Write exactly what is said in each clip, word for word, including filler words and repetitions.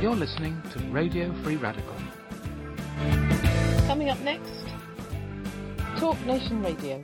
You're listening to Radio Free Radical. Coming up next, Talk Nation Radio.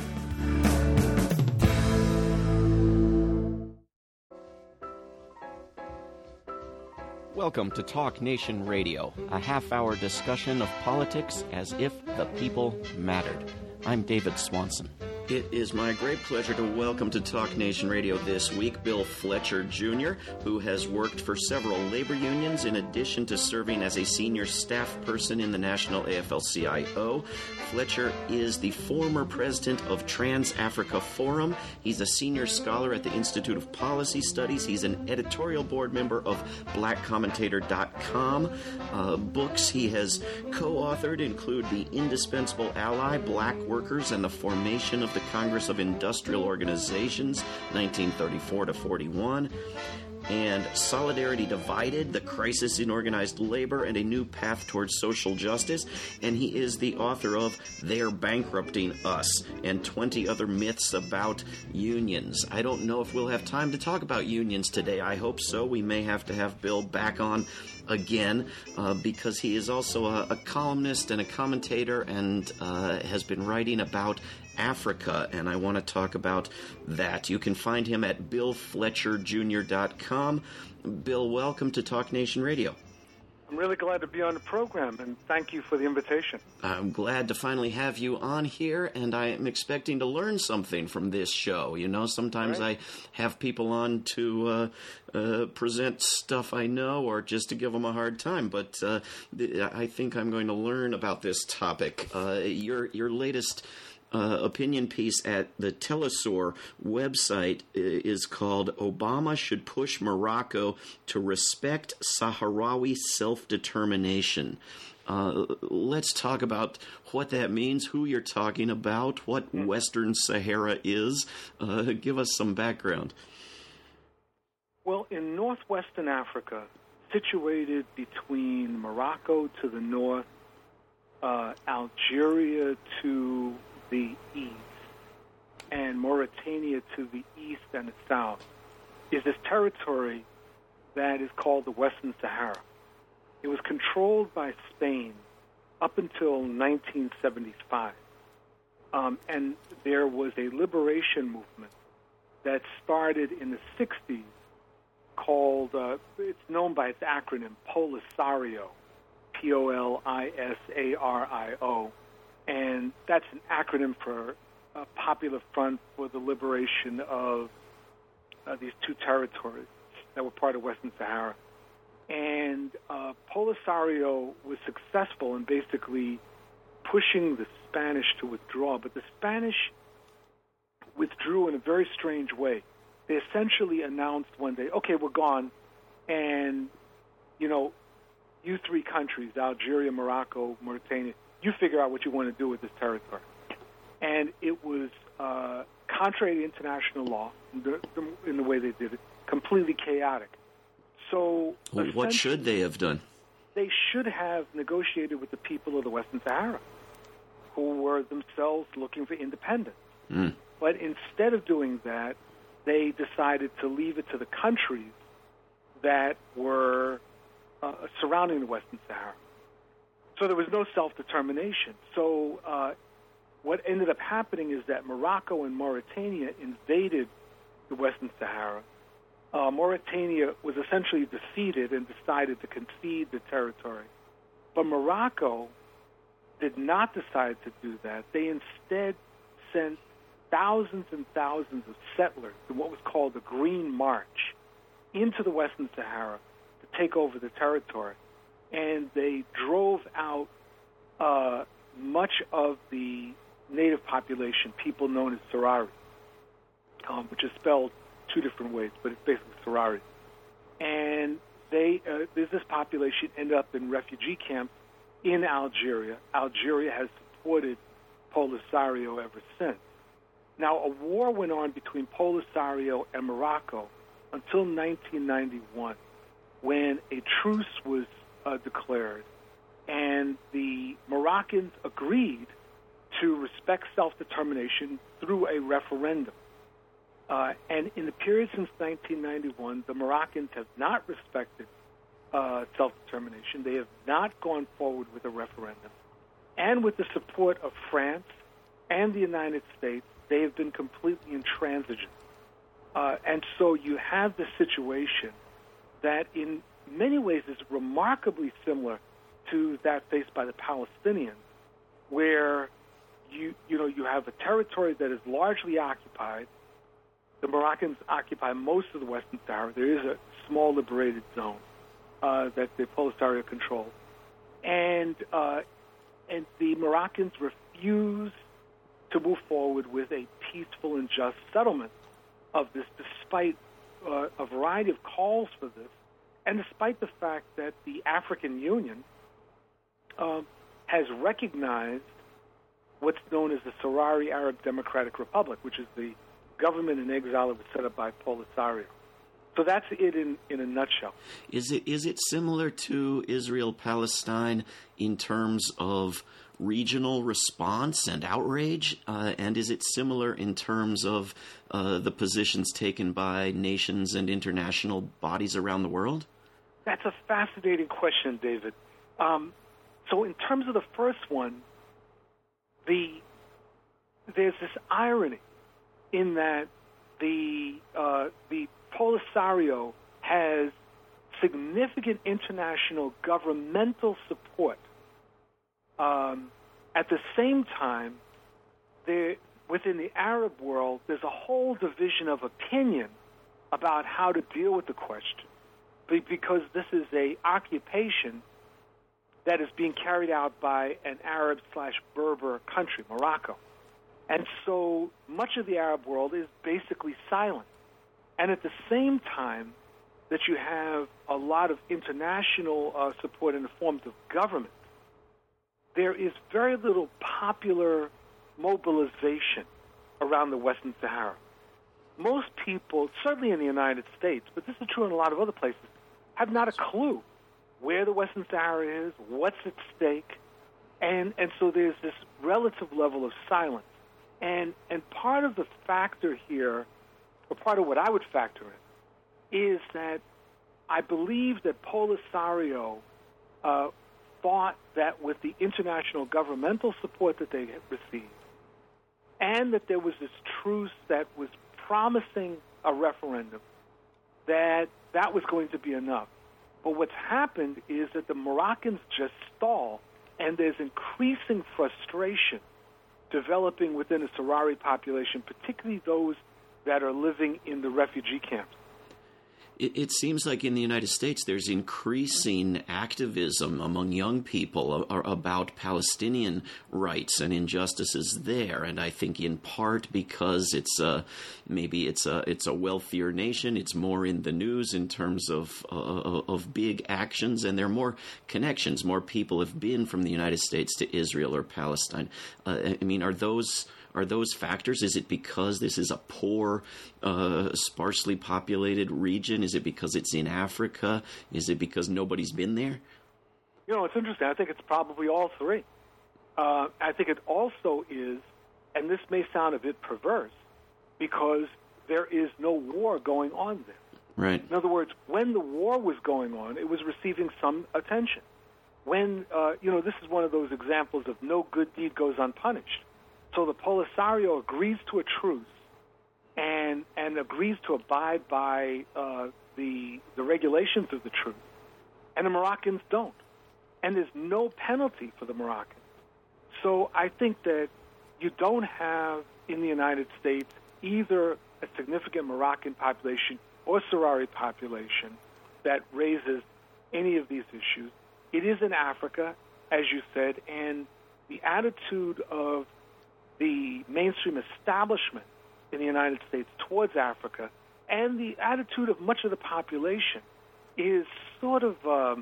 Welcome to Talk Nation Radio, a half-hour discussion of politics as if the people mattered. I'm David Swanson. It is my great pleasure to welcome to Talk Nation Radio this week Bill Fletcher, Junior, who has worked for several labor unions in addition to serving as a senior staff person in the National A F L C I O. Fletcher is the former president of Trans-Africa Forum. He's a senior scholar at the Institute of Policy Studies. He's an editorial board member of black commentator dot com. Uh, books he has co-authored include The Indispensable Ally, Black Workers and the Formation of the Congress of Industrial Organizations, nineteen thirty-four to forty-one, and Solidarity Divided, The Crisis in Organized Labor and a New Path Towards Social Justice, and he is the author of They're Bankrupting Us and twenty other myths about unions. I don't know if we'll have time to talk about unions today. I hope so. We may have to have Bill back on again uh, because he is also a, a columnist and a commentator and uh, has been writing about Africa, and I want to talk about that. You can find him at bill fletcher junior dot com. Bill, welcome to Talk Nation Radio. I'm really glad to be on the program, and thank you for the invitation. I'm glad to finally have you on here, and I am expecting to learn something from this show. You know, sometimes right. I have people on to uh, uh, present stuff I know or just to give them a hard time, but uh, I think I'm going to learn about this topic. Uh, your your latest Uh, opinion piece at the Telesur website is called Obama Should Push Morocco to Respect Sahrawi Self-Determination. Uh, let's talk about what that means, who you're talking about, what Western Sahara is. Uh, give us some background. Well, in northwestern Africa, situated between Morocco to the north, uh, Algeria to the east, and Mauritania to the east and the south, is this territory that is called the Western Sahara. It was controlled by Spain up until nineteen seventy-five. Um, and there was a liberation movement that started in the sixties called, uh, it's known by its acronym, Polisario, P O L I S A R I O. And that's an acronym for uh, Popular Front for the Liberation of uh, these two territories that were part of Western Sahara. And uh, Polisario was successful in basically pushing the Spanish to withdraw, but the Spanish withdrew in a very strange way. They essentially announced one day, okay, we're gone, and, you know, you three countries, Algeria, Morocco, Mauritania, you figure out what you want to do with this territory. And it was uh, contrary to international law in the, in the way they did it, completely chaotic. So, well, what should they have done? They should have negotiated with the people of the Western Sahara, who were themselves looking for independence. Mm. But instead of doing that, they decided to leave it to the countries that were uh, surrounding the Western Sahara. So there was no self-determination. So uh, what ended up happening is that Morocco and Mauritania invaded the Western Sahara. Uh, Mauritania was essentially defeated and decided to concede the territory. But Morocco did not decide to do that. They instead sent thousands and thousands of settlers in what was called the Green March into the Western Sahara to take over the territory. And they drove out uh, much of the native population, people known as Sahrawi, um, which is spelled two different ways, but it's basically Sahrawi. And they, uh, this population ended up in refugee camps in Algeria. Algeria has supported Polisario ever since. Now, a war went on between Polisario and Morocco until nineteen ninety-one, when a truce was Uh, declared, and the Moroccans agreed to respect self-determination through a referendum. Uh, and in the period since nineteen ninety-one, the Moroccans have not respected uh, self-determination. They have not gone forward with a referendum. And with the support of France and the United States, they have been completely intransigent. Uh, and so you have the situation that in many ways is remarkably similar to that faced by the Palestinians, where you you know you have a territory that is largely occupied. The Moroccans occupy most of the Western Sahara. There is a small liberated zone uh, that the Polisario controls, and uh, and the Moroccans refuse to move forward with a peaceful and just settlement of this, despite uh, a variety of calls for this, and despite the fact that the African Union uh, has recognized what's known as the Sahrawi Arab Democratic Republic, which is the government in exile that was set up by Polisario. So that's it in, in a nutshell. Is it is it similar to Israel-Palestine in terms of regional response and outrage? Uh, and is it similar in terms of uh, the positions taken by nations and international bodies around the world? That's a fascinating question, David. Um, so in terms of the first one, the there's this irony in that the uh, the Polisario has significant international governmental support. Um, at the same time, there, within the Arab world, there's a whole division of opinion about how to deal with the question, because this is a occupation that is being carried out by an Arab slash Berber country, Morocco. And so much of the Arab world is basically silent. And at the same time that you have a lot of international uh, support in the forms of government, there is very little popular mobilization around the Western Sahara. Most people, certainly in the United States, but this is true in a lot of other places, have not a clue where the Western Sahara is, what's at stake, and and so there's this relative level of silence. And and part of the factor here, or part of what I would factor in, is that I believe that Polisario uh, thought that with the international governmental support that they had received, and that there was this truce that was promising a referendum, that that was going to be enough. But what's happened is that the Moroccans just stall, and there's increasing frustration developing within the Sahrawi population, particularly those that are living in the refugee camps. It, it seems like in the United States there's increasing activism among young people about Palestinian rights and injustices there, and I think in part because it's a, maybe it's a it's a wealthier nation, it's more in the news in terms of uh, of big actions, and there are more connections. More people have been from the United States to Israel or Palestine. Uh, I mean, are those Are those factors? Is it because this is a poor, uh, sparsely populated region? Is it because it's in Africa? Is it because nobody's been there? You know, it's interesting. I think it's probably all three. Uh, I think it also is, and this may sound a bit perverse, because there is no war going on there. Right. In other words, when the war was going on, it was receiving some attention. When, uh, you know, this is one of those examples of no good deed goes unpunished. So the Polisario agrees to a truce and and agrees to abide by uh, the the regulations of the truce, and the Moroccans don't. And there's no penalty for the Moroccans. So I think that you don't have in the United States either a significant Moroccan population or Sahrawi population that raises any of these issues. It is in Africa, as you said, and the attitude of the mainstream establishment in the United States towards Africa and the attitude of much of the population is sort of um,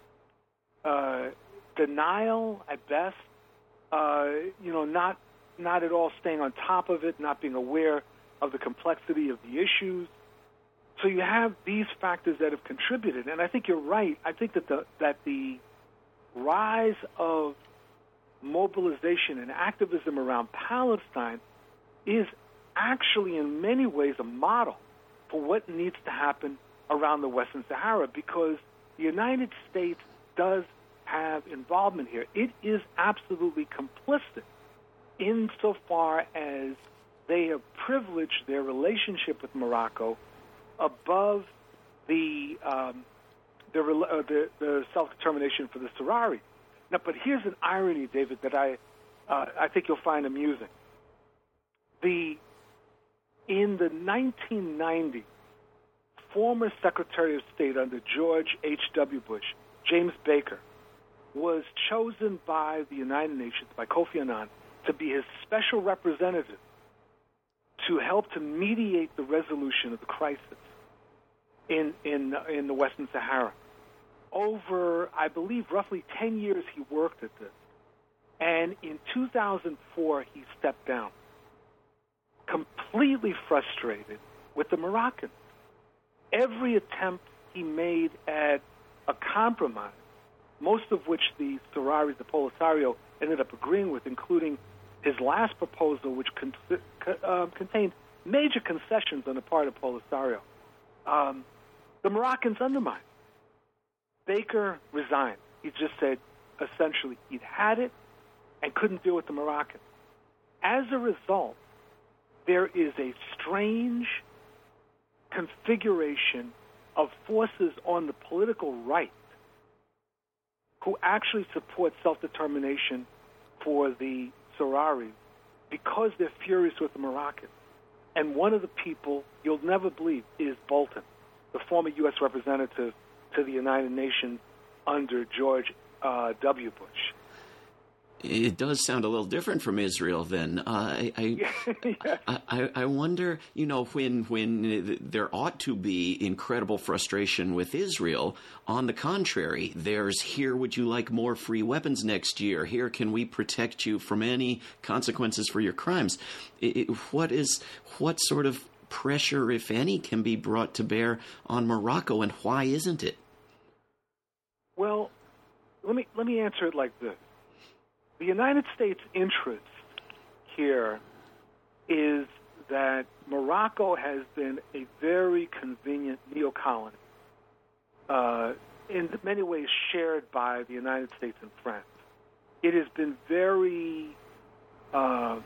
uh, denial at best, uh, you know, not not at all staying on top of it, not being aware of the complexity of the issues. So you have these factors that have contributed, and I think you're right. I think that the that the rise of mobilization and activism around Palestine is actually in many ways a model for what needs to happen around the Western Sahara, because the United States does have involvement here. It is absolutely complicit insofar as they have privileged their relationship with Morocco above the um, the, uh, the, the self-determination for the Sahrawi. Now, but here's an irony, David, that I uh, I think you'll find amusing. The in the nineteen nineties, former Secretary of State under George H W Bush, James Baker, was chosen by the United Nations, by Kofi Annan, to be his special representative to help to mediate the resolution of the crisis in in in the Western Sahara. Over, I believe, roughly ten years he worked at this. And in two thousand four, he stepped down, completely frustrated with the Moroccans. Every attempt he made at a compromise, most of which the Sahrawis, the Polisario, ended up agreeing with, including his last proposal, which con- uh, contained major concessions on the part of Polisario. Um, the Moroccans undermined. Baker resigned. He just said, essentially, he'd had it and couldn't deal with the Moroccans. As a result, there is a strange configuration of forces on the political right who actually support self-determination for the Sahrawis because they're furious with the Moroccans. And one of the people you'll never believe is Bolton, the former U S representative to the United Nations under George uh, W. Bush. It does sound a little different from Israel then. Uh, I, I, yes. I, I wonder, you know, when when there ought to be incredible frustration with Israel, on the contrary, there's here would you like more free weapons next year? Here can we protect you from any consequences for your crimes? It, what is what sort of pressure, if any, can be brought to bear on Morocco, and why isn't it? Well, let me let me answer it like this. The United States' interest here is that Morocco has been a very convenient neo-colony, uh, in many ways shared by the United States and France. It has been very, uh,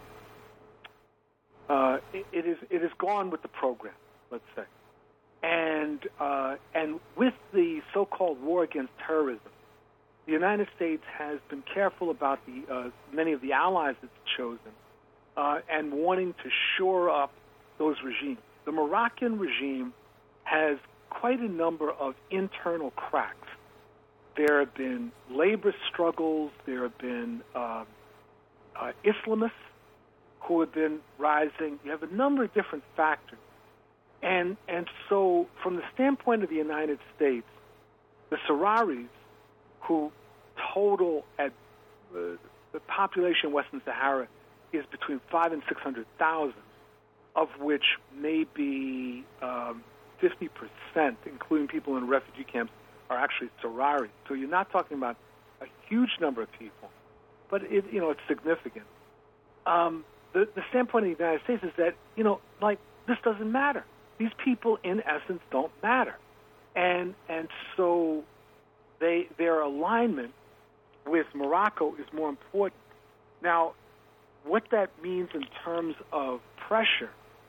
uh, it, it is it has gone with the program, let's say, and uh, and with the so-called war against terrorism, the United States has been careful about the uh, many of the allies it's chosen uh, and wanting to shore up those regimes. The Moroccan regime has quite a number of internal cracks. There have been labor struggles. There have been uh, uh, Islamists who have been rising. You have a number of different factors. And, and so from the standpoint of the United States, the Sahrawis, who total at uh, the population of Western Sahara is between five and six hundred thousand, of which maybe um, fifty percent, including people in refugee camps, are actually Sahrawi. So you're not talking about a huge number of people, but it, you know, it's significant. Um, the, the standpoint of the United States is that, you know, like, this doesn't matter. These people, in essence, don't matter, and and so. They, their alignment with Morocco is more important. Now, what that means in terms of pressure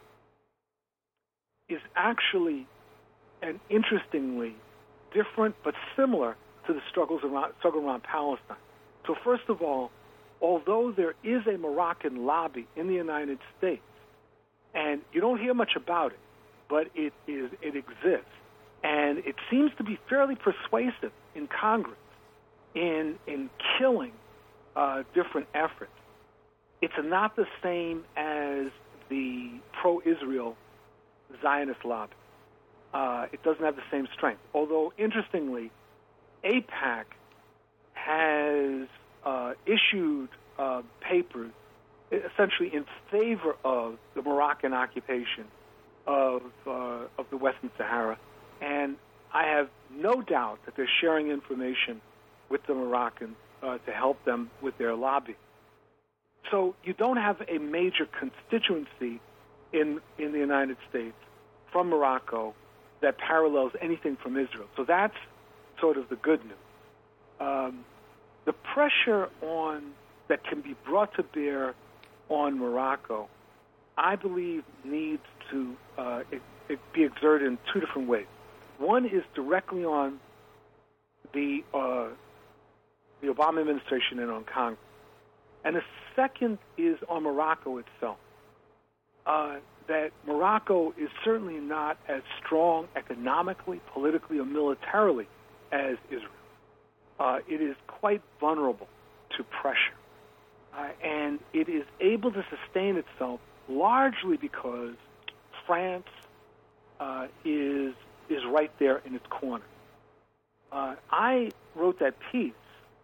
is actually, and interestingly, different but similar to the struggles around, struggle around Palestine. So first of all, although there is a Moroccan lobby in the United States, and you don't hear much about it, but it is it exists, and it seems to be fairly persuasive in Congress in in killing uh, different efforts. It's not the same as the pro-Israel Zionist lobby. Uh, it doesn't have the same strength. Although, interestingly, AIPAC has uh, issued uh, papers essentially in favor of the Moroccan occupation of uh, of the Western Sahara, and I have no doubt that they're sharing information with the Moroccans uh, to help them with their lobby. So you don't have a major constituency in in the United States from Morocco that parallels anything from Israel. So that's sort of the good news. Um, the pressure on that can be brought to bear on Morocco, I believe, needs to uh, it, it be exerted in two different ways. One is directly on the uh, the Obama administration and on Congress, and the second is on Morocco itself. Uh, that Morocco is certainly not as strong economically, politically, or militarily as Israel. Uh, it is quite vulnerable to pressure, uh, and it is able to sustain itself largely because France uh, is is right there in its corner. Uh, I wrote that piece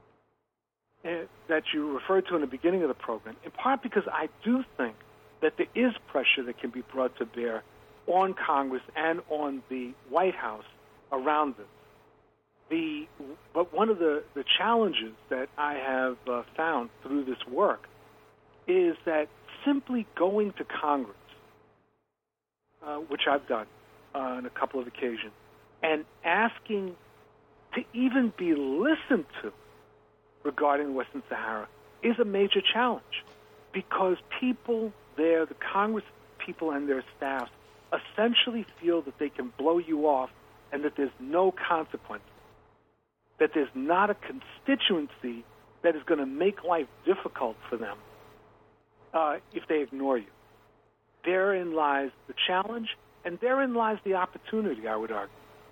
uh, that you referred to in the beginning of the program, in part because I do think that there is pressure that can be brought to bear on Congress and on the White House around this. The, but one of the, the challenges that I have uh, found through this work is that simply going to Congress, uh, which I've done uh, on a couple of occasions, and asking to even be listened to regarding Western Sahara is a major challenge, because people there, the Congress people and their staffs, essentially feel that they can blow you off and that there's no consequence, that there's not a constituency that is going to make life difficult for them uh, if they ignore you. Therein lies the challenge, and therein lies the opportunity, I would argue.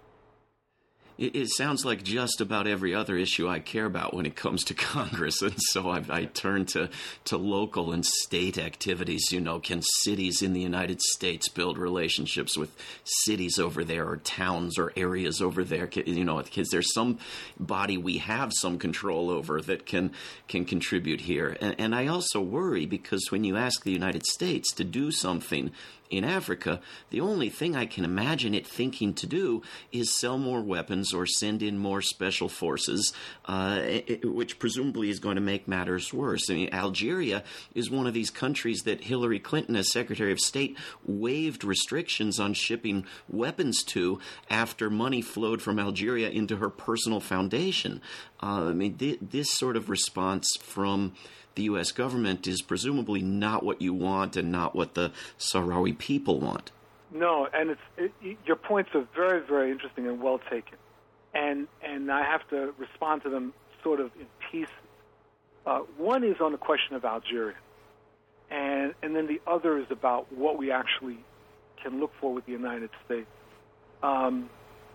It, it sounds like just about every other issue I care about when it comes to Congress, and so I, I turn to, to local and state activities. You know, can cities in the United States build relationships with cities over there, or towns or areas over there? You know, because there's some body we have some control over that can can contribute here. And, and I also worry because when you ask the United States to do something in Africa, the only thing I can imagine it thinking to do is sell more weapons or send in more special forces, uh, it, which presumably is going to make matters worse. I mean, Algeria is one of these countries that Hillary Clinton, as Secretary of State, waived restrictions on shipping weapons to after money flowed from Algeria into her personal foundation. Uh, I mean, th- this sort of response from the U S government is presumably not what you want and not what the Sahrawi people want. No, and it's it, your points are very, very interesting and well taken. And and I have to respond to them sort of in pieces. Uh, one is on the question of Algeria, and and then the other is about what we actually can look for with the United States. Um,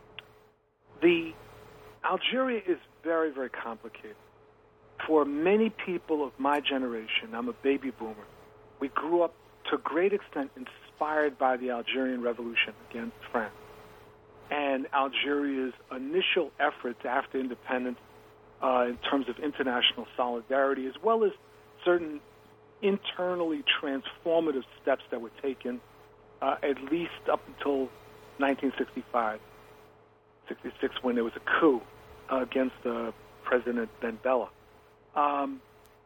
the Algeria is very, very complicated. For many people of my generation, I'm a baby boomer, we grew up to a great extent inspired by the Algerian Revolution against France. And Algeria's initial efforts after independence uh, in terms of international solidarity, as well as certain internally transformative steps that were taken uh, at least up until nineteen sixty-five, sixty-six, when there was a coup uh, against uh, President Ben Bella. Um,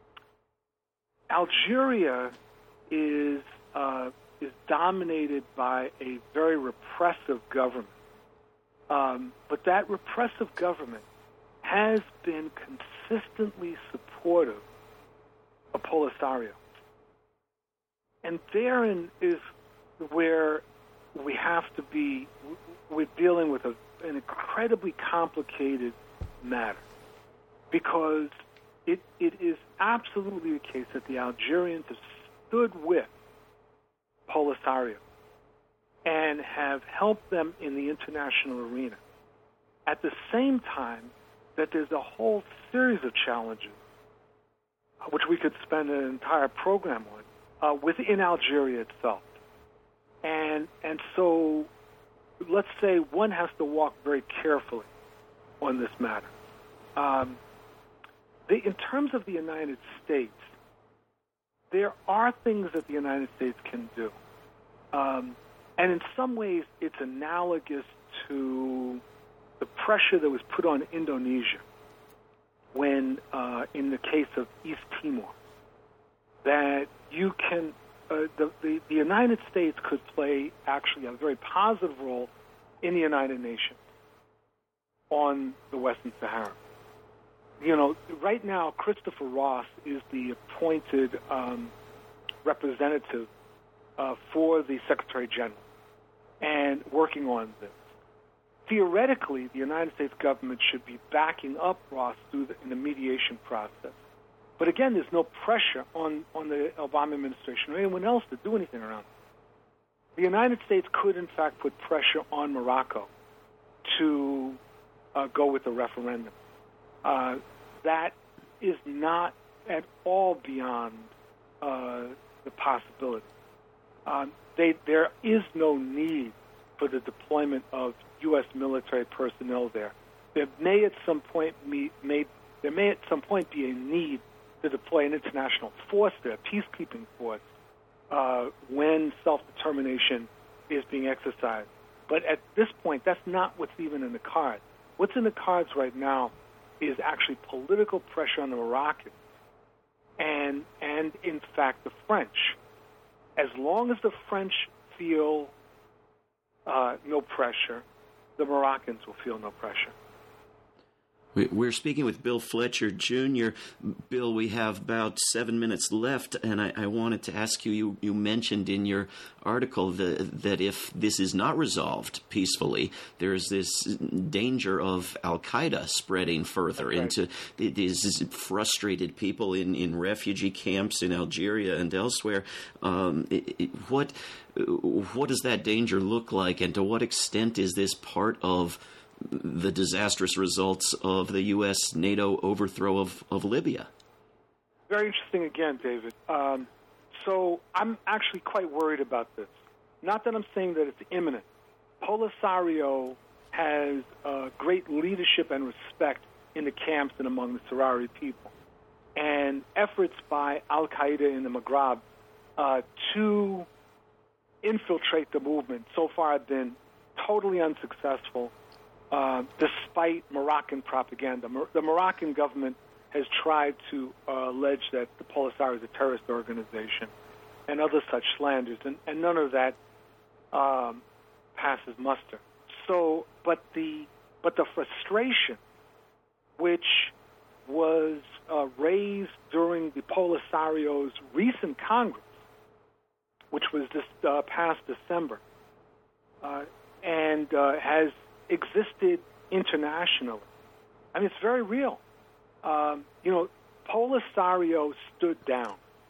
Algeria is uh, is dominated by a very repressive government, um, but that repressive government has been consistently supportive of Polisario, and therein is where we have to be. We're dealing with a, an incredibly complicated matter, because It, it is absolutely the case that the Algerians have stood with Polisario and have helped them in the international arena. At the same time, that there's a whole series of challenges, which we could spend an entire program on, uh, within Algeria itself. And and so, let's say one has to walk very carefully on this matter. Um, The, in terms of the United States, there are things that the United States can do. Um, and in some ways, it's analogous to the pressure that was put on Indonesia when, uh, in the case of East Timor, that you can, uh, the, the, the United States could play actually a very positive role in the United Nations on the Western Sahara. You know, right now, Christopher Ross is the appointed um, representative uh, for the Secretary General and working on this. Theoretically, the United States government should be backing up Ross through the, in the mediation process. But again, there's no pressure on, on the Obama administration or anyone else to do anything around it. The United States could, in fact, put pressure on Morocco to uh, go with the referendum. Uh, that is not at all beyond uh, the possibility. Um, they, there is no need for the deployment of U S military personnel there. There may at some point be, may, there may at some point be a need to deploy an international force there, a peacekeeping force, uh, when self-determination is being exercised. But at this point, that's not what's even in the cards. What's in the cards right now is actually political pressure on the Moroccans and, and in fact, the French. As long as the French feel uh, no pressure, the Moroccans will feel no pressure. We're speaking with Bill Fletcher, Junior Bill, we have about seven minutes left, and I, I wanted to ask you, you, you mentioned in your article the, that if this is not resolved peacefully, there's this danger of Al-Qaeda spreading further right. into these frustrated people in, in refugee camps in Algeria and elsewhere. Um, it, it, what, what does that danger look like, and to what extent is this part of the disastrous results of the U S NATO overthrow of, of Libya? Very interesting again, David. Um, so I'm actually quite worried about this. Not that I'm saying that it's imminent. Polisario has uh, great leadership and respect in the camps and among the Sahrawi people. And efforts by Al-Qaeda in the Maghreb uh, to infiltrate the movement so far have been totally unsuccessful. Uh, despite Moroccan propaganda. Mor- the Moroccan government has tried to uh, allege that the Polisario is a terrorist organization and other such slanders, and, and none of that um, passes muster. So, but the but the frustration which was uh, raised during the Polisario's recent Congress, which was this uh, past December, uh, and uh, has existed internationally. I mean, it's very real. Um, you know, Polisario stood down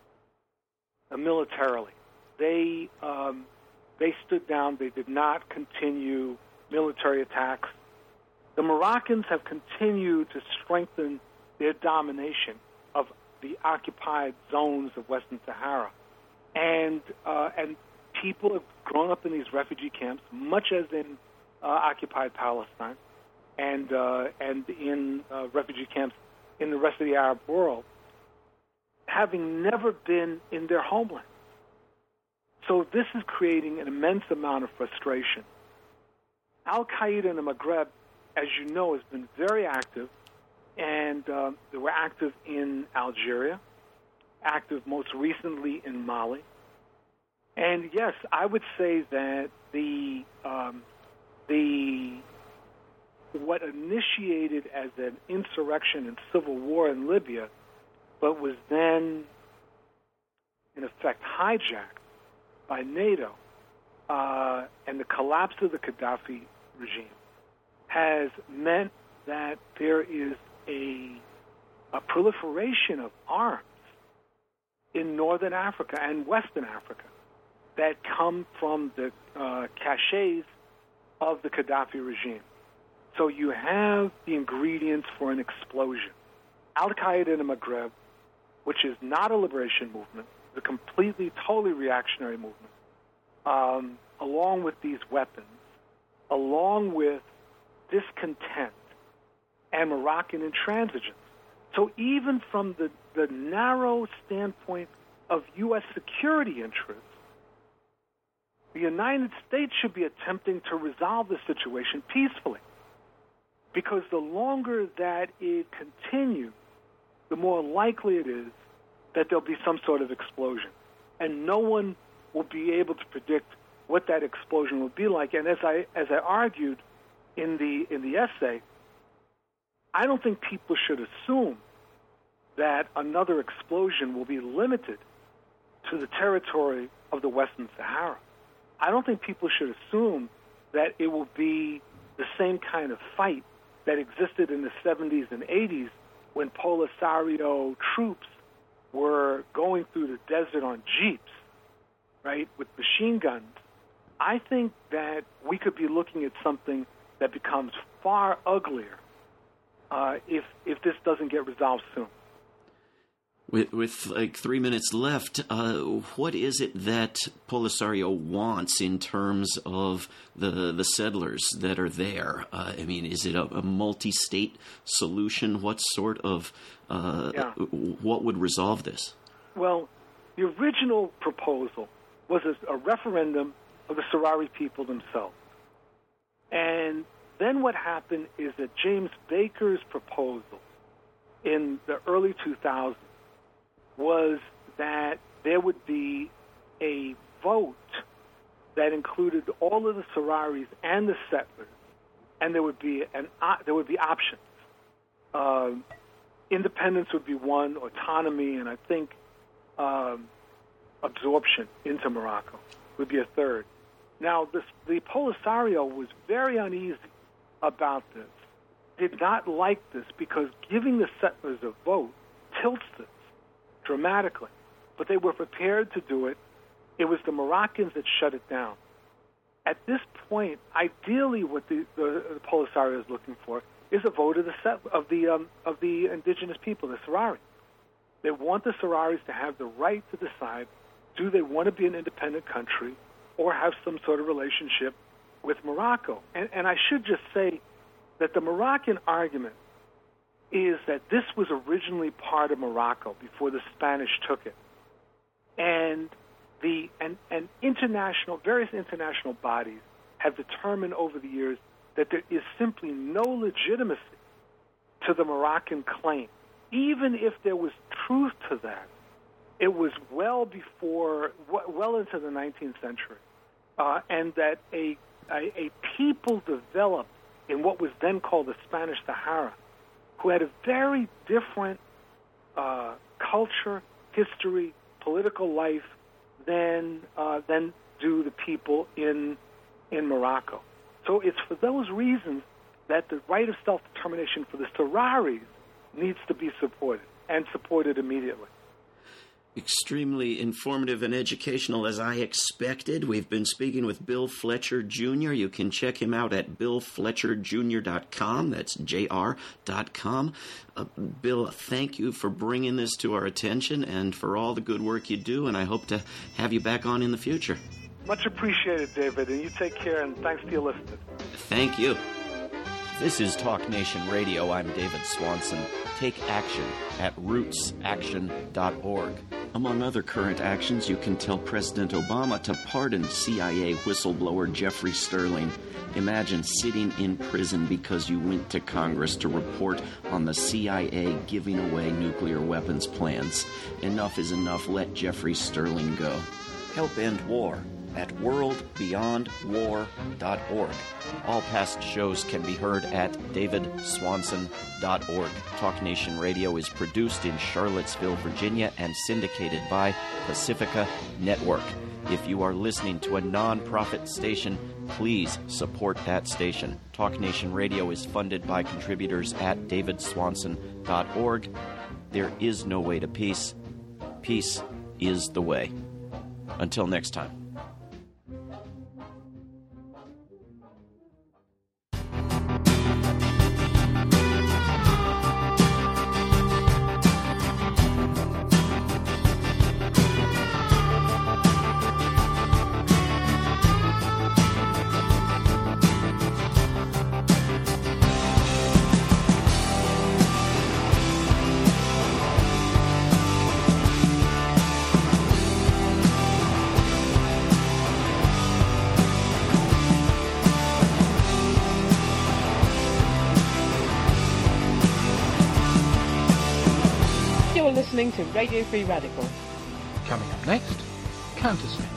uh, militarily. They um, they stood down. They did not continue military attacks. The Moroccans have continued to strengthen their domination of the occupied zones of Western Sahara, and uh, and people have grown up in these refugee camps, much as in Uh, occupied Palestine, and uh, and in uh, refugee camps in the rest of the Arab world, having never been in their homeland. So this is creating an immense amount of frustration. Al-Qaeda in the Maghreb, as you know, has been very active, and uh, they were active in Algeria, active most recently in Mali. And yes, I would say that the um, The what initiated as an insurrection and civil war in Libya, but was then, in effect, hijacked by NATO, uh, and the collapse of the Gaddafi regime has meant that there is a, a proliferation of arms in Northern Africa and Western Africa that come from the uh, caches of the Gaddafi regime. So you have the ingredients for an explosion. Al-Qaeda in the Maghreb, which is not a liberation movement, it's a completely, totally reactionary movement, um, along with these weapons, along with discontent and Moroccan intransigence. So even from the, the narrow standpoint of U S security interests, the United States should be attempting to resolve the situation peacefully, because the longer that it continues, the more likely it is that there'll be some sort of explosion. And no one will be able to predict what that explosion will be like. And as I as I argued in the in the essay, I don't think people should assume that another explosion will be limited to the territory of the Western Sahara. I don't think people should assume that it will be the same kind of fight that existed in the seventies and eighties when Polisario troops were going through the desert on jeeps, right, with machine guns. I think that we could be looking at something that becomes far uglier uh, if if this doesn't get resolved soon. With, with like three minutes left, uh, what is it that Polisario wants in terms of the the settlers that are there? Uh, I mean, is it a, a multi-state solution? What sort of uh, yeah. what would resolve this? Well, the original proposal was a, a referendum of the Sahrawi people themselves, and then what happened is that James Baker's proposal in the early two thousands was that there would be a vote that included all of the Sahrawis and the settlers, and there would be an uh, there would be options. Uh, independence would be one, autonomy, and I think um, absorption into Morocco would be a third. Now, this, the Polisario was very uneasy about this, did not like this because giving the settlers a vote tilts this dramatically, but they were prepared to do it. It was the Moroccans that shut it down. At this point, ideally, what the, the, the Polisario is looking for is a vote of the set, of the um, of the indigenous people, the Sahrawis. They want the Sahrawis to have the right to decide: do they want to be an independent country or have some sort of relationship with Morocco? And, and I should just say that the Moroccan argument is that this was originally part of Morocco before the Spanish took it. And the and, and international, various international bodies have determined over the years that there is simply no legitimacy to the Moroccan claim. Even if there was truth to that, it was well before, well into the nineteenth century, uh, and that a, a a people developed in what was then called the Spanish Sahara, who had a very different uh, culture, history, political life than uh, than do the people in in Morocco. So it's for those reasons that the right of self-determination for the Sahrawis needs to be supported, and supported immediately. Extremely informative and educational, as I expected. We've been speaking with Bill Fletcher Junior You can check him out at bill fletcher junior dot com. That's J R dot com. Uh, Bill, thank you for bringing this to our attention and for all the good work you do, and I hope to have you back on in the future. Much appreciated, David, and you take care, and thanks to your listeners. Thank you. This is Talk Nation Radio. I'm David Swanson. Take action at roots action dot org. Among other current actions, you can tell President Obama to pardon C I A whistleblower Jeffrey Sterling. Imagine sitting in prison because you went to Congress to report on the C I A giving away nuclear weapons plans. Enough is enough. Let Jeffrey Sterling go. Help end war at world beyond war dot org. All past shows can be heard at david swanson dot org. Talk Nation Radio is produced in Charlottesville, Virginia, and syndicated by Pacifica Network. If you are listening to a non-profit station, please support that station. Talk Nation Radio is funded by contributors at david swanson dot org. There is no way to peace. Peace is the way. Until next time. Listening to Radio Free Radical. Coming up next, Countersmith.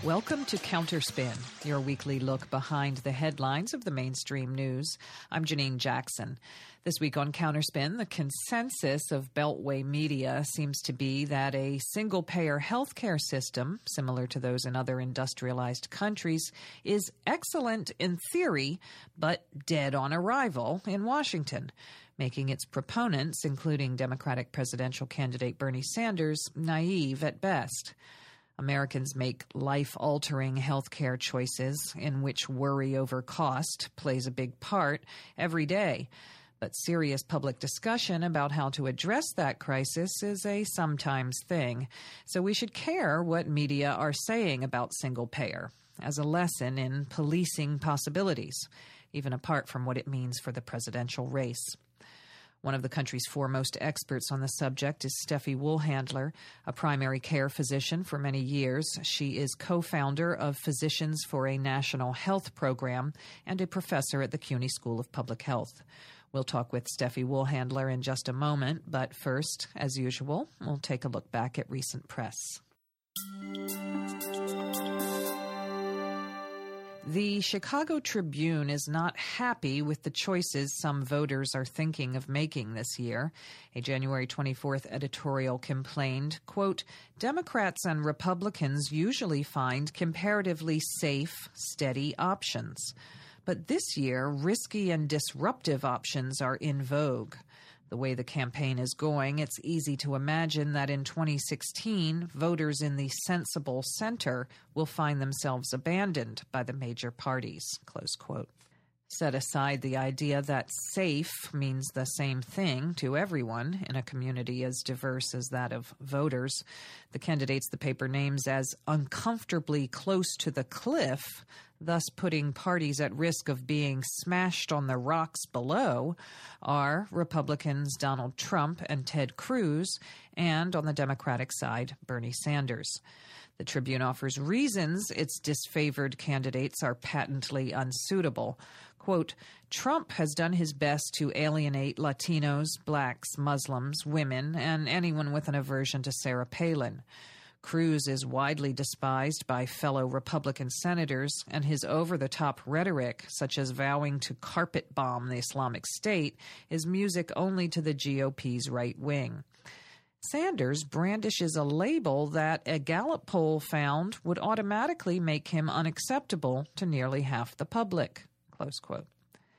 Welcome to Counterspin, your weekly look behind the headlines of the mainstream news. I'm Janine Jackson. This week on Counterspin, the consensus of Beltway media seems to be that a single-payer healthcare system, similar to those in other industrialized countries, is excellent in theory, but dead on arrival in Washington, making its proponents, including Democratic presidential candidate Bernie Sanders, naive at best. Americans make life-altering healthcare choices in which worry over cost plays a big part every day. But serious public discussion about how to address that crisis is a sometimes thing. So we should care what media are saying about single-payer as a lesson in policing possibilities, even apart from what it means for the presidential race. One of the country's foremost experts on the subject is Steffi Woolhandler, a primary care physician for many years. She is co-founder of Physicians for a National Health Program and a professor at the CUNY School of Public Health. We'll talk with Steffi Woolhandler in just a moment, but first, as usual, we'll take a look back at recent press. The Chicago Tribune is not happy with the choices some voters are thinking of making this year. A January twenty-fourth editorial complained, quote, Democrats and Republicans usually find comparatively safe, steady options. But this year, risky and disruptive options are in vogue. The way the campaign is going, it's easy to imagine that in twenty sixteen, voters in the sensible center will find themselves abandoned by the major parties, close quote. Set aside the idea that safe means the same thing to everyone in a community as diverse as that of voters. The candidates the paper names as uncomfortably close to the cliff, thus putting parties at risk of being smashed on the rocks below, are Republicans Donald Trump and Ted Cruz, and on the Democratic side, Bernie Sanders. The Tribune offers reasons its disfavored candidates are patently unsuitable. Quote, Trump has done his best to alienate Latinos, blacks, Muslims, women, and anyone with an aversion to Sarah Palin. Cruz is widely despised by fellow Republican senators, and his over-the-top rhetoric, such as vowing to carpet bomb the Islamic State, is music only to the G O P's right wing. Sanders brandishes a label that a Gallup poll found would automatically make him unacceptable to nearly half the public, close quote.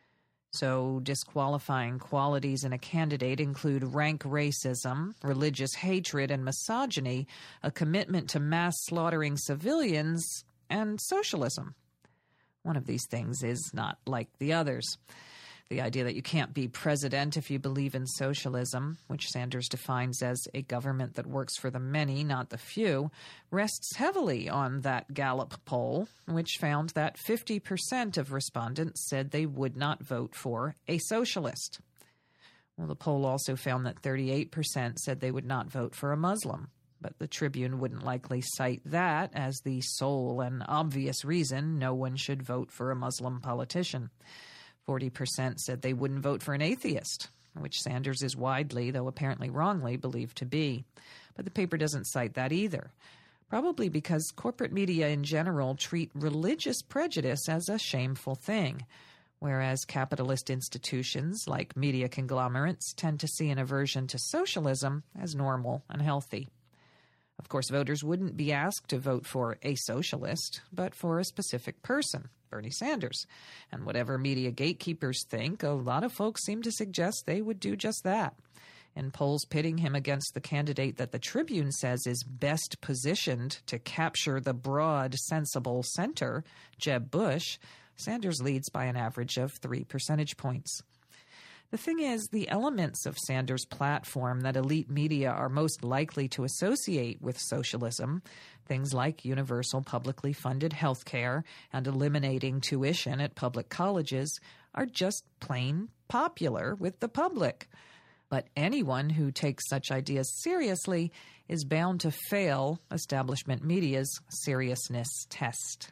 So disqualifying qualities in a candidate include rank racism, religious hatred and misogyny, a commitment to mass slaughtering civilians, and socialism. One of these things is not like the others. The idea that you can't be president if you believe in socialism, which Sanders defines as a government that works for the many, not the few, rests heavily on that Gallup poll, which found that fifty percent of respondents said they would not vote for a socialist. Well, the poll also found that thirty-eight percent said they would not vote for a Muslim, but the Tribune wouldn't likely cite that as the sole and obvious reason no one should vote for a Muslim politician. forty percent said they wouldn't vote for an atheist, which Sanders is widely, though apparently wrongly, believed to be. But the paper doesn't cite that either, probably because corporate media in general treat religious prejudice as a shameful thing, whereas capitalist institutions like media conglomerates tend to see an aversion to socialism as normal and healthy. Of course, voters wouldn't be asked to vote for a socialist, but for a specific person, Bernie Sanders. And whatever media gatekeepers think, a lot of folks seem to suggest they would do just that. In polls pitting him against the candidate that the Tribune says is best positioned to capture the broad, sensible center, Jeb Bush, Sanders leads by an average of three percentage points. The thing is, the elements of Sanders' platform that elite media are most likely to associate with socialism, things like universal publicly funded health care and eliminating tuition at public colleges, are just plain popular with the public. But anyone who takes such ideas seriously is bound to fail establishment media's seriousness test.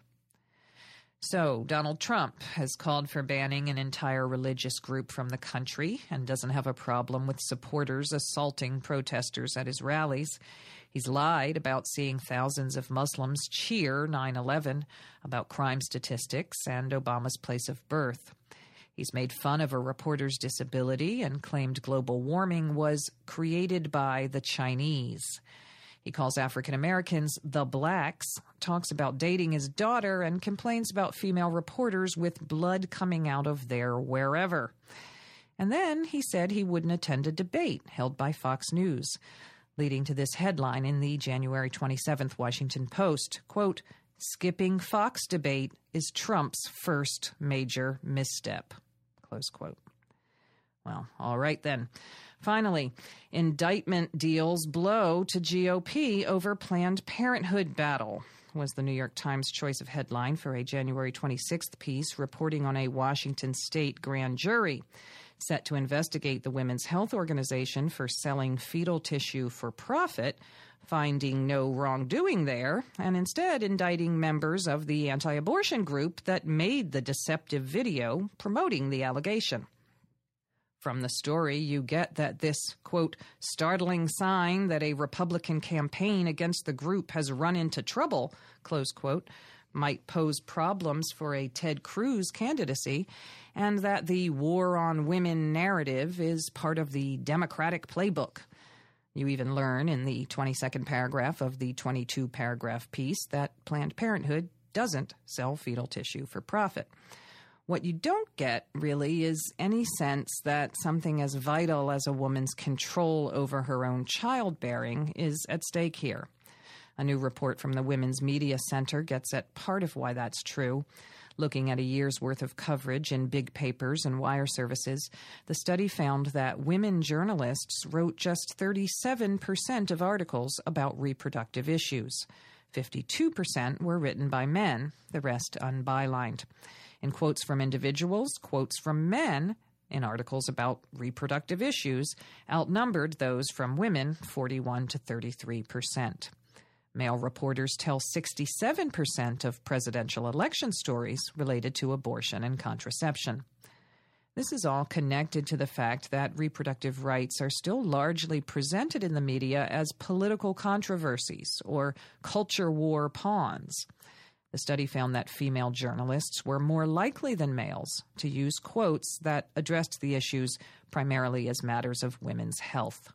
So, Donald Trump has called for banning an entire religious group from the country and doesn't have a problem with supporters assaulting protesters at his rallies. He's lied about seeing thousands of Muslims cheer nine eleven, about crime statistics, and Obama's place of birth. He's made fun of a reporter's disability and claimed global warming was created by the Chinese. He calls African Americans the blacks, talks about dating his daughter, and complains about female reporters with blood coming out of their wherever. And then he said he wouldn't attend a debate held by Fox News, leading to this headline in the January twenty-seventh Washington Post, quote, "Skipping Fox debate is Trump's first major misstep," close quote. Well, all right then. Finally, indictment deals blow to G O P over Planned Parenthood battle was the New York Times choice of headline for a January twenty-sixth piece reporting on a Washington state grand jury set to investigate the Women's Health Organization for selling fetal tissue for profit, finding no wrongdoing there, and instead indicting members of the anti-abortion group that made the deceptive video promoting the allegation. From the story, you get that this, quote, startling sign that a Republican campaign against the group has run into trouble, close quote, might pose problems for a Ted Cruz candidacy, and that the war on women narrative is part of the Democratic playbook. You even learn in the twenty-second paragraph of the twenty-two paragraph piece that Planned Parenthood doesn't sell fetal tissue for profit. What you don't get, really, is any sense that something as vital as a woman's control over her own childbearing is at stake here. A new report from the Women's Media Center gets at part of why that's true. Looking at a year's worth of coverage in big papers and wire services, the study found that women journalists wrote just thirty-seven percent of articles about reproductive issues. fifty-two percent were written by men, the rest unbylined. In quotes from individuals, quotes from men in articles about reproductive issues outnumbered those from women forty-one to thirty-three percent. Male reporters tell sixty-seven percent of presidential election stories related to abortion and contraception. This is all connected to the fact that reproductive rights are still largely presented in the media as political controversies or culture war pawns. The study found that female journalists were more likely than males to use quotes that addressed the issues primarily as matters of women's health.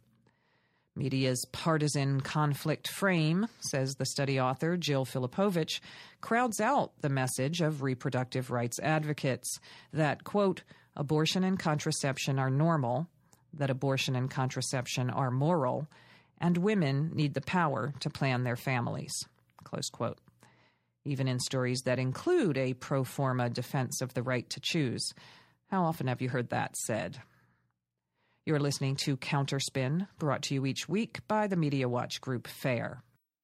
Media's partisan conflict frame, says the study author Jill Filipovich, crowds out the message of reproductive rights advocates that, quote, abortion and contraception are normal, that abortion and contraception are moral, and women need the power to plan their families, close quote. Even in stories that include a pro forma defense of the right to choose. How often have you heard that said? You're listening to Counterspin, brought to you each week by the Media Watch Group FAIR.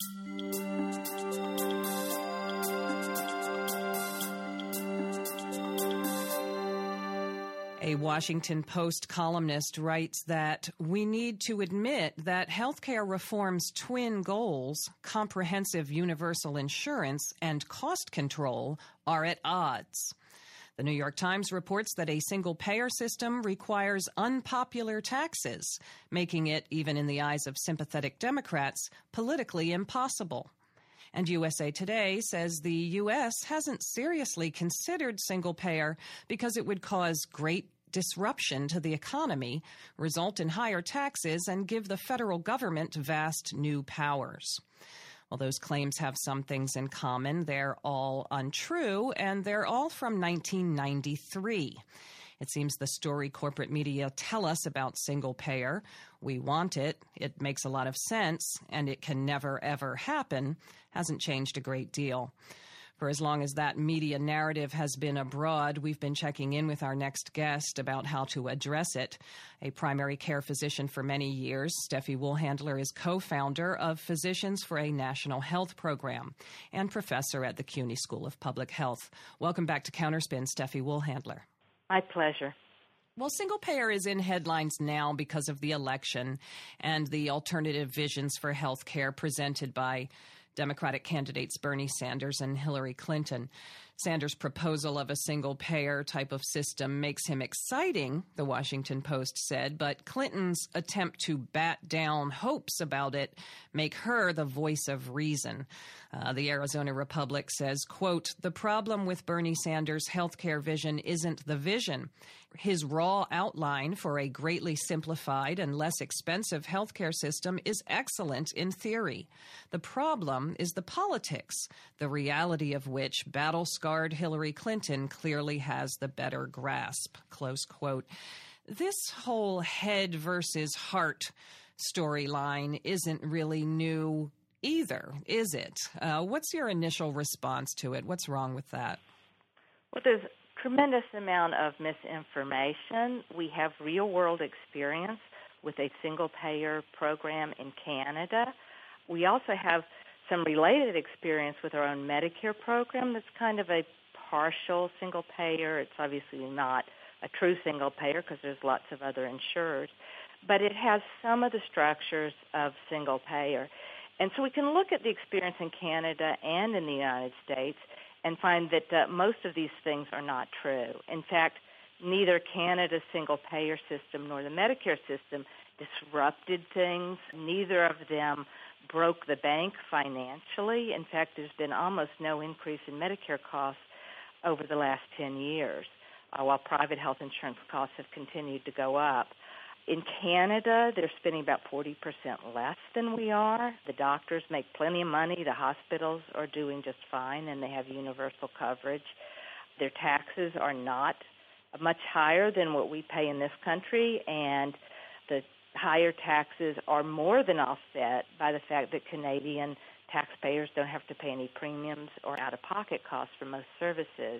A Washington Post columnist writes that we need to admit that healthcare reform's twin goals, comprehensive universal insurance and cost control, are at odds. The New York Times reports that a single-payer system requires unpopular taxes, making it, even in the eyes of sympathetic Democrats, politically impossible. And U S A Today says the U S hasn't seriously considered single-payer because it would cause great disruption to the economy, result in higher taxes, and give the federal government vast new powers. Well, those claims have some things in common. They're all untrue, and they're all from nineteen ninety-three. It seems the story corporate media tell us about single-payer, we want it, it makes a lot of sense, and it can never, ever happen, hasn't changed a great deal. For as long as that media narrative has been abroad, we've been checking in with our next guest about how to address it. A primary care physician for many years, Steffi Woolhandler is co-founder of Physicians for a National Health Program and professor at the CUNY School of Public Health. Welcome back to Counterspin, Steffi Woolhandler. My pleasure. Well, single payer is in headlines now because of the election and the alternative visions for health care presented by Democratic candidates Bernie Sanders and Hillary Clinton. Sanders' proposal of a single-payer type of system makes him exciting, the Washington Post said, but Clinton's attempt to bat down hopes about it make her the voice of reason. Uh, the Arizona Republic says, quote, the problem with Bernie Sanders' healthcare vision isn't the vision. His raw outline for a greatly simplified and less expensive healthcare system is excellent in theory. The problem is the politics, the reality of which battle-scarred Hillary Clinton clearly has the better grasp, close quote. This whole head versus heart storyline isn't really new either, is it? Uh, what's your initial response to it? What's wrong with that? Well, there's a tremendous amount of misinformation. We have real-world experience with a single-payer program in Canada. We also have some related experience with our own Medicare program that's kind of a partial single-payer. It's obviously not a true single-payer because there's lots of other insurers, but it has some of the structures of single-payer. And so we can look at the experience in Canada and in the United States and find that uh, most of these things are not true. In fact, neither Canada's single-payer system nor the Medicare system disrupted things. Neither of them broke the bank financially. In fact, there's been almost no increase in Medicare costs over the last ten years, uh, while private health insurance costs have continued to go up. In Canada, they're spending about forty percent less than we are. The doctors make plenty of money. The hospitals are doing just fine, and they have universal coverage. Their taxes are not much higher than what we pay in this country, and the higher taxes are more than offset by the fact that Canadian taxpayers don't have to pay any premiums or out-of-pocket costs for most services.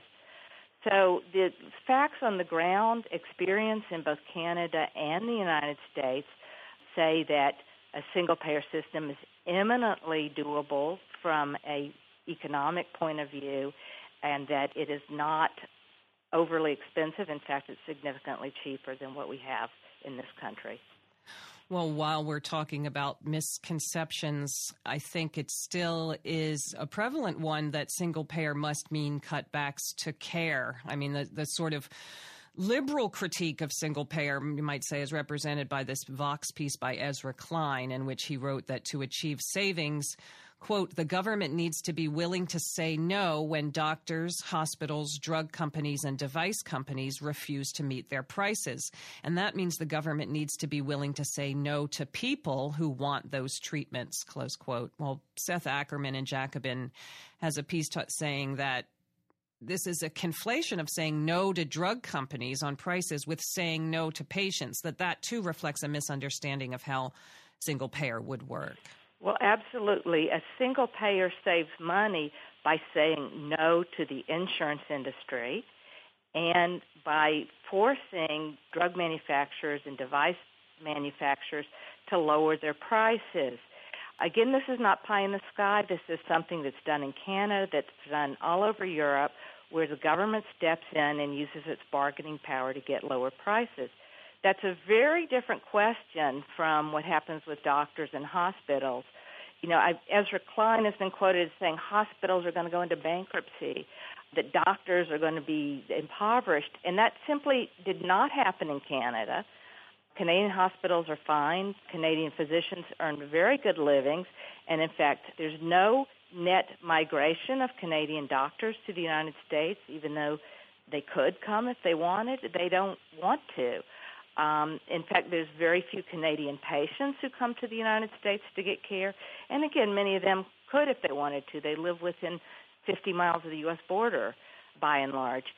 So the facts on the ground, experience in both Canada and the United States, say that a single-payer system is eminently doable from an economic point of view, and that it is not overly expensive. In fact, it's significantly cheaper than what we have in this country. Well, while we're talking about misconceptions, I think it still is a prevalent one that single payer must mean cutbacks to care. I mean, the, the sort of liberal critique of single payer, you might say, is represented by this Vox piece by Ezra Klein, in which he wrote that to achieve savings, quote, the government needs to be willing to say no when doctors, hospitals, drug companies, and device companies refuse to meet their prices. And that means the government needs to be willing to say no to people who want those treatments, close quote. Well, Seth Ackerman in Jacobin has a piece t- saying that this is a conflation of saying no to drug companies on prices with saying no to patients, that that too reflects a misunderstanding of how single payer would work. Well, absolutely. A single payer saves money by saying no to the insurance industry and by forcing drug manufacturers and device manufacturers to lower their prices. Again, this is not pie in the sky. This is something that's done in Canada, that's done all over Europe, where the government steps in and uses its bargaining power to get lower prices. That's a very different question from what happens with doctors and hospitals. You know, I, Ezra Klein has been quoted as saying hospitals are going to go into bankruptcy, that doctors are going to be impoverished, and that simply did not happen in Canada. Canadian hospitals are fine. Canadian physicians earn very good livings, and in fact, there's no net migration of Canadian doctors to the United States, even though they could come if they wanted. They don't want to. Um, in fact, there's very few Canadian patients who come to the United States to get care. And again, many of them could if they wanted to. They live within fifty miles of the U S border, by and large.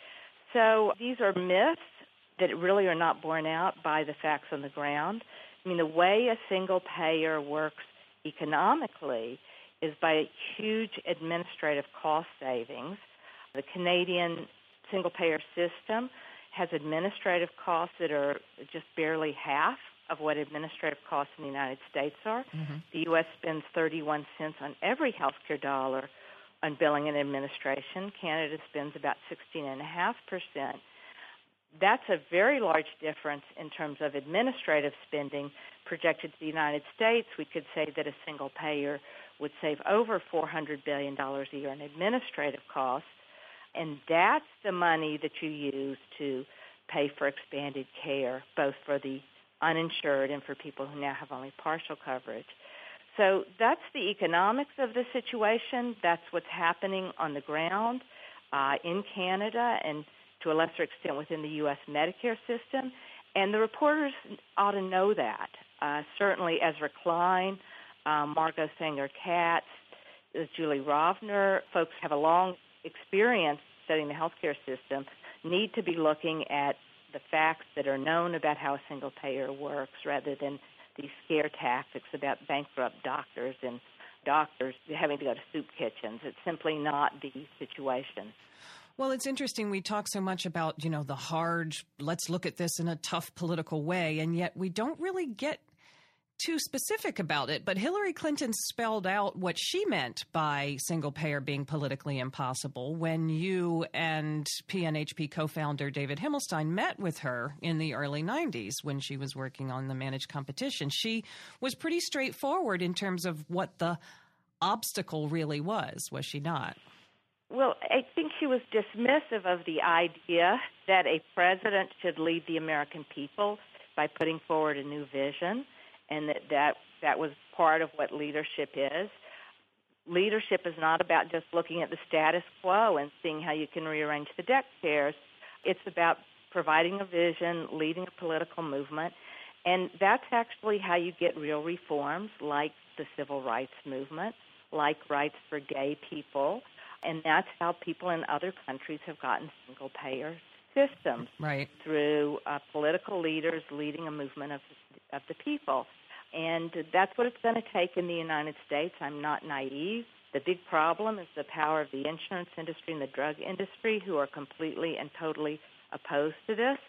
So these are myths that really are not borne out by the facts on the ground. I mean, the way a single payer works economically is by huge administrative cost savings. The Canadian single payer system has administrative costs that are just barely half of what administrative costs in the United States are. Mm-hmm. The U S spends thirty-one cents on every healthcare dollar on billing and administration. Canada spends about sixteen point five percent. That's a very large difference in terms of administrative spending projected to the United States. We could say that a single payer would save over four hundred billion dollars a year in administrative costs. And that's the money that you use to pay for expanded care, both for the uninsured and for people who now have only partial coverage. So that's the economics of the situation. That's what's happening on the ground uh, in Canada and to a lesser extent within the U S Medicare system. And the reporters ought to know that. Uh, certainly Ezra Klein, um, Margot Sanger-Katz, uh, Julie Rovner, folks have a long experience studying the healthcare system, need to be looking at the facts that are known about how a single payer works rather than these scare tactics about bankrupt doctors and doctors having to go to soup kitchens. It's simply not the situation. Well, it's interesting. We talk so much about, you know, the hard, let's look at this in a tough political way, and yet we don't really get too specific about it. But Hillary Clinton spelled out what she meant by single payer being politically impossible when you and P N H P co-founder David Himmelstein met with her in the early nineties when she was working on the managed competition. She was pretty straightforward in terms of what the obstacle really was, was she not? Well, I think she was dismissive of the idea that a president should lead the American people by putting forward a new vision, and that that, that was part of what leadership is. Leadership is not about just looking at the status quo and seeing how you can rearrange the deck chairs. It's about providing a vision, leading a political movement, and that's actually how you get real reforms like the civil rights movement, like rights for gay people. And that's how people in other countries have gotten single-payer systems, right, through uh, political leaders leading a movement of, of the people. And that's what it's going to take in the United States. I'm not naive. The big problem is the power of the insurance industry and the drug industry, who are completely and totally opposed to this.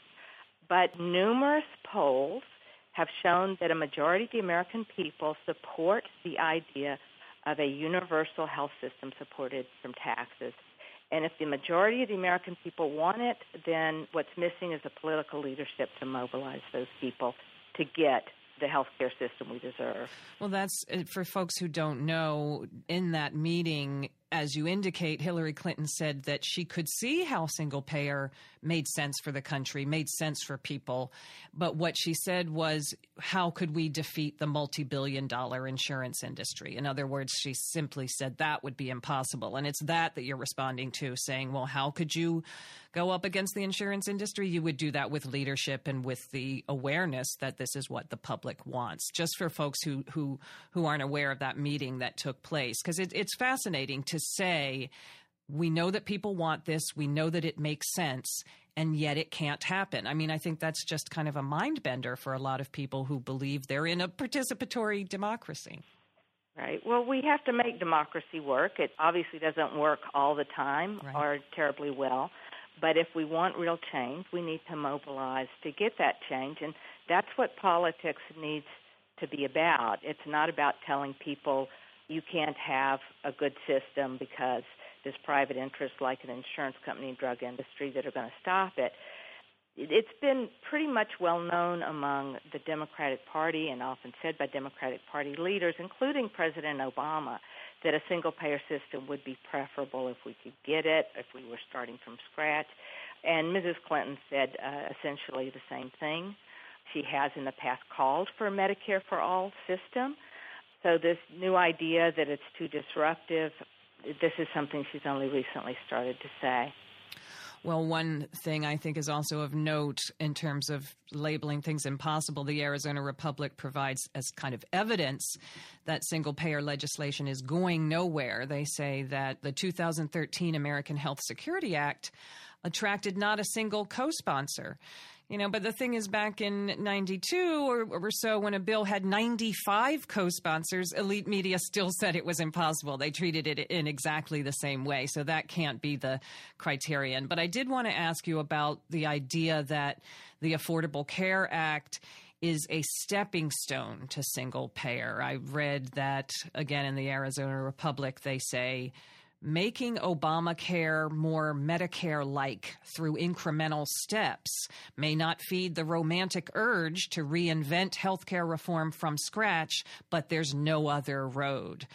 But numerous polls have shown that a majority of the American people support the idea of a universal health system supported from taxes. And if the majority of the American people want it, then what's missing is the political leadership to mobilize those people to get the healthcare system we deserve. Well, that's, for folks who don't know, in that meeting, as you indicate, Hillary Clinton said that she could see how single payer made sense for the country, made sense for people. But what she said was, how could we defeat the multi-billion dollar insurance industry? In other words, she simply said that would be impossible. And it's that that you're responding to, saying, well, how could you go up against the insurance industry? You would do that with leadership and with the awareness that this is what the public wants. Just for folks who who, who aren't aware of that meeting that took place, because it, it's fascinating to say, we know that people want this, we know that it makes sense, and yet it can't happen. I mean, I think that's just kind of a mind bender for a lot of people who believe they're in a participatory democracy. Right. Well, we have to make democracy work. It obviously doesn't work all the time, right, or terribly well. But if we want real change, we need to mobilize to get that change. And that's what politics needs to be about. It's not about telling people you can't have a good system because there's private interests like an insurance company and drug industry that are going to stop it. It's been pretty much well known among the Democratic Party and often said by Democratic Party leaders, including President Obama, that a single-payer system would be preferable if we could get it, if we were starting from scratch. And Missus Clinton said uh, essentially the same thing. She has in the past called for a Medicare for All system. So this new idea that it's too disruptive, this is something she's only recently started to say. Well, one thing I think is also of note in terms of labeling things impossible, the Arizona Republic provides as kind of evidence that single-payer legislation is going nowhere. They say that the two thousand thirteen American Health Security Act attracted not a single co-sponsor. You know, but the thing is, back in ninety-two or, or so, when a bill had ninety-five co-sponsors, elite media still said it was impossible. They treated it in exactly the same way. So that can't be the criterion. But I did want to ask you about the idea that the Affordable Care Act is a stepping stone to single payer. I read that, again, in the Arizona Republic, they say, making Obamacare more Medicare-like through incremental steps may not feed the romantic urge to reinvent healthcare reform from scratch, but there's no other road.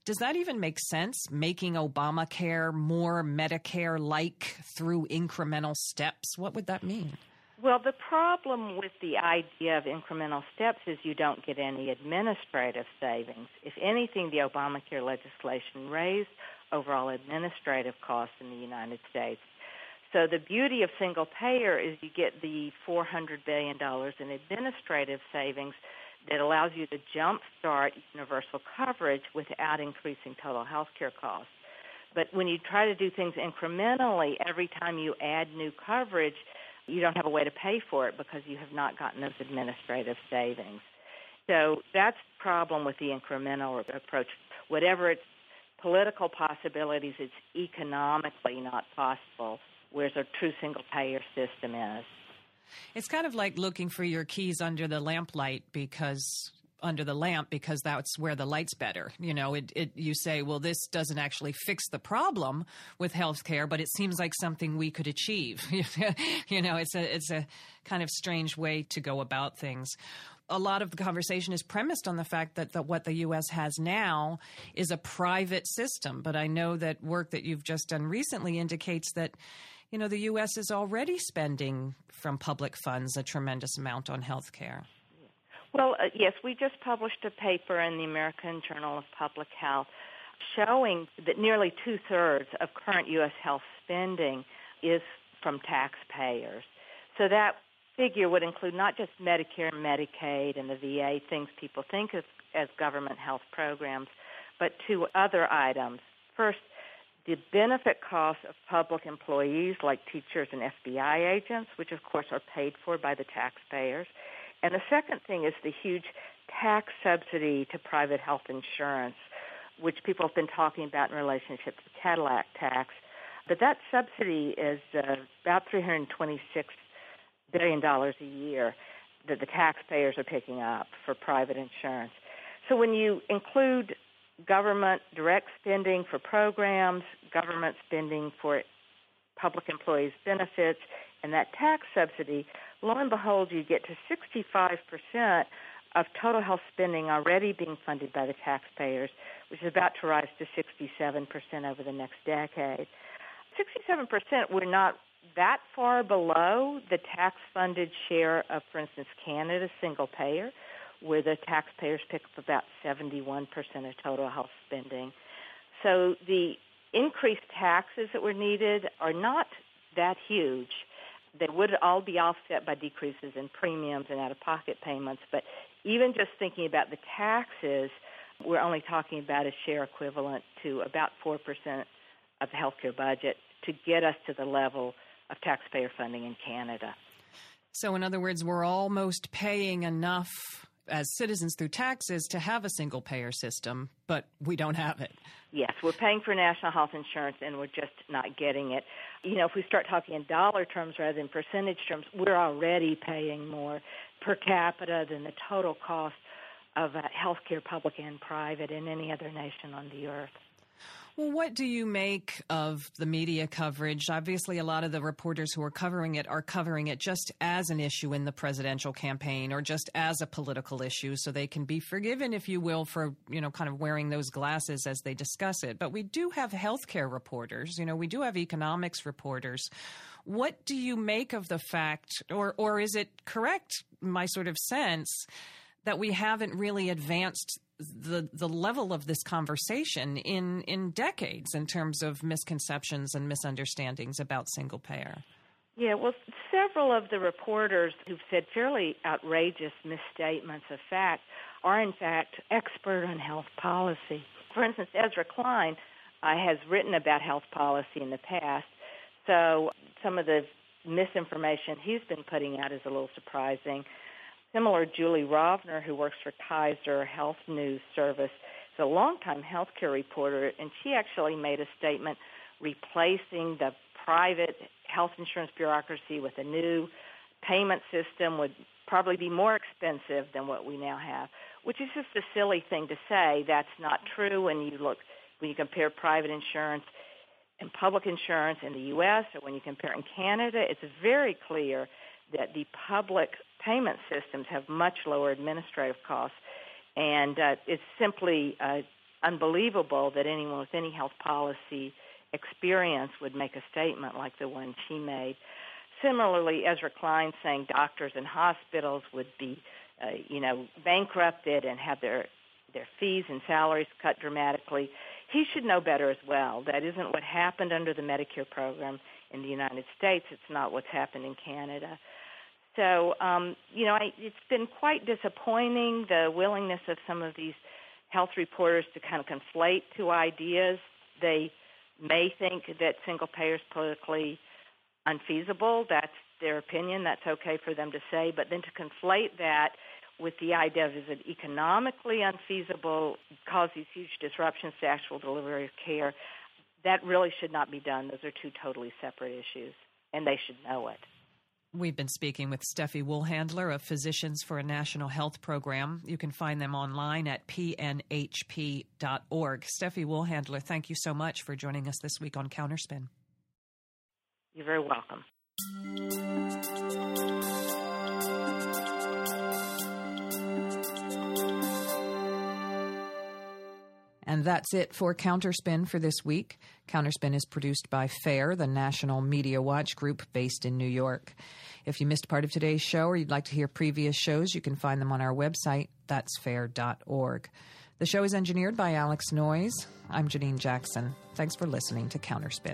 Does that even make sense, making Obamacare more Medicare-like through incremental steps? What would that mean? Well, the problem with the idea of incremental steps is you don't get any administrative savings. If anything, the Obamacare legislation raised overall administrative costs in the United States. So the beauty of single payer is you get the four hundred billion dollars in administrative savings that allows you to jumpstart universal coverage without increasing total health care costs. But when you try to do things incrementally, every time you add new coverage, you don't have a way to pay for it because you have not gotten those administrative savings. So that's the problem with the incremental approach. Whatever its political possibilities, it's economically not possible, whereas a true single-payer system is. It's kind of like looking for your keys under the lamplight because under the lamp because that's where the light's better. You know, it, it you say, well, this doesn't actually fix the problem with health care, but it seems like something we could achieve. You know, it's a it's a kind of strange way to go about things. A lot of the conversation is premised on the fact that, that what the U S has now is a private system. But I know that work that you've just done recently indicates that, you know, the U S is already spending from public funds a tremendous amount on health care. Well, uh, yes, we just published a paper in the American Journal of Public Health showing that nearly two-thirds of current U S health spending is from taxpayers. So that figure would include not just Medicare and Medicaid and the V A, things people think of as government health programs, but two other items. First, the benefit costs of public employees like teachers and F B I agents, which of course are paid for by the taxpayers. And the second thing is the huge tax subsidy to private health insurance, which people have been talking about in relationship to the Cadillac tax. But that subsidy is uh, about three hundred twenty-six billion dollars a year that the taxpayers are picking up for private insurance. So when you include government direct spending for programs, government spending for public employees' benefits, and that tax subsidy, lo and behold, you get to sixty-five percent of total health spending already being funded by the taxpayers, which is about to rise to sixty-seven percent over the next decade. sixty-seven percent, we're not that far below the tax-funded share of, for instance, Canada's single payer, where the taxpayers pick up about seventy-one percent of total health spending. So the increased taxes that were needed are not that huge. They would all be offset by decreases in premiums and out-of-pocket payments, but even just thinking about the taxes, we're only talking about a share equivalent to about four percent of the healthcare budget to get us to the level of taxpayer funding in Canada. So in other words, we're almost paying enough as citizens through taxes to have a single-payer system, but we don't have it. Yes, we're paying for national health insurance, and we're just not getting it. You know, if we start talking in dollar terms rather than percentage terms, we're already paying more per capita than the total cost of uh, health care, public and private, in any other nation on the earth. Well, what do you make of the media coverage? Obviously, a lot of the reporters who are covering it are covering it just as an issue in the presidential campaign or just as a political issue, so they can be forgiven, if you will, for, you know, kind of wearing those glasses as they discuss it. But we do have healthcare reporters. You know, we do have economics reporters. What do you make of the fact, or or is it correct, my sort of sense, that we haven't really advanced the the level of this conversation in, in decades in terms of misconceptions and misunderstandings about single payer? Yeah, well, several of the reporters who've said fairly outrageous misstatements of fact are, in fact, expert on health policy. For instance, Ezra Klein uh, has written about health policy in the past, so some of the misinformation he's been putting out is a little surprising. Similar, Julie Rovner, who works for Kaiser Health News Service, is a longtime healthcare reporter, and she actually made a statement replacing the private health insurance bureaucracy with a new payment system would probably be more expensive than what we now have, which is just a silly thing to say. That's not true when you look, when you compare private insurance and public insurance in the U S or when you compare in Canada. It's very clear that the public payment systems have much lower administrative costs, and uh, it's simply uh, unbelievable that anyone with any health policy experience would make a statement like the one she made. Similarly, Ezra Klein saying doctors and hospitals would be, uh, you know, bankrupted and have their their fees and salaries cut dramatically. He should know better as well. That isn't what happened under the Medicare program in the United States. It's not what's happened in Canada. So, um, you know, I, it's been quite disappointing, the willingness of some of these health reporters to kind of conflate two ideas. They may think that single-payer is politically unfeasible. That's their opinion. That's okay for them to say. But then to conflate that with the idea of is it economically unfeasible, cause these huge disruptions to actual delivery of care, that really should not be done. Those are two totally separate issues, and they should know it. We've been speaking with Steffi Woolhandler of Physicians for a National Health Program. You can find them online at p n h p dot org. Steffi Woolhandler, thank you so much for joining us this week on Counterspin. You're very welcome. And that's it for Counterspin for this week. Counterspin is produced by FAIR, the National Media Watch Group based in New York. If you missed part of today's show or you'd like to hear previous shows, you can find them on our website, that's fair dot org. The show is engineered by Alex Noyes. I'm Janine Jackson. Thanks for listening to Counterspin.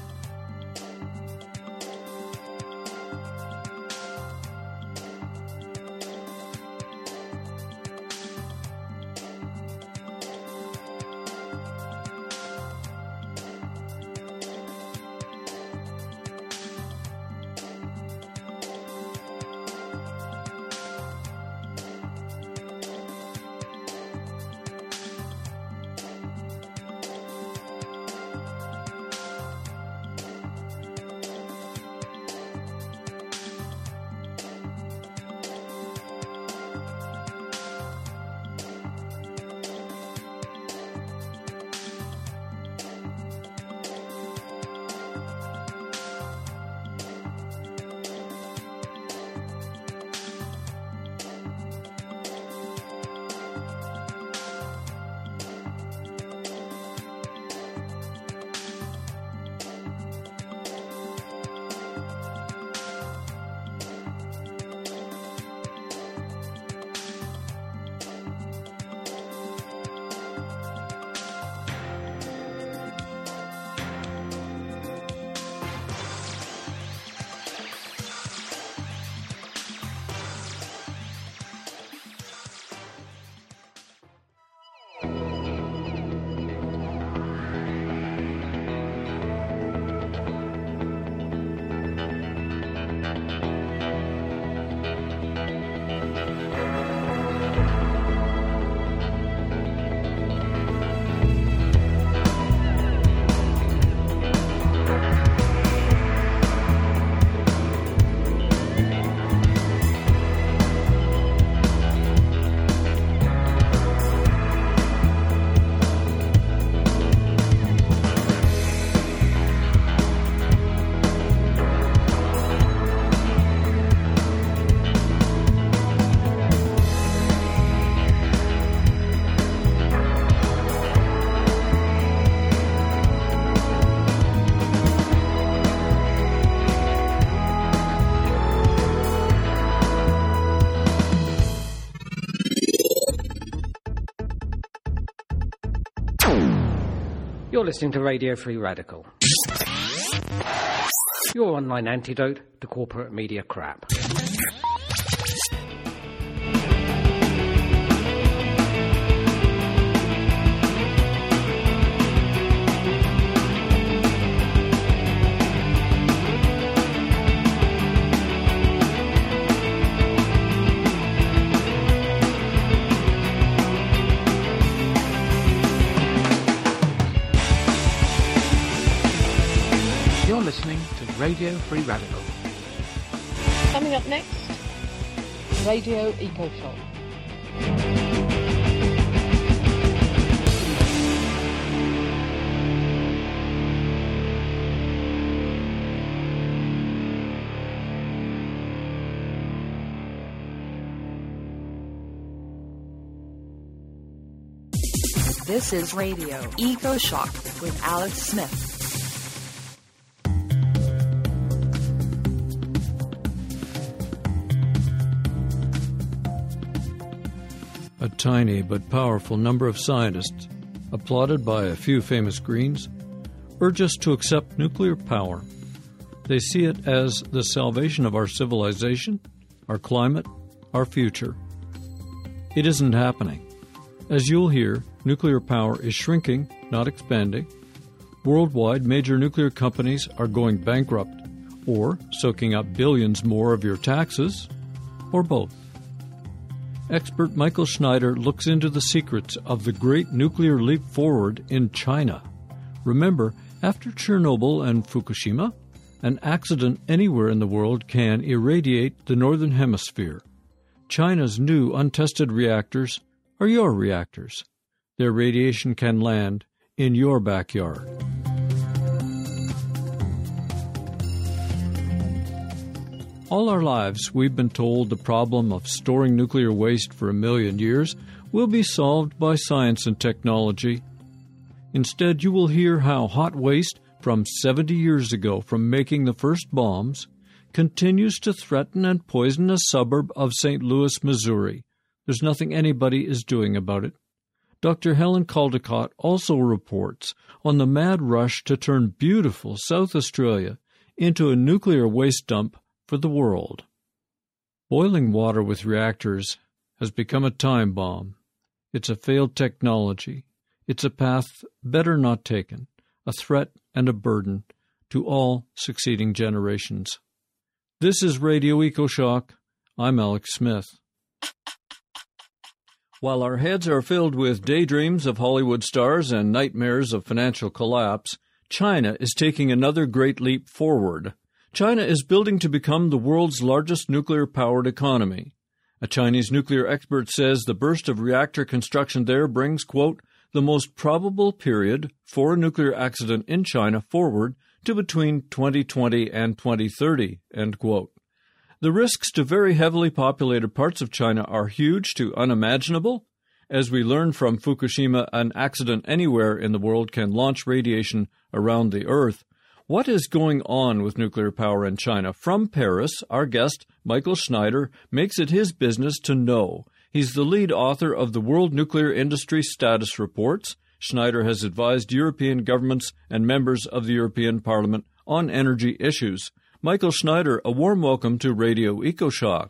You're listening to Radio Free Radical, your online antidote to corporate media crap. Listening to Radio Free Radical. Coming up next, Radio Eco Shock. This is Radio EcoShock with Alex Smith. A tiny but powerful number of scientists, applauded by a few famous Greens, urge us to accept nuclear power. They see it as the salvation of our civilization, our climate, our future. It isn't happening. As you'll hear, nuclear power is shrinking, not expanding. Worldwide, major nuclear companies are going bankrupt, or soaking up billions more of your taxes, or both. Expert Michael Schneider looks into the secrets of the great nuclear leap forward in China. Remember, after Chernobyl and Fukushima, an accident anywhere in the world can irradiate the Northern Hemisphere. China's new untested reactors are your reactors. Their radiation can land in your backyard. All our lives, we've been told the problem of storing nuclear waste for a million years will be solved by science and technology. Instead, you will hear how hot waste from seventy years ago from making the first bombs continues to threaten and poison a suburb of Saint Louis, Missouri. There's nothing anybody is doing about it. Doctor Helen Caldicott also reports on the mad rush to turn beautiful South Australia into a nuclear waste dump for the world. Boiling water with reactors has become a time bomb. It's a failed technology. It's a path better not taken, a threat and a burden to all succeeding generations. This is Radio EcoShock. I'm Alex Smith. While our heads are filled with daydreams of Hollywood stars and nightmares of financial collapse, China is taking another great leap forward. China is building to become the world's largest nuclear-powered economy. A Chinese nuclear expert says the burst of reactor construction there brings, quote, the most probable period for a nuclear accident in China forward to between twenty twenty and twenty thirty, end quote. The risks to very heavily populated parts of China are huge to unimaginable. As we learned from Fukushima, an accident anywhere in the world can launch radiation around the Earth. What is going on with nuclear power in China? From Paris, our guest, Michael Schneider, makes it his business to know. He's the lead author of the World Nuclear Industry Status Reports. Schneider has advised European governments and members of the European Parliament on energy issues. Michael Schneider, a warm welcome to Radio EcoShock.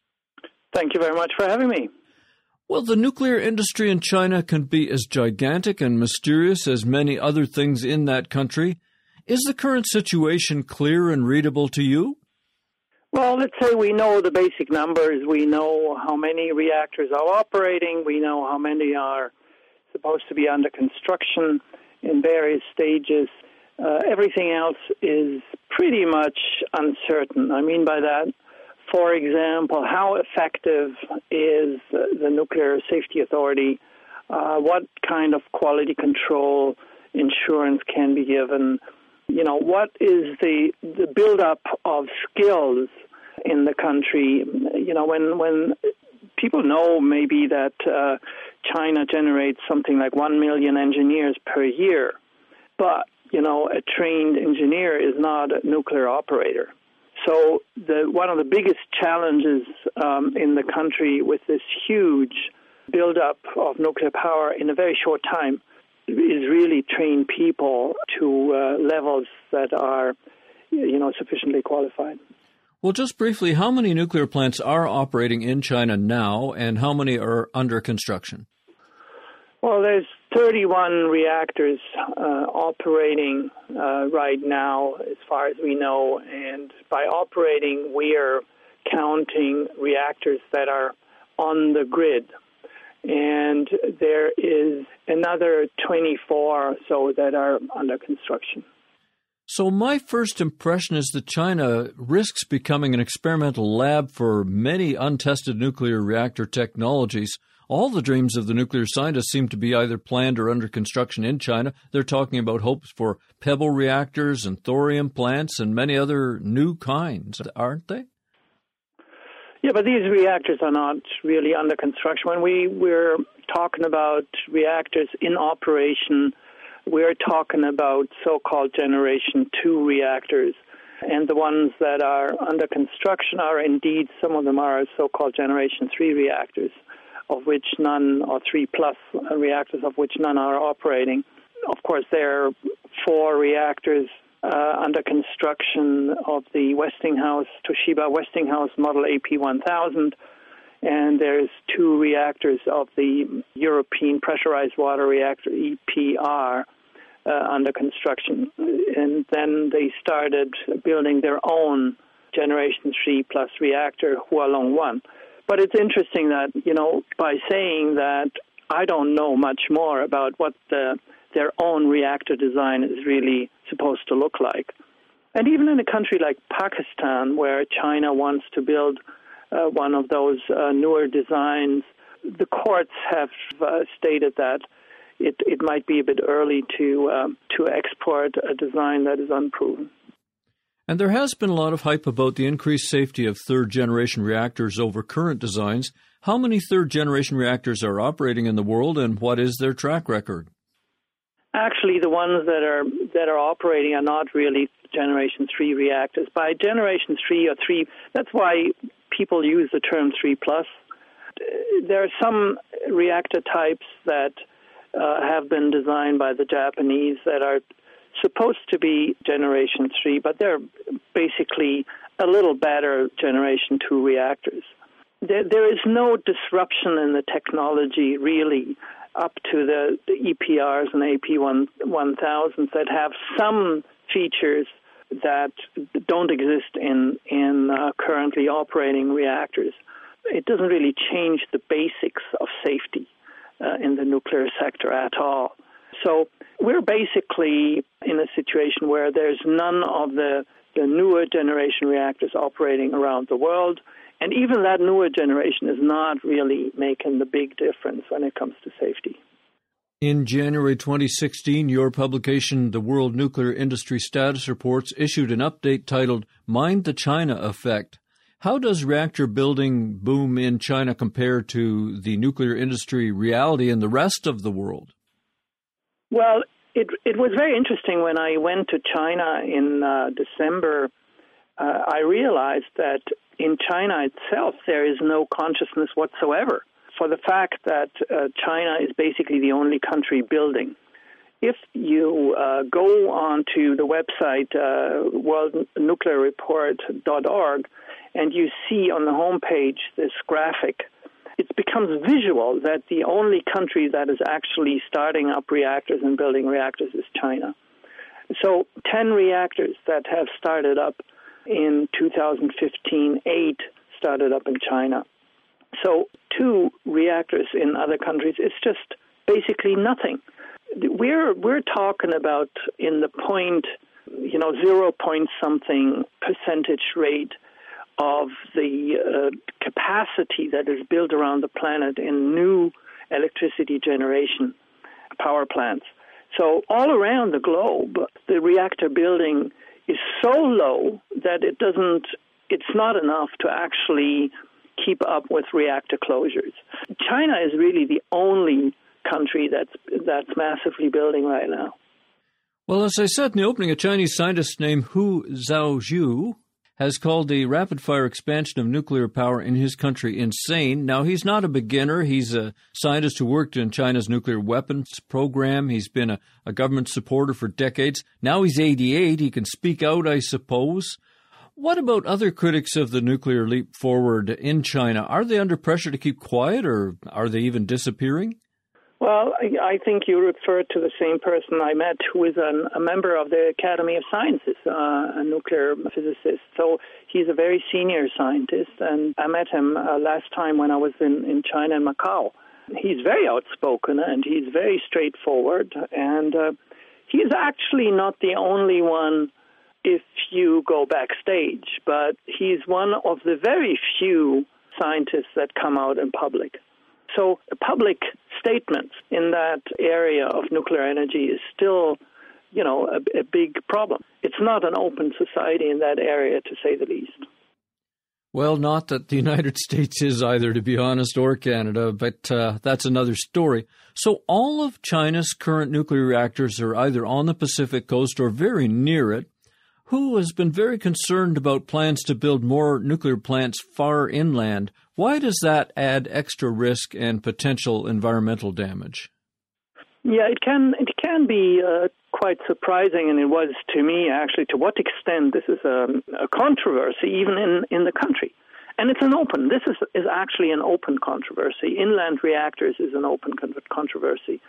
Thank you very much for having me. Well, the nuclear industry in China can be as gigantic and mysterious as many other things in that country. Is the current situation clear and readable to you? Well, let's say we know the basic numbers. We know how many reactors are operating. We know how many are supposed to be under construction in various stages. Uh, everything else is pretty much uncertain. I mean by that, for example, how effective is the Nuclear Safety Authority? Uh, what kind of quality control insurance can be given? You know, what is the the buildup of skills in the country? You know, when when people know maybe that uh, China generates something like one million engineers per year, but, you know, a trained engineer is not a nuclear operator. So the one of the biggest challenges um, in the country with this huge buildup of nuclear power in a very short time is really train people to uh, levels that are, you know, sufficiently qualified. Well, just briefly, how many nuclear plants are operating in China now, and how many are under construction? Well, there's thirty-one reactors uh, operating uh, right now, as far as we know, and by operating, we are counting reactors that are on the grid. And there is another twenty-four or so that are under construction. So my first impression is that China risks becoming an experimental lab for many untested nuclear reactor technologies. All the dreams of the nuclear scientists seem to be either planned or under construction in China. They're talking about hopes for pebble reactors and thorium plants and many other new kinds, aren't they? Yeah, but these reactors are not really under construction. When we, we're talking about reactors in operation, we're talking about so-called Generation two reactors. And the ones that are under construction are indeed, some of them are so-called Generation three reactors, of which none, or three plus reactors, of which none are operating. Of course, there are four reactors uh, under construction of the Westinghouse, Toshiba Westinghouse Model A P one thousand, and there's two reactors of the European Pressurized Water Reactor, E P R, uh, under construction. And then they started building their own Generation three plus reactor, Hualong one. But it's interesting that, you know, by saying that I don't know much more about what the their own reactor design is really supposed to look like. And even in a country like Pakistan, where China wants to build uh, one of those uh, newer designs, the courts have uh, stated that it, it might be a bit early to um, to export a design that is unproven. And there has been a lot of hype about the increased safety of third-generation reactors over current designs. How many third-generation reactors are operating in the world, and what is their track record? Actually, the ones that are that are operating are not really Generation three reactors. By Generation three or three, that's why people use the term three plus. There are some reactor types that uh, have been designed by the Japanese that are supposed to be Generation three, but they're basically a little better Generation two reactors. There, there is no disruption in the technology, really, up to the, the E P Rs and A P one thousands that have some features that don't exist in, in uh, currently operating reactors. It doesn't really change the basics of safety uh, in the nuclear sector at all. So we're basically in a situation where there's none of the, the newer generation reactors operating around the world. And even that newer generation is not really making the big difference when it comes to safety. In January twenty sixteen, your publication, The World Nuclear Industry Status Reports, issued an update titled Mind the China Effect. How does reactor building boom in China compare to the nuclear industry reality in the rest of the world? Well, it, it was very interesting when I went to China in uh, December. Uh, I realized that in China itself, there is no consciousness whatsoever for the fact that uh, China is basically the only country building. If you uh, go onto the website uh, world nuclear report dot org and you see on the homepage this graphic, it becomes visual that the only country that is actually starting up reactors and building reactors is China. So ten reactors that have started up in two thousand fifteen, eight started up in China. So two reactors in other countries is just basically nothing. We're we're talking about in the point, you know, zero point something percentage rate of the uh, capacity that is built around the planet in new electricity generation power plants. So all around the globe, the reactor building is so low that it doesn't, it's not enough to actually keep up with reactor closures. China is really the only country that's that's massively building right now. Well, as I said in the opening, a Chinese scientist named Hu Zhaozhou has called the rapid-fire expansion of nuclear power in his country insane. Now, he's not a beginner. He's a scientist who worked in China's nuclear weapons program. He's been a, a government supporter for decades. Now he's eighty-eight. He can speak out, I suppose. What about other critics of the nuclear leap forward in China? Are they under pressure to keep quiet, or are they even disappearing? Well, I think you referred to the same person I met, who is an, a member of the Academy of Sciences, uh, a nuclear physicist. So he's a very senior scientist, and I met him uh, last time when I was in, in China and Macau. He's very outspoken, and he's very straightforward, and uh, he's actually not the only one if you go backstage, but he's one of the very few scientists that come out in public. So public statements in that area of nuclear energy is still, you know, a, a big problem. It's not an open society in that area, to say the least. Well, not that the United States is either, to be honest, or Canada, but uh, that's another story. So all of China's current nuclear reactors are either on the Pacific coast or very near it. Who has been very concerned about plans to build more nuclear plants far inland? Why does that add extra risk and potential environmental damage? Yeah, it can it can be uh, quite surprising, and it was to me actually to what extent this is a, a controversy even in, in the country. And it's an open, this is, is actually an open controversy. Inland reactors is an open con- controversy.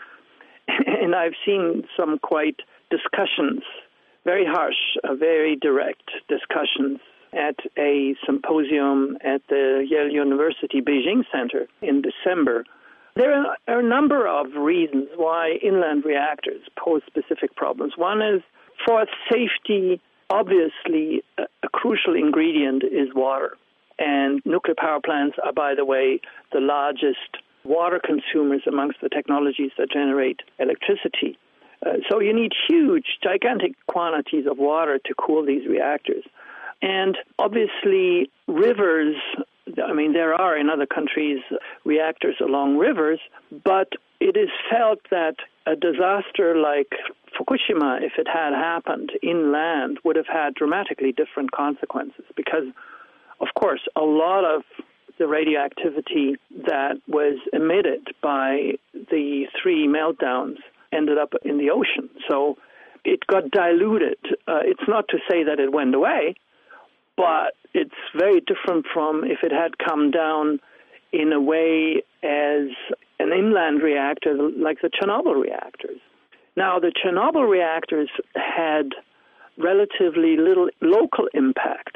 And I've seen some quite discussions, very harsh, uh, very direct discussions at a symposium at the Yale University Beijing Center in December. There are a number of reasons why inland reactors pose specific problems. One is for safety, obviously, a, a crucial ingredient is water. And nuclear power plants are, by the way, the largest water consumers amongst the technologies that generate electricity. Uh, so you need huge, gigantic quantities of water to cool these reactors. And obviously, rivers, I mean, there are in other countries reactors along rivers, but it is felt that a disaster like Fukushima, if it had happened inland, would have had dramatically different consequences because, of course, a lot of the radioactivity that was emitted by the three meltdowns ended up in the ocean. So it got diluted. Uh, it's not to say that it went away, but it's very different from if it had come down in a way as an inland reactor like the Chernobyl reactors. Now, the Chernobyl reactors had relatively little local impact.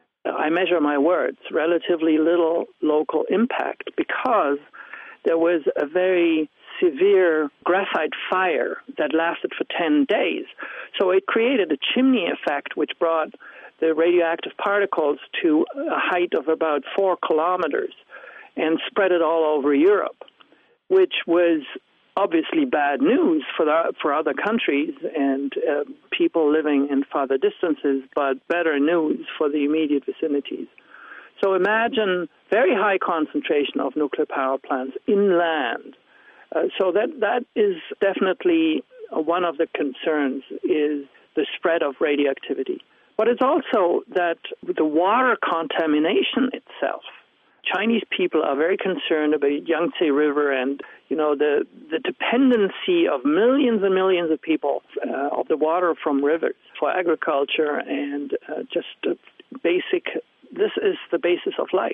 I measure my words, relatively little local impact because there was a very severe graphite fire that lasted for ten days. So it created a chimney effect which brought the radioactive particles to a height of about four kilometers and spread it all over Europe, which was obviously bad news for the, for other countries and uh, people living in farther distances, but better news for the immediate vicinities. So imagine very high concentration of nuclear power plants inland. Uh, so that that is definitely uh, one of the concerns is the spread of radioactivity. But it's also that the water contamination itself. Chinese people are very concerned about Yangtze River and, you know, the, the dependency of millions and millions of people uh, of the water from rivers for agriculture and uh, just uh, basic, this is the basis of life.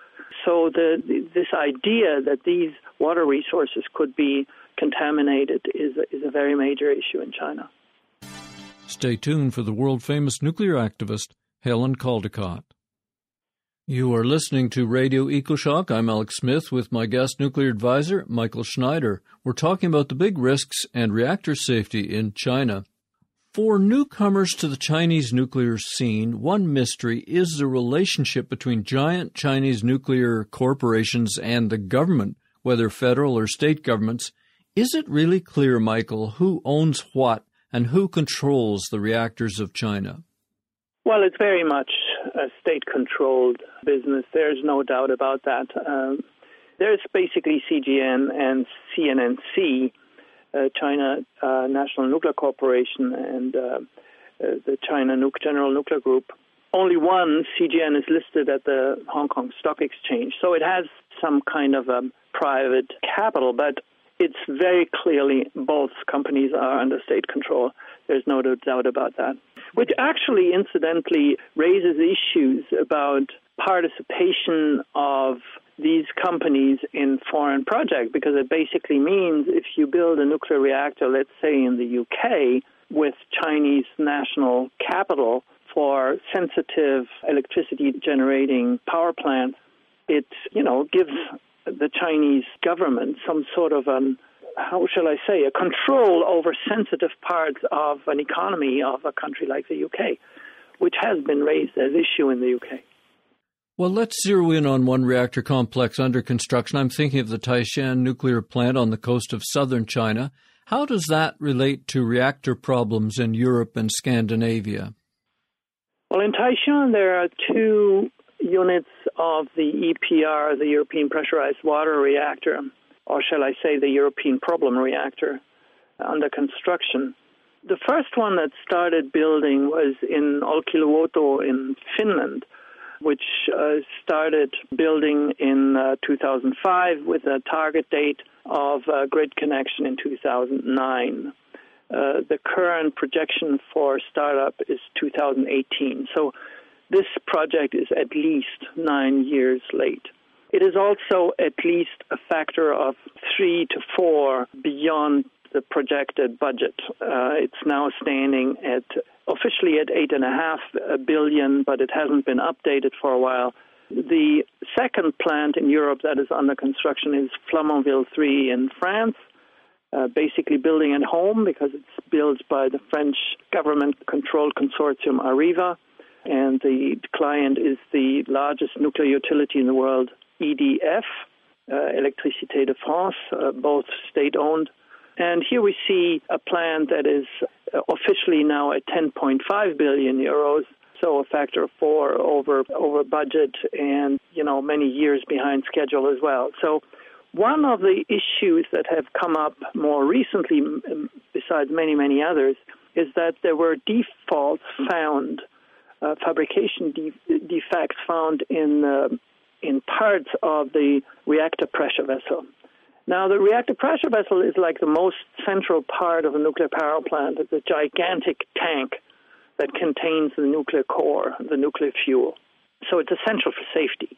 So the, this idea that these water resources could be contaminated is, is a very major issue in China. Stay tuned for the world-famous nuclear activist, Helen Caldicott. You are listening to Radio EcoShock. I'm Alex Smith with my guest nuclear advisor, Michael Schneider. We're talking about the big risks and reactor safety in China. For newcomers to the Chinese nuclear scene, one mystery is the relationship between giant Chinese nuclear corporations and the government, whether federal or state governments. Is it really clear, Michael, who owns what and who controls the reactors of China? Well, it's very much a state-controlled business. There's no doubt about that. Um, there's basically C G N and C N N C, uh, China uh, National Nuclear Corporation, and uh, uh, the China nu- General Nuclear Group. Only one, C G N, is listed at the Hong Kong Stock Exchange, so it has some kind of um, private capital, but it's very clearly both companies are under state control. There's no doubt about that. Which actually, incidentally, raises issues about participation of these companies in foreign projects, because it basically means if you build a nuclear reactor, let's say in the U K, with Chinese national capital for sensitive electricity-generating power plants, it, you know, gives the Chinese government some sort of an how shall I say, a control over sensitive parts of an economy of a country like the U K, which has been raised as issue in the U K. Well, let's zero in on one reactor complex under construction. I'm thinking of the Taishan nuclear plant on the coast of southern China. How does that relate to reactor problems in Europe and Scandinavia? Well, in Taishan, there are two units of the E P R, the European Pressurized Water Reactor, or shall I say the European Problem Reactor, under construction. The first one that started building was in Olkiluoto in Finland, which uh, started building in uh, two thousand five with a target date of uh, grid connection in two thousand nine. Uh, the current projection for startup is two thousand eighteen. So this project is at least nine years late. It is also at least a factor of three to four beyond the projected budget. Uh, it's now standing at officially at eight and a half billion, but it hasn't been updated for a while. The second plant in Europe that is under construction is Flamanville three in France, uh, basically building at home because it's built by the French government-controlled consortium Areva, and the client is the largest nuclear utility in the world, E D F, uh, Électricité de France, uh, both state-owned. And here we see a plant that is officially now at ten point five billion euros, so a factor of four over over budget and, you know, many years behind schedule as well. So one of the issues that have come up more recently, besides many, many others, is that there were defaults found, uh, fabrication de- defects found in uh, in parts of the reactor pressure vessel. Now, the reactor pressure vessel is like the most central part of a nuclear power plant. It's a gigantic tank that contains the nuclear core, the nuclear fuel. So it's essential for safety.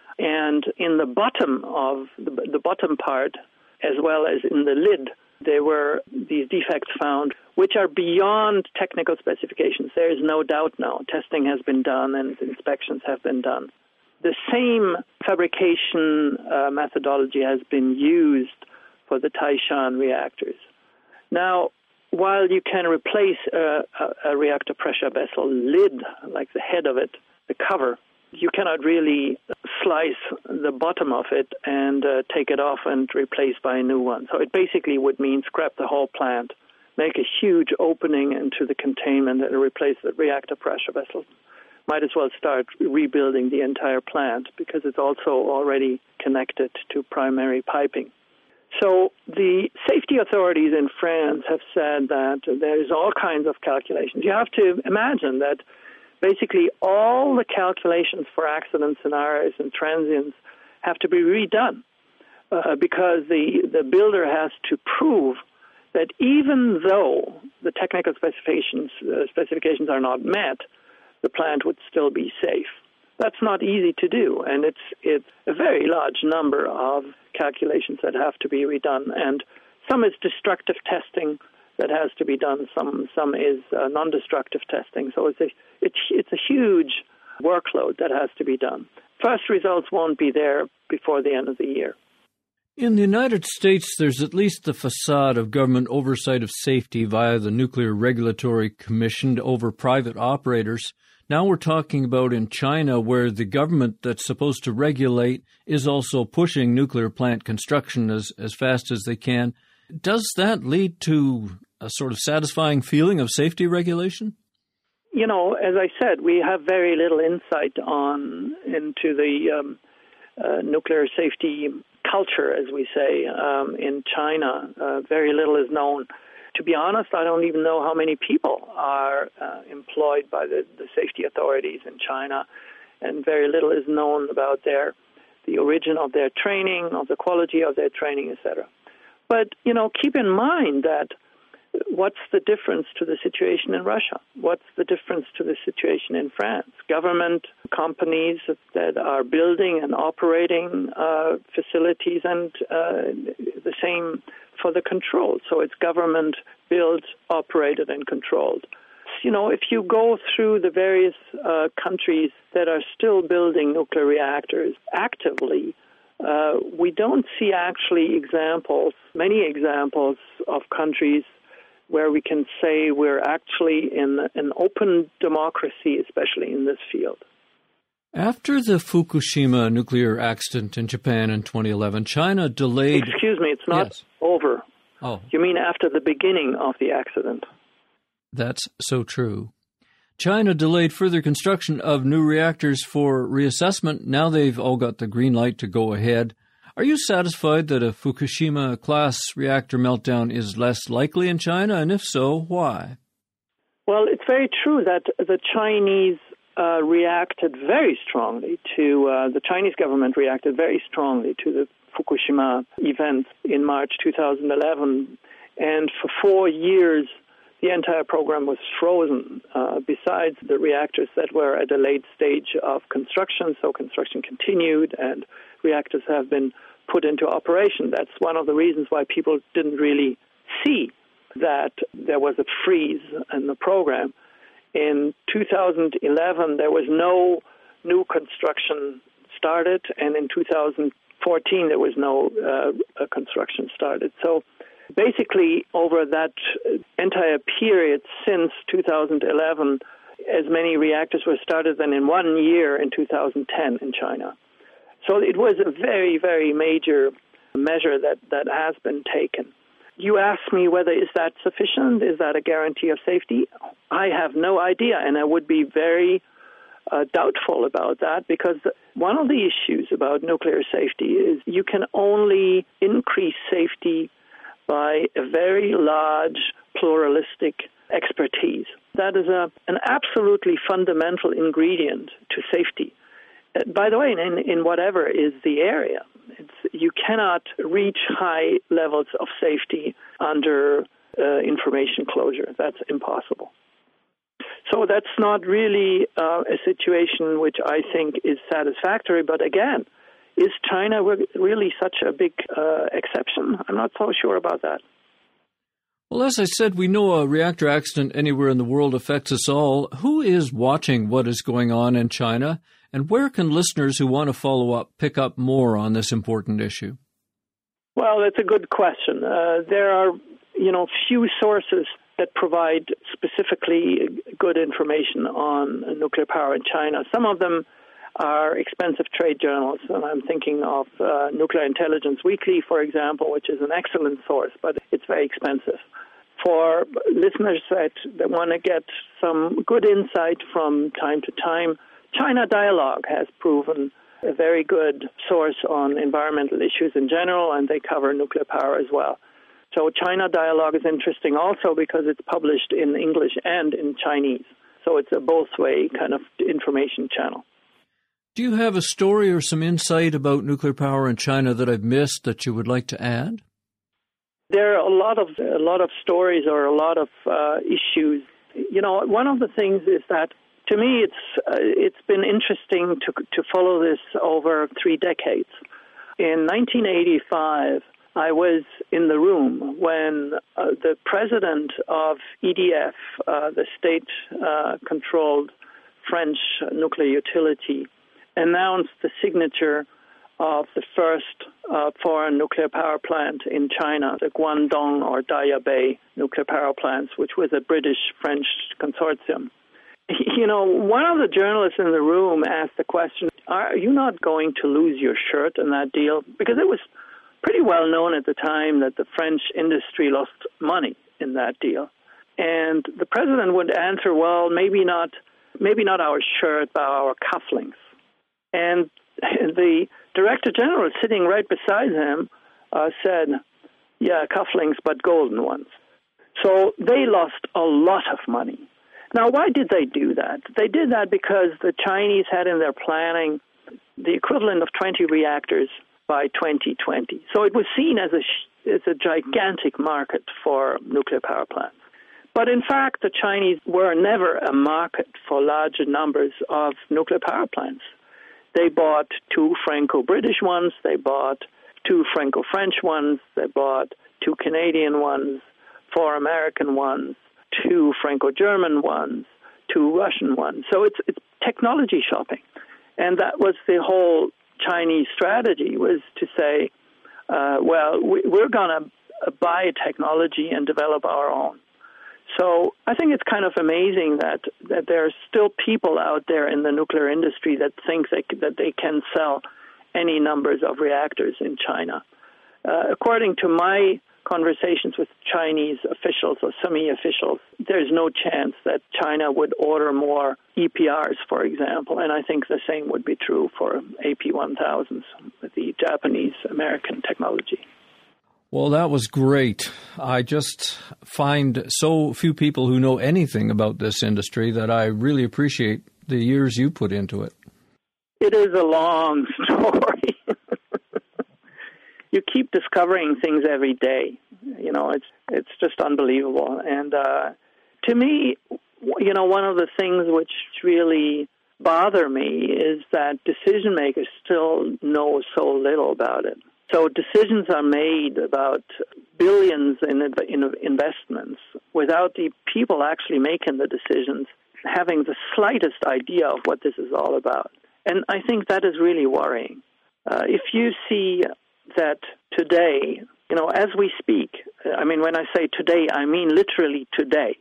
And in the bottom of the, the bottom part, as well as in the lid, there were these defects found, which are beyond technical specifications. There is no doubt now. Testing has been done and inspections have been done. The same fabrication uh, methodology has been used for the Taishan reactors. Now, while you can replace a, a, a reactor pressure vessel lid, like the head of it, the cover, you cannot really slice the bottom of it and uh, take it off and replace by a new one. So it basically would mean scrap the whole plant, make a huge opening into the containment and replace the reactor pressure vessel. Might as well start rebuilding the entire plant because it's also already connected to primary piping. So the safety authorities in France have said that there's all kinds of calculations. You have to imagine that basically all the calculations for accident scenarios and transients have to be redone uh, because the, the builder has to prove that even though the technical specifications uh, specifications are not met, the plant would still be safe. That's not easy to do, and it's it's a very large number of calculations that have to be redone. And some is destructive testing that has to be done. Some some is uh, non-destructive testing. So it's a it's it's a huge workload that has to be done. First results won't be there before the end of the year. In the United States, there's at least the facade of government oversight of safety via the Nuclear Regulatory Commission over private operators. Now we're talking about in China, where the government that's supposed to regulate is also pushing nuclear plant construction as, as fast as they can. Does that lead to a sort of satisfying feeling of safety regulation? You know, as I said, we have very little insight on into the um, uh, nuclear safety culture, as we say, um, in China. Uh, very little is known. To be honest, I don't even know how many people are uh, employed by the, the safety authorities in China, and very little is known about their the origin of their training, of the quality of their training, et cetera. But, you know, keep in mind that what's the difference to the situation in Russia? What's the difference to the situation in France? Government companies that are building and operating uh, facilities, and uh, the same for the control. So it's government built, operated, and controlled. You know, if you go through the various uh, countries that are still building nuclear reactors actively, uh, we don't see actually examples, many examples of countries where we can say we're actually in an open democracy, especially in this field. After the Fukushima nuclear accident in Japan in twenty eleven, China delayed... Excuse me, it's not yes. over. Oh. You mean after the beginning of the accident? That's so true. China delayed further construction of new reactors for reassessment. Now they've all got the green light to go ahead. Are you satisfied that a Fukushima-class reactor meltdown is less likely in China? And if so, why? Well, it's very true that the Chinese uh, reacted very strongly to, uh, the Chinese government reacted very strongly to the Fukushima event in March two thousand eleven. And for four years, the entire program was frozen, uh, besides the reactors that were at a late stage of construction. So construction continued and reactors have been put into operation. That's one of the reasons why people didn't really see that there was a freeze in the program. In two thousand eleven, there was no new construction started, and in two thousand fourteen, there was no uh, construction started. So basically, over that entire period since two thousand eleven, as many reactors were started than in one year in two thousand ten in China. So it was a very, very major measure that, that has been taken. You asked me whether is that sufficient? Is that a guarantee of safety? I have no idea, and I would be very uh, doubtful about that, because one of the issues about nuclear safety is you can only increase safety by a very large pluralistic expertise. That is a, an absolutely fundamental ingredient to safety. Uh, by the way, in, in whatever is the area, it's, you cannot reach high levels of safety under uh, information closure. That's impossible. So that's not really uh, a situation which I think is satisfactory. But again, is China really such a big uh, exception? I'm not so sure about that. Well, as I said, we know a reactor accident anywhere in the world affects us all. Who is watching what is going on in China, and where can listeners who want to follow up pick up more on this important issue? Well, that's a good question. Uh, there are, you know, few sources that provide specifically good information on nuclear power in China. Some of them are expensive trade journals, and I'm thinking of uh, Nuclear Intelligence Weekly, for example, which is an excellent source, but it's very expensive. For listeners that, that want to get some good insight from time to time, China Dialogue has proven a very good source on environmental issues in general, and they cover nuclear power as well. So China Dialogue is interesting also because it's published in English and in Chinese. So it's a both-way kind of information channel. Do you have a story or some insight about nuclear power in China that I've missed that you would like to add? There are a lot of a lot of stories or a lot of uh, issues. You know, one of the things is that to me it's uh, it's been interesting to to follow this over three decades. In nineteen eighty-five, I was in the room when uh, the president of E D F, uh, the state-controlled uh, French nuclear utility, announced the signature of the first uh, foreign nuclear power plant in China, the Guangdong or Daya Bay nuclear power plants, which was a British-French consortium. You know, one of the journalists in the room asked the question, are you not going to lose your shirt in that deal? Because it was pretty well known at the time that the French industry lost money in that deal. And the president would answer, well, maybe not, maybe not our shirt, but our cufflinks. And the director general sitting right beside him uh, said, yeah, cufflinks, but golden ones. So they lost a lot of money. Now, why did they do that? They did that because the Chinese had in their planning the equivalent of twenty reactors by twenty twenty. So it was seen as a, as a gigantic market for nuclear power plants. But in fact, the Chinese were never a market for larger numbers of nuclear power plants. They bought two Franco-British ones, they bought two Franco-French ones, they bought two Canadian ones, four American ones, two Franco-German ones, two Russian ones. So it's, it's technology shopping. And that was the whole Chinese strategy, was to say, uh, well, we, we're going to buy technology and develop our own. So I think it's kind of amazing that, that there are still people out there in the nuclear industry that think they, that they can sell any numbers of reactors in China. Uh, according to my conversations with Chinese officials or semi-officials, there's no chance that China would order more E P Rs, for example. And I think the same would be true for A P one thousands, the Japanese-American technology. Well, that was great. I just find so few people who know anything about this industry that I really appreciate the years you put into it. It is a long story. You keep discovering things every day. You know, it's it's just unbelievable. And uh, to me, you know, one of the things which really bother me is that decision makers still know so little about it. So decisions are made about billions in, in investments without the people actually making the decisions having the slightest idea of what this is all about. And I think that is really worrying. Uh, if you see that today, you know, as we speak, I mean, when I say today, I mean literally today,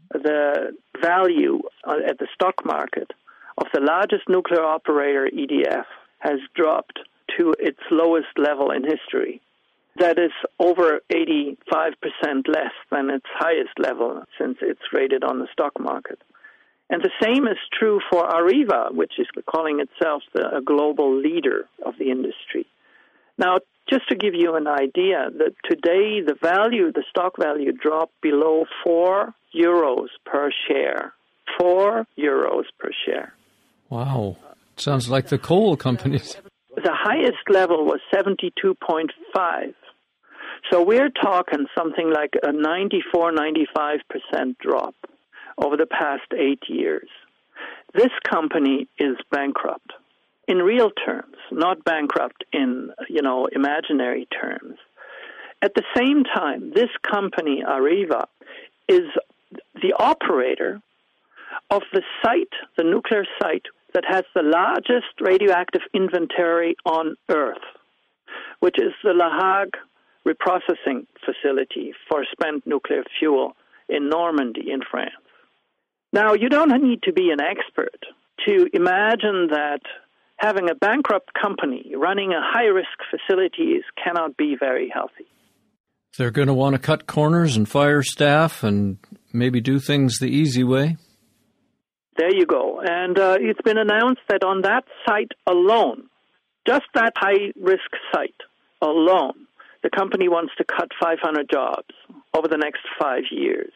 the value at the stock market of the largest nuclear operator, E D F, has dropped to its lowest level in history. That is over eighty-five percent less than its highest level since it's traded on the stock market. And the same is true for Areva, which is calling itself the, a global leader of the industry. Now, just to give you an idea, that today the value, the stock value dropped below four euros per share. Four euros per share. Wow. Sounds like the coal companies. The highest level was seventy-two point five. So we're talking something like a ninety-four, ninety-five percent drop over the past eight years. This company is bankrupt in real terms, not bankrupt in, you know, imaginary terms. At the same time, this company, Areva, is the operator of the site, the nuclear site, that has the largest radioactive inventory on Earth, which is the La Hague reprocessing facility for spent nuclear fuel in Normandy in France. Now, you don't need to be an expert to imagine that having a bankrupt company running a high-risk facility cannot be very healthy. They're going to want to cut corners and fire staff and maybe do things the easy way. There you go. And uh, it's been announced that on that site alone, just that high-risk site alone, the company wants to cut five hundred jobs over the next five years.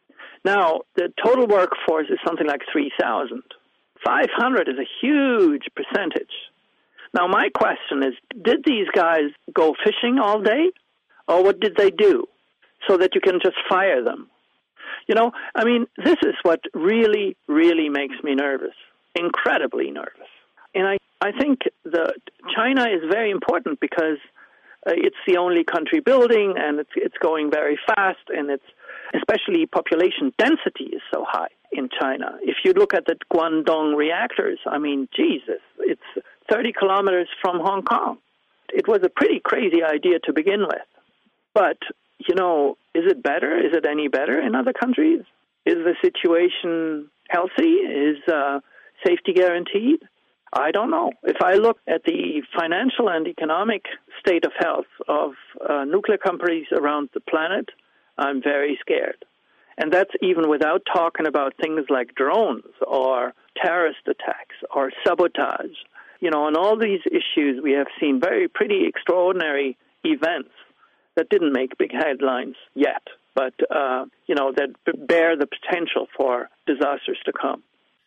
Now, the total workforce is something like three thousand. five hundred is a huge percentage. Now, my question is, did these guys go fishing all day? Or what did they do so that you can just fire them? You know, I mean, this is what really, really makes me nervous, incredibly nervous. And I, I think the China is very important because uh, it's the only country building, and it's it's going very fast, and it's especially population density is so high in China. If you look at the Guangdong reactors, I mean, Jesus, it's thirty kilometers from Hong Kong. It was a pretty crazy idea to begin with. But, you know, is it better? Is it any better in other countries? Is the situation healthy? Is uh, safety guaranteed? I don't know. If I look at the financial and economic state of health of uh, nuclear companies around the planet, I'm very scared. And that's even without talking about things like drones or terrorist attacks or sabotage. You know, on all these issues, we have seen very pretty extraordinary events that didn't make big headlines yet, but, uh, you know, that bear the potential for disasters to come.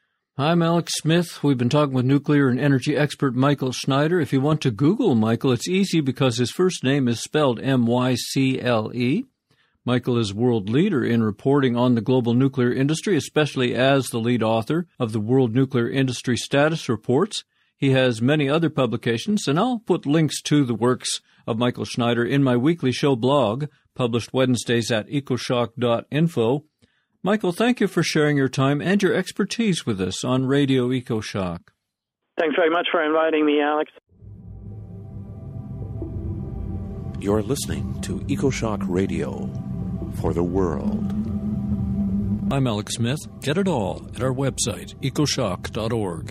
I'm Alex Smith. We've been talking with nuclear and energy expert Michael Schneider. If you want to Google Michael, it's easy because his first name is spelled M Y C L E. Michael is world leader in reporting on the global nuclear industry, especially as the lead author of the World Nuclear Industry Status Reports. He has many other publications, and I'll put links to the works of Michael Schneider in my weekly show blog, published Wednesdays at ecoshock dot info. Michael, thank you for sharing your time and your expertise with us on Radio EcoShock. Thanks very much for inviting me, Alex. You're listening to EcoShock Radio for the world. I'm Alex Smith. Get it all at our website, ecoshock dot org.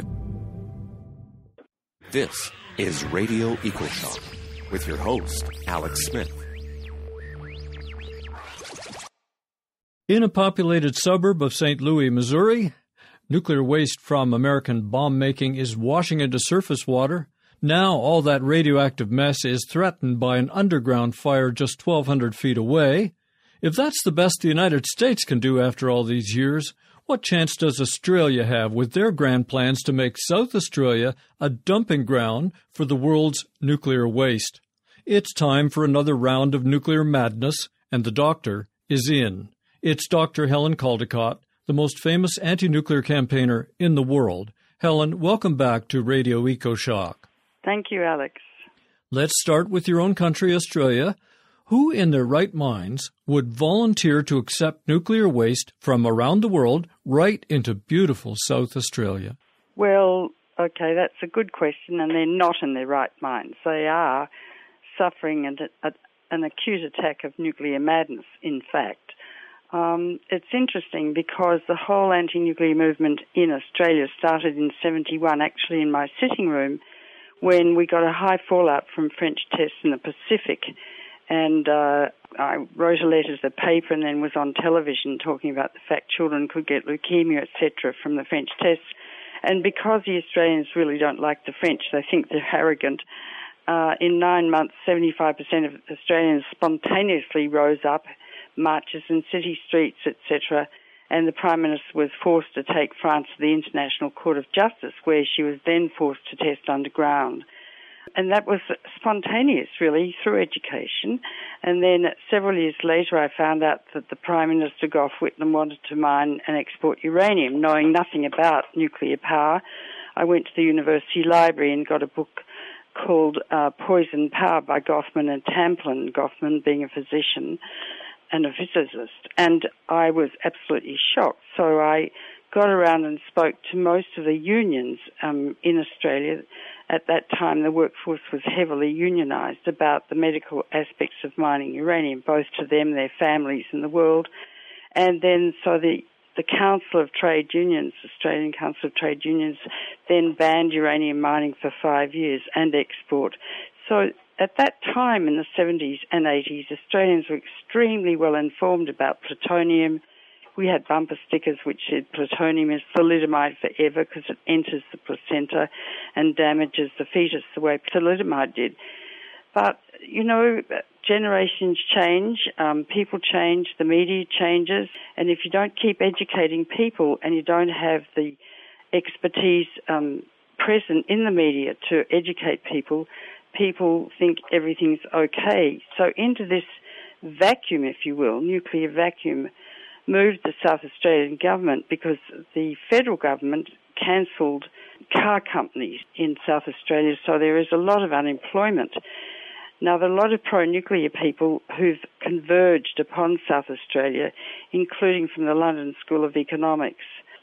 This is Radio EcoShock with your host, Alex Smith. In a populated suburb of Saint Louis, Missouri, nuclear waste from American bomb-making is washing into surface water. Now all that radioactive mess is threatened by an underground fire just twelve hundred feet away. If that's the best the United States can do after all these years, what chance does Australia have with their grand plans to make South Australia a dumping ground for the world's nuclear waste? It's time for another round of nuclear madness, and the doctor is in. It's Doctor Helen Caldicott, the most famous anti-nuclear campaigner in the world. Helen, welcome back to Radio EcoShock. Thank you, Alex. Let's start with your own country, Australia. Who in their right minds would volunteer to accept nuclear waste from around the world right into beautiful South Australia? Well, okay, that's a good question, and they're not in their right minds. They are suffering an, a, an acute attack of nuclear madness, in fact. Um, it's interesting because the whole anti-nuclear movement in Australia started in seventy-one, actually in my sitting room, when we got a high fallout from French tests in the Pacific. And uh, I wrote a letter to the paper and then was on television talking about the fact children could get leukemia, et cetera, from the French tests. And because the Australians really don't like the French, they think they're arrogant, uh, in nine months, seventy-five percent of Australians spontaneously rose up, marches in city streets, et cetera, and the Prime Minister was forced to take France to the International Court of Justice, where she was then forced to test underground. And that was spontaneous, really, through education. And then several years later, I found out that the Prime Minister, Gough Whitlam, wanted to mine and export uranium, knowing nothing about nuclear power. I went to the University Library and got a book called uh, Poison Power by Goffman and Tamplin, Goffman being a physician and a physicist. And I was absolutely shocked. So I got around and spoke to most of the unions um, in Australia. At that time, the workforce was heavily unionised about the medical aspects of mining uranium, both to them, their families, and the world. And then, so the, the Council of Trade Unions, Australian Council of Trade Unions, then banned uranium mining for five years and export. So at that time, in the seventies and eighties, Australians were extremely well informed about plutonium. We had bumper stickers which said plutonium is thalidomide forever because it enters the placenta and damages the fetus the way thalidomide did. But, you know, generations change, um, people change, the media changes, and if you don't keep educating people and you don't have the expertise um, present in the media to educate people, people think everything's okay. So into this vacuum, if you will, nuclear vacuum, moved the South Australian government because the federal government cancelled car companies in South Australia, so there is a lot of unemployment. Now, there are a lot of pro-nuclear people who've converged upon South Australia, including from the London School of Economics,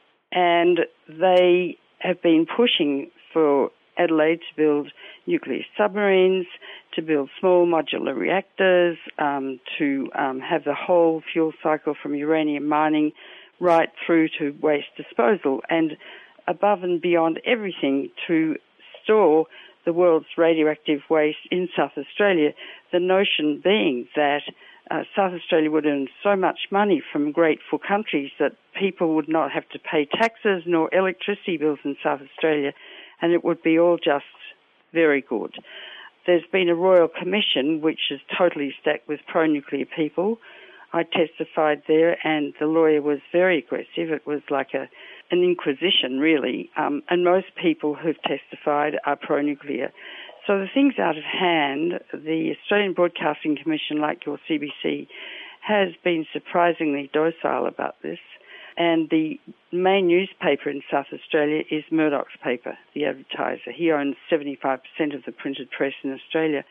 and they have been pushing for Adelaide to build nuclear submarines, to build small modular reactors, um, to um, have the whole fuel cycle from uranium mining right through to waste disposal, and above and beyond everything to store the world's radioactive waste in South Australia, the notion being that uh, South Australia would earn so much money from grateful countries that people would not have to pay taxes nor electricity bills in South Australia, and it would be all just very good. There's been a royal commission which is totally stacked with pro-nuclear people. I testified there, and the lawyer was very aggressive. It was like a an inquisition, really, um, and most people who've testified are pro-nuclear. So the thing's out of hand. The Australian Broadcasting Commission, like your C B C, has been surprisingly docile about this. And the main newspaper in South Australia is Murdoch's paper, The Advertiser. He owns seventy-five percent of the printed press in Australia.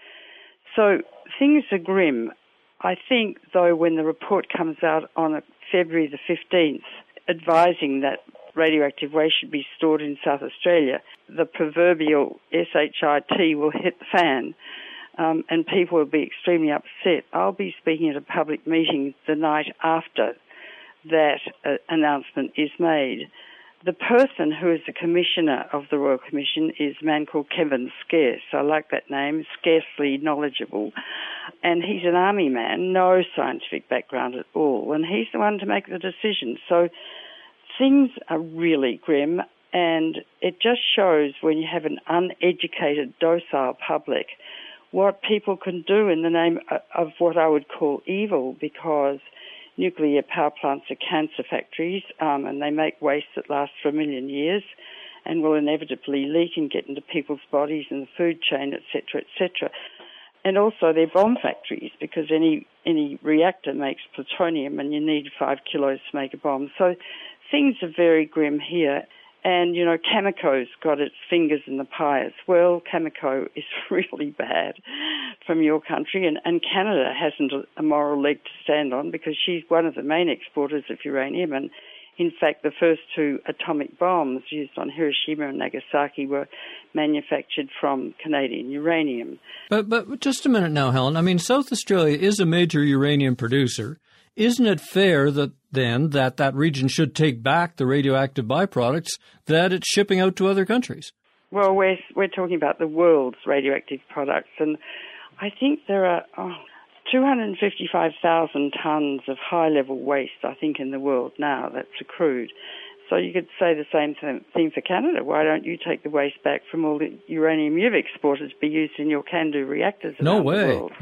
So things are grim. I think, though, when the report comes out on February the fifteenth, advising that radioactive waste should be stored in South Australia, the proverbial S H I T will hit the fan, um, and people will be extremely upset. I'll be speaking at a public meeting the night after that uh, announcement is made. the person who is the commissioner of the Royal Commission is a man called Kevin Scarce. I like that name, scarcely knowledgeable. And he's an army man, no scientific background at all. And he's the one to make the decision. So things are really grim. And it just shows when you have an uneducated, docile public what people can do in the name of what I would call evil, because nuclear power plants are cancer factories, um, and they make waste that lasts for a million years and will inevitably leak and get into people's bodies and the food chain, et cetera, et cetera. And also they're bomb factories, because any any reactor makes plutonium and you need five kilos to make a bomb. So things are very grim here. And, you know, Cameco's got its fingers in the pie as well. Cameco is really bad from your country, and, and Canada hasn't a, a moral leg to stand on, because she's one of the main exporters of uranium. And, in fact, the first two atomic bombs used on Hiroshima and Nagasaki were manufactured from Canadian uranium. But, but just a minute now, Helen. I mean, South Australia is a major uranium producer. Isn't it fair that then that that region should take back the radioactive byproducts that it's shipping out to other countries? Well, we're we're talking about the world's radioactive products, and I think there are oh, two hundred fifty-five thousand tonnes of high-level waste, I think, in the world now that's accrued. So you could say the same thing for Canada. Why don't you take the waste back from all the uranium you've exported to be used in your CANDU reactors around no way. the world?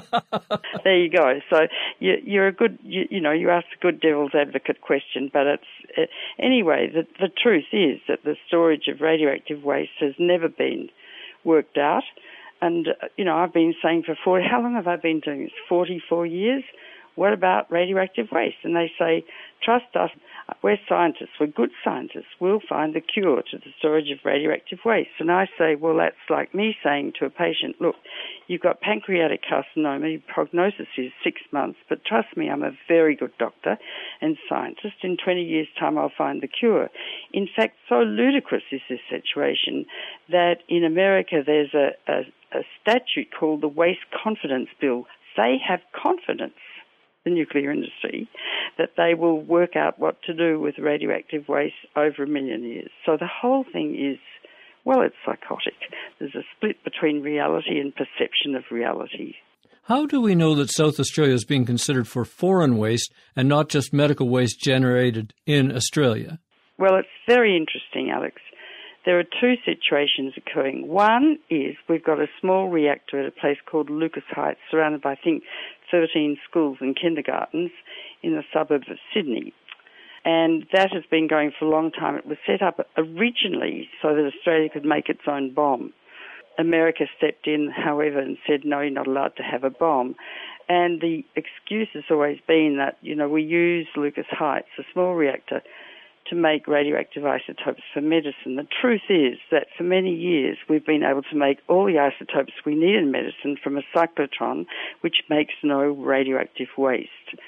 There you go. So you, you're a good, you, you know, you asked a good devil's advocate question, but it's it, anyway. The, the truth is that the storage of radioactive waste has never been worked out, and uh, you know, I've been saying for forty. How long have I been doing this? Forty-four years. What about radioactive waste? And they say, trust us, we're scientists, we're good scientists, we'll find the cure to the storage of radioactive waste. And I say, well, that's like me saying to a patient, look, you've got pancreatic carcinoma, your prognosis is six months, but trust me, I'm a very good doctor and scientist. In twenty years' time, I'll find the cure. In fact, so ludicrous is this situation that in America there's a, a, a statute called the Waste Confidence Bill. They have confidence, the nuclear industry, that they will work out what to do with radioactive waste over a million years. So the whole thing is, well, it's psychotic. There's a split between reality and perception of reality. How do we know that South Australia is being considered for foreign waste and not just medical waste generated in Australia? Well, it's very interesting, Alex. There are two situations occurring. One is we've got a small reactor at a place called Lucas Heights, surrounded by, I think, thirteen schools and kindergartens in the suburb of Sydney. And that has been going for a long time. It was set up originally so that Australia could make its own bomb. America stepped in, however, and said, no, you're not allowed to have a bomb. And the excuse has always been that, you know, we use Lucas Heights, a small reactor, to make radioactive isotopes for medicine. The truth is that for many years we've been able to make all the isotopes we need in medicine from a cyclotron, which makes no radioactive waste.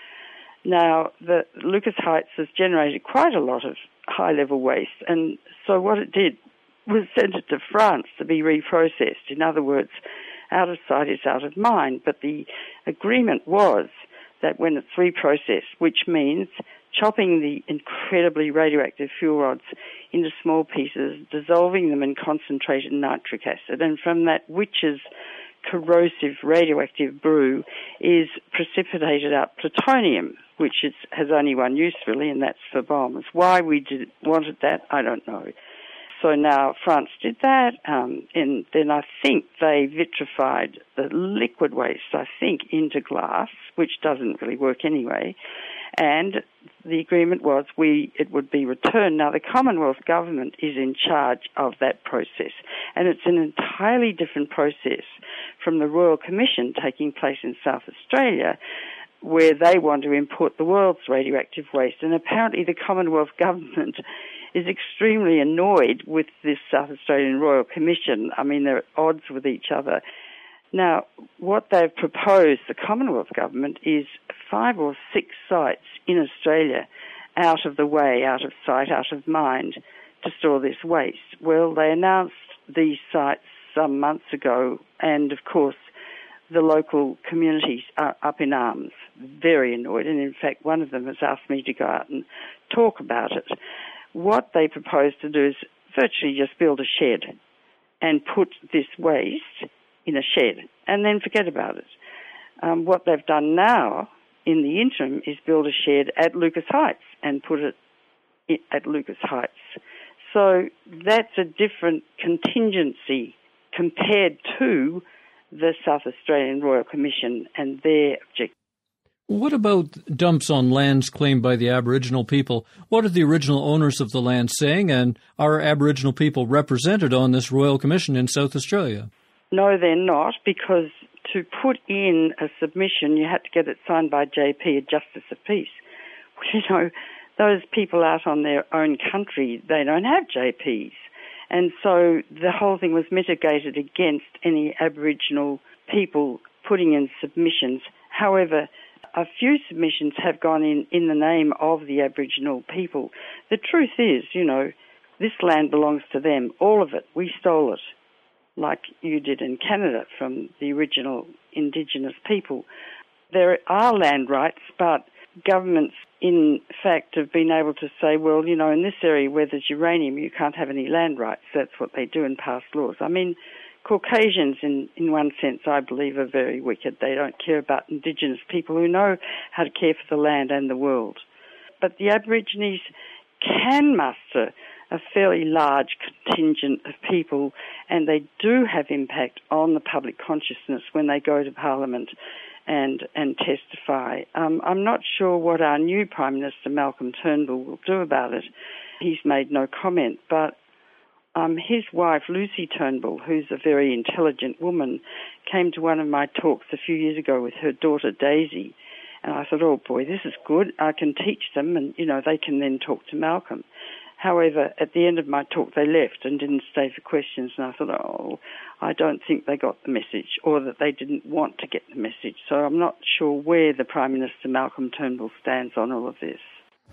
Now, the Lucas Heights has generated quite a lot of high-level waste, and so what it did was send it to France to be reprocessed. In other words, out of sight is out of mind. But the agreement was that when it's reprocessed, which means chopping the incredibly radioactive fuel rods into small pieces, dissolving them in concentrated nitric acid, and from that witch's corrosive radioactive brew is precipitated out plutonium, which is, has only one use really, and that's for bombs. Why we did, wanted that, I don't know. So now France did that, um, and then I think they vitrified the liquid waste, I think, into glass, which doesn't really work anyway. And the agreement was we it would be returned. Now, the Commonwealth government is in charge of that process, and it's an entirely different process from the Royal Commission taking place in South Australia, where they want to import the world's radioactive waste. And apparently the Commonwealth government is extremely annoyed with this South Australian Royal Commission. I mean, they're at odds with each other. Now, what they've proposed, the Commonwealth government, is five or six sites in Australia out of the way, out of sight, out of mind, to store this waste. Well, they announced these sites some months ago, and of course, the local communities are up in arms, very annoyed, and in fact, one of them has asked me to go out and talk about it. what they propose to do is virtually just build a shed and put this waste in a shed and then forget about it. Um, what they've done now in the interim is build a shed at Lucas Heights and put it at Lucas Heights. So that's a different contingency compared to the South Australian Royal Commission and their objective. What about dumps on lands claimed by the Aboriginal people? What are the original owners of the land saying, and are Aboriginal people represented on this Royal Commission in South Australia? No, they're not, because to put in a submission, you had to get it signed by J P, a Justice of Peace. You know, those people out on their own country, they don't have J Ps. And so the whole thing was mitigated against any Aboriginal people putting in submissions. However, a few submissions have gone in in the name of the Aboriginal people. The truth is, you know, this land belongs to them, all of it. We stole it, like you did in Canada from the original Indigenous people. There are land rights, but governments, in fact, have been able to say, well, you know, in this area where there's uranium, you can't have any land rights. That's what they do in past laws. I mean, Caucasians, in, in one sense, I believe, are very wicked. They don't care about Indigenous people who know how to care for the land and the world. But the Aborigines can muster a fairly large contingent of people, and they do have impact on the public consciousness when they go to Parliament and and testify. Um, I'm not sure what our new Prime Minister, Malcolm Turnbull, will do about it. He's made no comment, but um, his wife, Lucy Turnbull, who's a very intelligent woman, came to one of my talks a few years ago with her daughter, Daisy, and I thought, oh boy, this is good. I can teach them, and, you know, they can then talk to Malcolm. However, at the end of my talk, they left and didn't stay for questions, and I thought, oh, I don't think they got the message, or that they didn't want to get the message. So I'm not sure where the Prime Minister, Malcolm Turnbull, stands on all of this.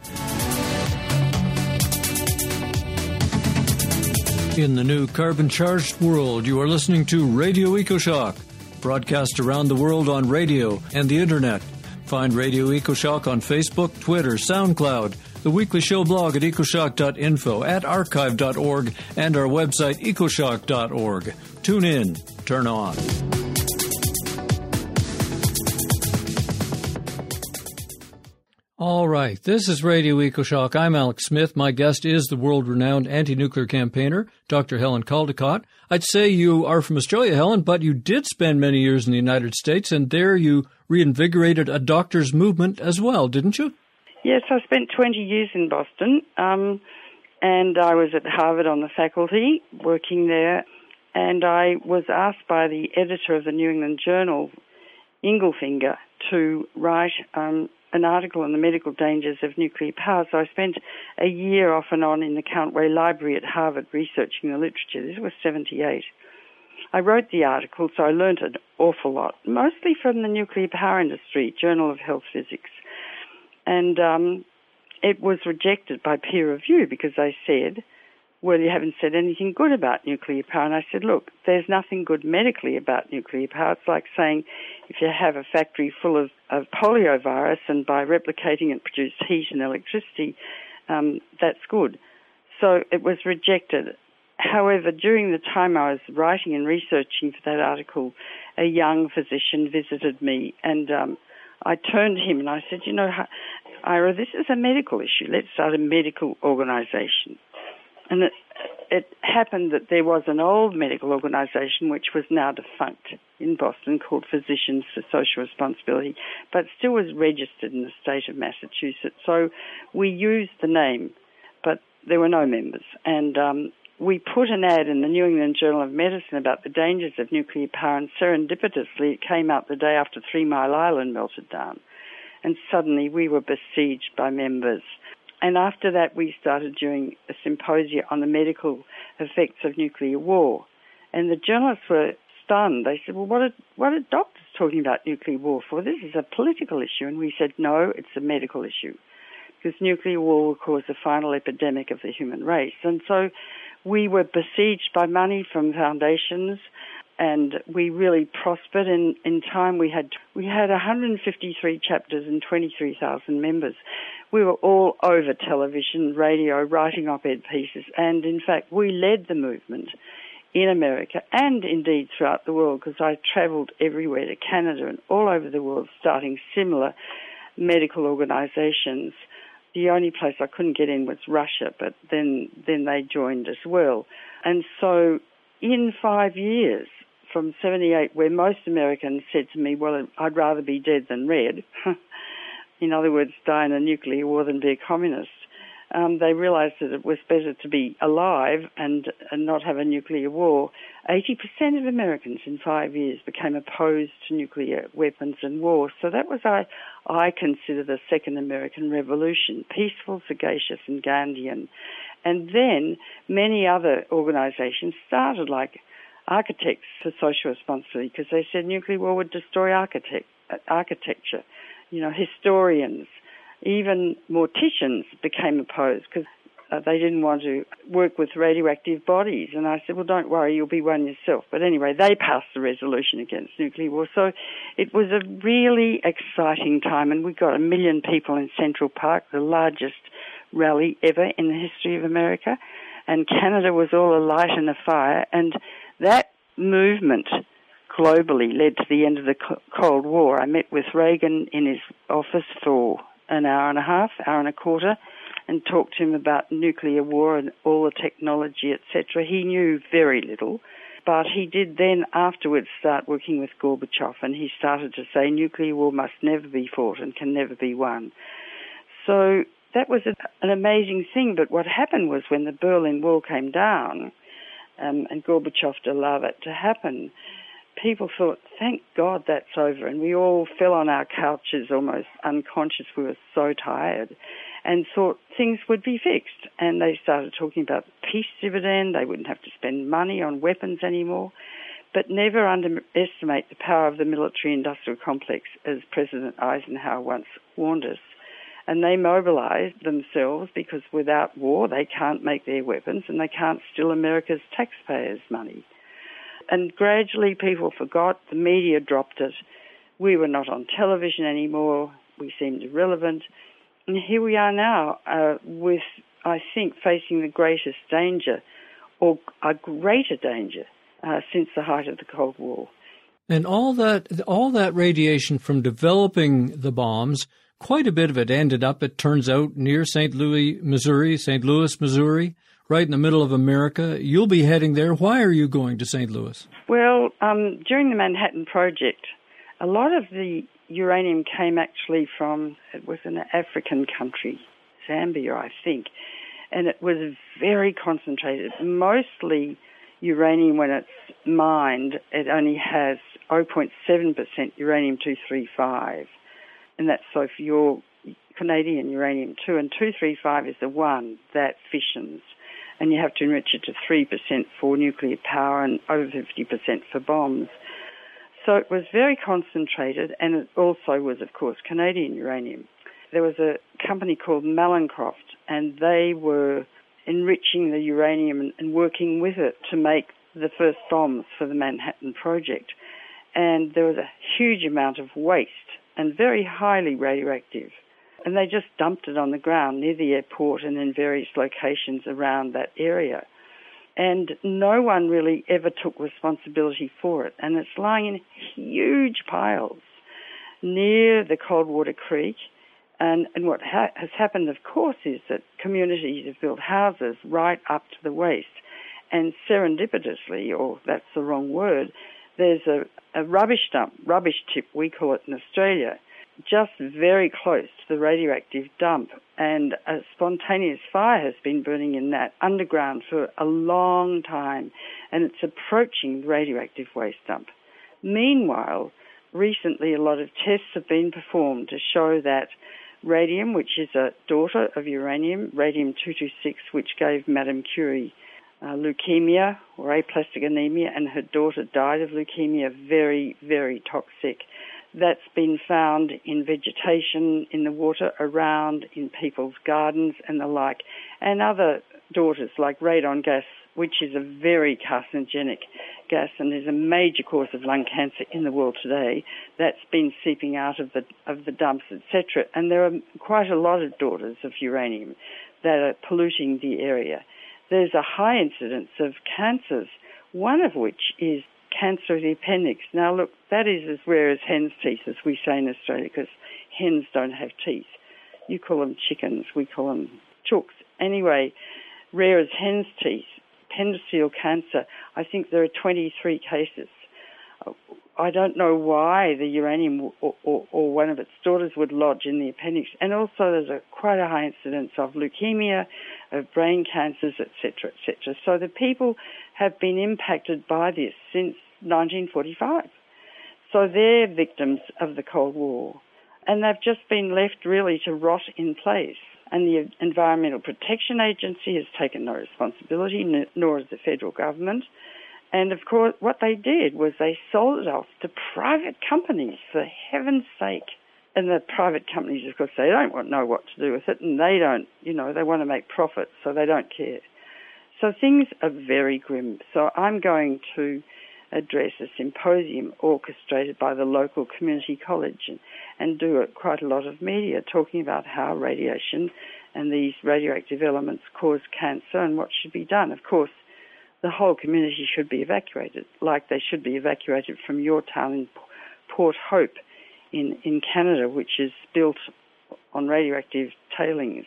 In the new carbon-charged world, you are listening to Radio EcoShock, broadcast around the world on radio and the Internet. Find Radio EcoShock on Facebook, Twitter, SoundCloud, the weekly show blog at ecoshock dot info, at archive dot org, and our website, ecoshock dot org. Tune in. Turn on. All right, this is Radio EcoShock. I'm Alex Smith. My guest is the world-renowned anti-nuclear campaigner, Doctor Helen Caldicott. I'd say you are from Australia, Helen, but you did spend many years in the United States, and there you reinvigorated a doctors' movement as well, didn't you? Yes, I spent twenty years in Boston, um, and I was at Harvard on the faculty, working there, and I was asked by the editor of the New England Journal, Inglefinger, to write um, an article on the medical dangers of nuclear power. So I spent a year off and on in the Countway Library at Harvard researching the literature. This was seventy-eight. I wrote the article, so I learnt an awful lot, mostly from the nuclear power industry, Journal of Health Physics. And um, it was rejected by peer review because they said, well, you haven't said anything good about nuclear power. And I said, look, there's nothing good medically about nuclear power. It's like saying if you have a factory full of, of polio virus and by replicating it produce heat and electricity, um, that's good. So it was rejected. However, during the time I was writing and researching for that article, a young physician visited me, and um, I turned to him and I said, you know, Ira, this is a medical issue. Let's start a medical organisation. And it, it happened that there was an old medical organisation which was now defunct in Boston called Physicians for Social Responsibility, but still was registered in the state of Massachusetts. So we used the name, but there were no members. And um, we put an ad in the New England Journal of Medicine about the dangers of nuclear power, and serendipitously it came out the day after Three Mile Island melted down. And suddenly we were besieged by members. And after that, we started doing a symposium on the medical effects of nuclear war. And the journalists were stunned. They said, well, what are, what are doctors talking about nuclear war for? This is a political issue. And we said, no, it's a medical issue, because nuclear war will cause the final epidemic of the human race. And so we were besieged by money from foundations, and we really prospered. In, in time, we had we had one hundred fifty-three chapters and twenty-three thousand members. We were all over television, radio, writing op-ed pieces, and in fact, we led the movement in America and indeed throughout the world, because I travelled everywhere to Canada and all over the world, starting similar medical organisations. The only place I couldn't get in was Russia, but then then they joined as well. And so in five years, from seventy-eight, where most Americans said to me, well, I'd rather be dead than red, in other words, die in a nuclear war than be a communist, um, they realised that it was better to be alive and, and not have a nuclear war. eighty percent of Americans in five years became opposed to nuclear weapons and war. So that was, I, I consider, the Second American Revolution, peaceful, sagacious and Gandhian. And then many other organisations started, like Architects for Social Responsibility, because they said nuclear war would destroy architect, architecture. You know, historians, even morticians became opposed because uh, they didn't want to work with radioactive bodies. And I said, well, don't worry, you'll be one yourself. But anyway, they passed the resolution against nuclear war. So it was a really exciting time, and we got a million people in Central Park, the largest rally ever in the history of America. And Canada was all alight and afire. And that movement globally led to the end of the Cold War. I met with Reagan in his office for an hour and a half, hour and a quarter, and talked to him about nuclear war and all the technology, et cetera. He knew very little, but he did then afterwards start working with Gorbachev, and he started to say nuclear war must never be fought and can never be won. So that was a, an amazing thing, but what happened was when the Berlin Wall came down, um, and Gorbachev allowed that to happen, people thought, thank God that's over, and we all fell on our couches almost unconscious. We were so tired, and thought things would be fixed. And they started talking about the peace dividend. They wouldn't have to spend money on weapons anymore. But never underestimate the power of the military-industrial complex, as President Eisenhower once warned us. And they mobilized themselves because without war they can't make their weapons and they can't steal America's taxpayers' money. And gradually people forgot, the media dropped it. We were not on television anymore. We seemed irrelevant. And here we are now uh, with, I think, facing the greatest danger, or a greater danger, uh, since the height of the Cold War. And all that, all that radiation from developing the bombs, quite a bit of it ended up, it turns out, near Saint Louis, Missouri, Saint Louis, Missouri, right in the middle of America. You'll be heading there. Why are you going to Saint Louis? Well, um, during the Manhattan Project, a lot of the uranium came actually from, it was an African country, Zambia, I think, and it was very concentrated. Mostly uranium, when it's mined, it only has zero point seven percent uranium two thirty-five, and that's so for your Canadian uranium two, and two thirty-five is the one that fissions, and you have to enrich it to three percent for nuclear power and over fifty percent for bombs. So it was very concentrated, and it also was, of course, Canadian uranium. There was a company called Mallincroft, and they were enriching the uranium and, and working with it to make the first bombs for the Manhattan Project. And there was a huge amount of waste and very highly radioactive. And they just dumped it on the ground near the airport and in various locations around that area. And no one really ever took responsibility for it. And it's lying in huge piles near the Coldwater Creek. And, and what ha- has happened, of course, is that communities have built houses right up to the waste. And serendipitously, or that's the wrong word, there's a, a rubbish dump, rubbish tip, we call it in Australia, just very close to the radioactive dump, and a spontaneous fire has been burning in that underground for a long time, and it's approaching the radioactive waste dump. Meanwhile, recently a lot of tests have been performed to show that radium, which is a daughter of uranium, radium two twenty-six, which gave Madame Curie uh, leukemia or aplastic anemia, and her daughter died of leukemia, very, very toxic. That's been found in vegetation, in the water around, in people's gardens and the like. And other daughters like radon gas which is a very carcinogenic gas and is a major cause of lung cancer in the world today. That's been seeping out of the of the dumps, et cetera. And there are quite a lot of daughters of uranium that are polluting the area. There's a high incidence of cancers, one of which is cancer of the appendix. Now, look, that is as rare as hen's teeth, as we say in Australia, because hens don't have teeth. You call them chickens, we call them chooks. Anyway, rare as hen's teeth, appendiceal cancer, I think there are twenty-three cases. I don't know why the uranium or, or, or one of its daughters would lodge in the appendix. And also there's a, quite a high incidence of leukemia, of brain cancers, et cetera, et cetera. So the people have been impacted by this since nineteen forty-five. So they're victims of the Cold War. And they've just been left really to rot in place. And the Environmental Protection Agency has taken no responsibility, nor has the federal government. And, of course, what they did was they sold it off to private companies, for heaven's sake. And the private companies, of course, they don't want know what to do with it, and they don't, you know, they want to make profit, so they don't care. So things are very grim. So I'm going to address a symposium orchestrated by the local community college and, and do a, quite a lot of media talking about how radiation and these radioactive elements cause cancer and what should be done. Of course, the whole community should be evacuated, like they should be evacuated from your town in Port Hope in, in Canada, which is built on radioactive tailings.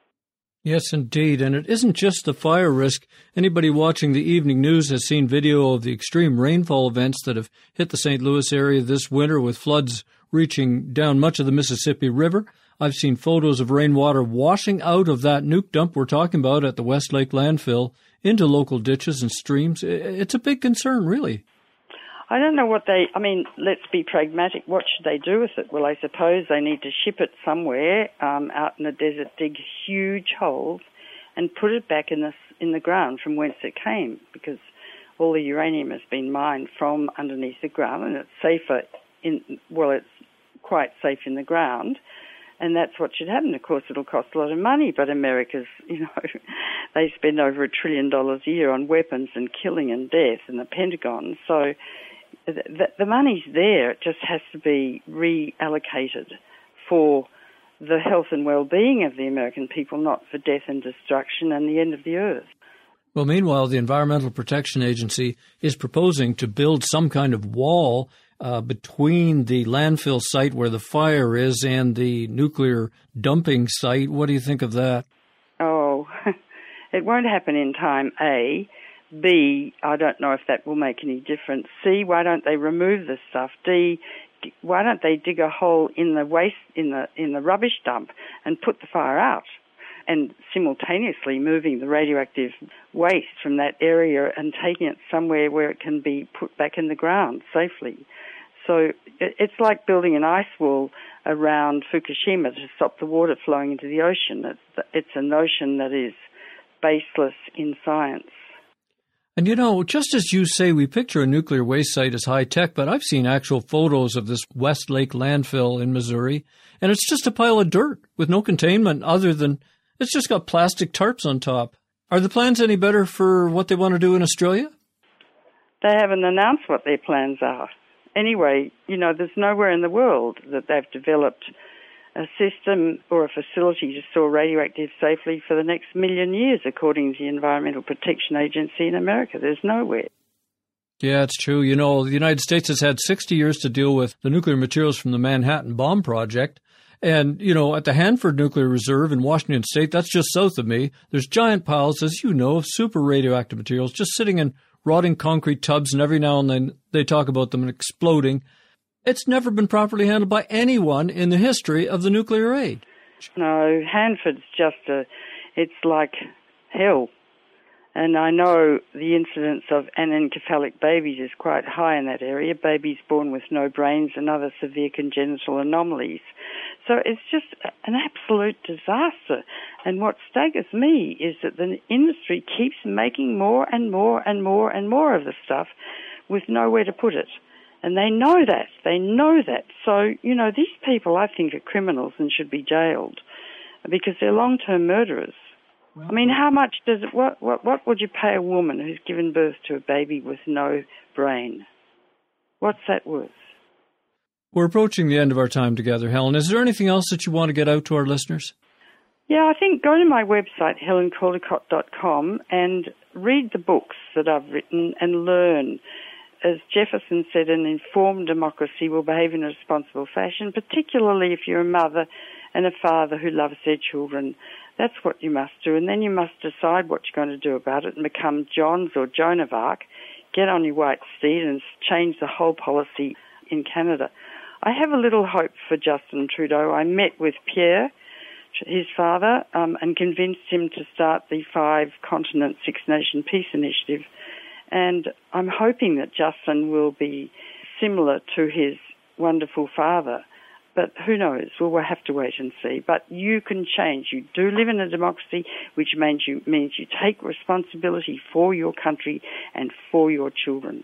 Yes, indeed. And it isn't just the fire risk. Anybody watching the evening news has seen video of the extreme rainfall events that have hit the Saint Louis area this winter, with floods reaching down much of the Mississippi River. I've seen photos of rainwater washing out of that nuke dump we're talking about at the Westlake landfill into local ditches and streams. It's a big concern, really. I don't know what they, I mean, let's be pragmatic. What should they do with it? Well, I suppose they need to ship it somewhere um, out in the desert, dig huge holes and put it back in the, in the ground from whence it came, because all the uranium has been mined from underneath the ground, and it's safer in, well, it's quite safe in the ground. And that's what should happen. Of course, it'll cost a lot of money, but America's, you know, they spend over a trillion dollars a year on weapons and killing and death in the Pentagon. So the, the money's there. It just has to be reallocated for the health and well-being of the American people, not for death and destruction and the end of the earth. Well, meanwhile, the Environmental Protection Agency is proposing to build some kind of wall Uh, between the landfill site where the fire is and the nuclear dumping site. What do you think of that? Oh, it won't happen in time, A. B, I don't know if that will make any difference. C, why don't they remove this stuff? D, why don't they dig a hole in the waste, in the in the rubbish dump and put the fire out? And simultaneously moving the radioactive waste from that area and taking it somewhere where it can be put back in the ground safely. So it's like building an ice wall around Fukushima to stop the water flowing into the ocean. It's, it's a notion that is baseless in science. And, you know, just as you say, we picture a nuclear waste site as high-tech, but I've seen actual photos of this Westlake landfill in Missouri, and it's just a pile of dirt with no containment other than it's just got plastic tarps on top. Are the plans any better for what they want to do in Australia? They haven't announced what their plans are. Anyway, you know, there's nowhere in the world that they've developed a system or a facility to store radioactive safely for the next million years, according to the Environmental Protection Agency in America. There's nowhere. Yeah, it's true. You know, the United States has had sixty years to deal with the nuclear materials from the Manhattan Bomb Project. And, you know, at the Hanford Nuclear Reserve in Washington State, that's just south of me, there's giant piles, as you know, of super radioactive materials just sitting in rotting concrete tubs, and every now and then they talk about them exploding. It's never been properly handled by anyone in the history of the nuclear age. No, Hanford's just a, it's like hell. And I know the incidence of anencephalic babies is quite high in that area, babies born with no brains and other severe congenital anomalies. So it's just an absolute disaster. And what staggers me is that the industry keeps making more and more and more and more of the stuff with nowhere to put it. And they know that. They know that. So, you know, these people, I think, are criminals and should be jailed because they're long-term murderers. I mean, how much does it, what, what, what would you pay a woman who's given birth to a baby with no brain? What's that worth? We're approaching the end of our time together, Helen. Is there anything else that you want to get out to our listeners? Yeah, I think go to my website, helen caldicott dot com, and read the books that I've written and learn. As Jefferson said, an informed democracy will behave in a responsible fashion, particularly if you're a mother and a father who loves their children. That's what you must do, and then you must decide what you're going to do about it and become Johns or Joan of Arc, get on your white steed and change the whole policy in Canada. I have a little hope for Justin Trudeau. I met with Pierre, his father, um, and convinced him to start the Five Continent, Six Nation Peace Initiative. And I'm hoping that Justin will be similar to his wonderful father. But who knows? Well, we'll have to wait and see. But you can change. You do live in a democracy, which means you, means you take responsibility for your country and for your children.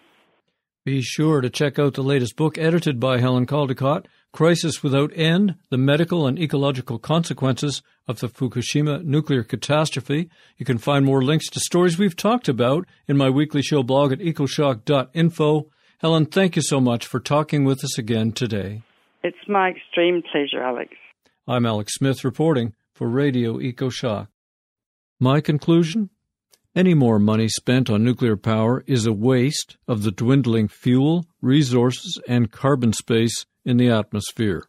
Be sure to check out the latest book edited by Helen Caldicott, Crisis Without End, The Medical and Ecological Consequences of the Fukushima Nuclear Catastrophe. You can find more links to stories we've talked about in my weekly show blog at ecoshock dot info. Helen, thank you so much for talking with us again today. It's my extreme pleasure, Alex. I'm Alex Smith reporting for Radio EcoShock. My conclusion? Any more money spent on nuclear power is a waste of the dwindling fuel, resources, and carbon space in the atmosphere.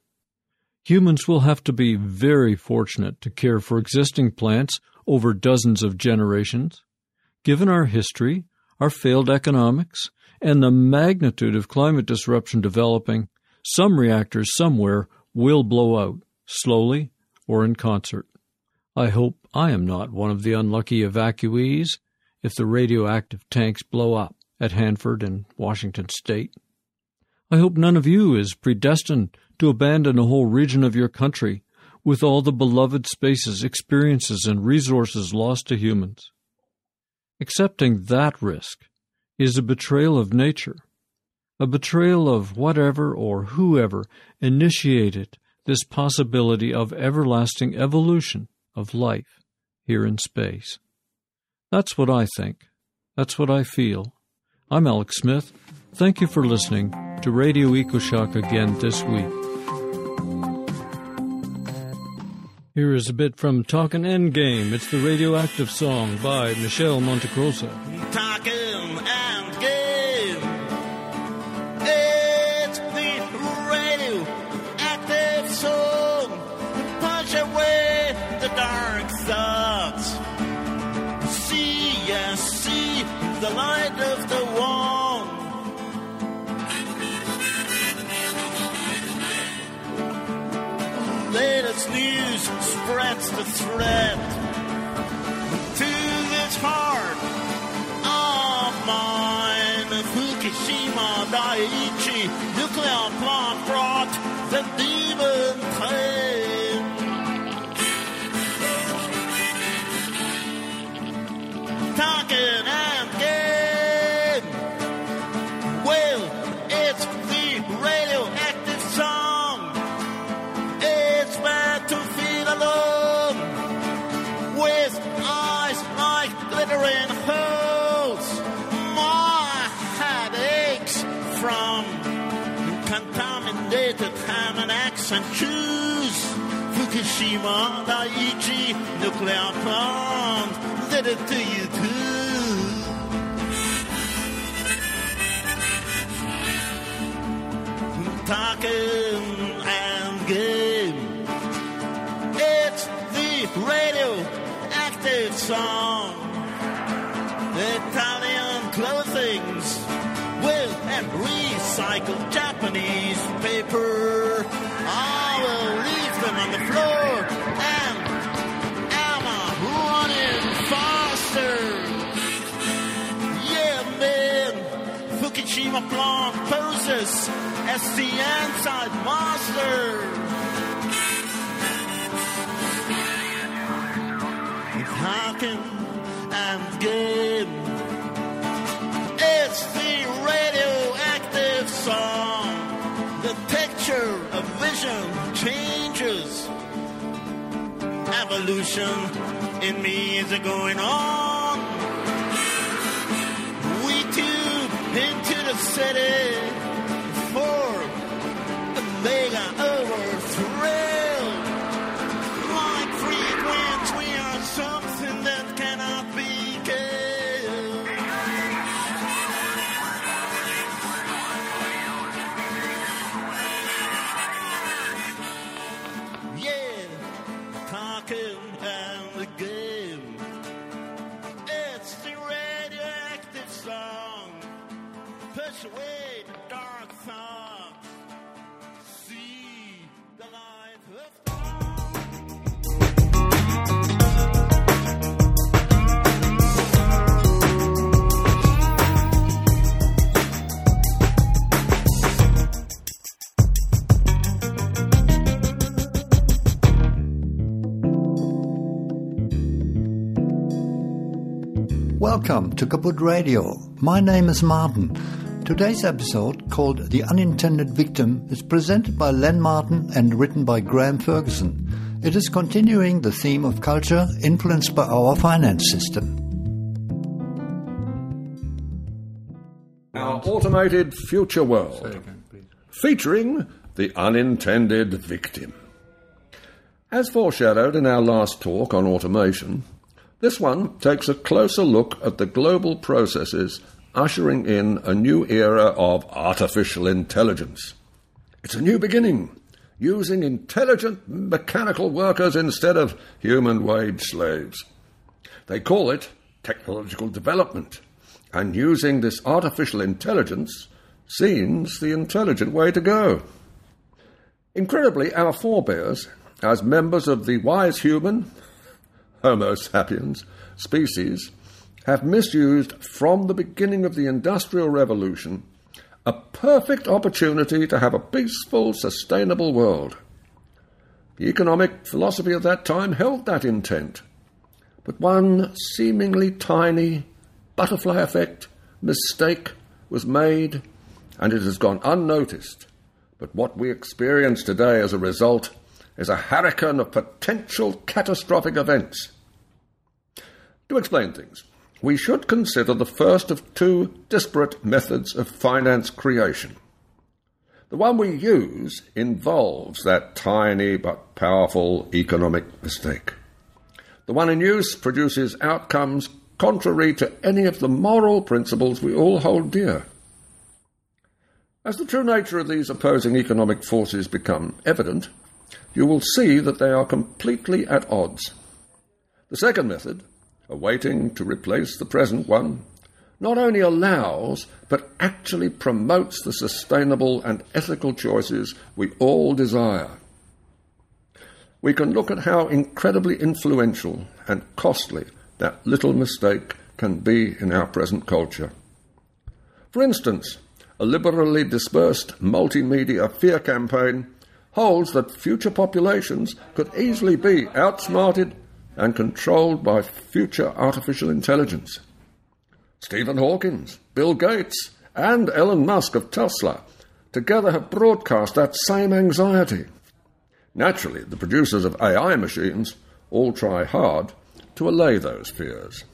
Humans will have to be very fortunate to care for existing plants over dozens of generations. Given our history, our failed economics, and the magnitude of climate disruption developing, some reactors somewhere will blow out, slowly or in concert. I hope I am not one of the unlucky evacuees if the radioactive tanks blow up at Hanford and Washington State. I hope none of you is predestined to abandon a whole region of your country with all the beloved spaces, experiences, and resources lost to humans. Accepting that risk is a betrayal of nature, a betrayal of whatever or whoever initiated this possibility of everlasting evolution of life here in space. That's what I think. That's what I feel. I'm Alex Smith. Thank you for listening to Radio EcoShock again this week. Here is a bit from Talkin' Endgame. It's the radioactive song by Michelle Montecrosa. Talkin' Endgame. It's the radioactive song. Punch away the dark thoughts. See, yes, see the light of the wall. Latest news spreads the threat to this heart of mine. Fukushima Daiichi nuclear plant brought the demon pain. Talking and game. Well, it's the radioactive song. It's meant to feel alone, with eyes like glittering holes. My head aches from contaminated ham and eggs and shoes. Fukushima Daiichi nuclear plant did it to you too. Talking and game. It's the radioactive song. Italian clothings will and recycled Japanese paper. I will leave them on the floor and Emma running faster. Yeah, man. Fukushima plant poses as the inside master. Talking and game. It's the radioactive song. The picture of vision changes. Evolution in me is going on. We tube into the city for a mega overthrill. Like free winds, we are something that cannot be killed. Yeah, talking and the game. It's the radioactive song. Push away the dark thoughts. See the light of dawn. Welcome to Kaput Radio. My name is Martin. Today's episode, called The Unintended Victim, is presented by Len Martin and written by Graham Ferguson. It is continuing the theme of culture influenced by our finance system. Our automated future world, featuring the unintended victim. As foreshadowed in our last talk on automation, this one takes a closer look at the global processes ushering in a new era of artificial intelligence. It's a new beginning, using intelligent mechanical workers instead of human wage slaves. They call it technological development, and using this artificial intelligence seems the intelligent way to go. Incredibly, our forebears, as members of the wise human, Homo sapiens, species, have misused from the beginning of the Industrial Revolution a perfect opportunity to have a peaceful, sustainable world. The economic philosophy of that time held that intent, but one seemingly tiny butterfly effect mistake was made, and it has gone unnoticed. But what we experience today as a result is a hurricane of potential catastrophic events. To explain things, we should consider the first of two disparate methods of finance creation. The one we use involves that tiny but powerful economic mistake. The one in use produces outcomes contrary to any of the moral principles we all hold dear. As the true nature of these opposing economic forces become evident, you will see that they are completely at odds. The second method, awaiting to replace the present one, not only allows but actually promotes the sustainable and ethical choices we all desire. We can look at how incredibly influential and costly that little mistake can be in our present culture. For instance, a liberally dispersed multimedia fear campaign holds that future populations could easily be outsmarted and controlled by future artificial intelligence. Stephen Hawking, Bill Gates, and Elon Musk of Tesla together have broadcast that same anxiety. Naturally, the producers of A I machines all try hard to allay those fears.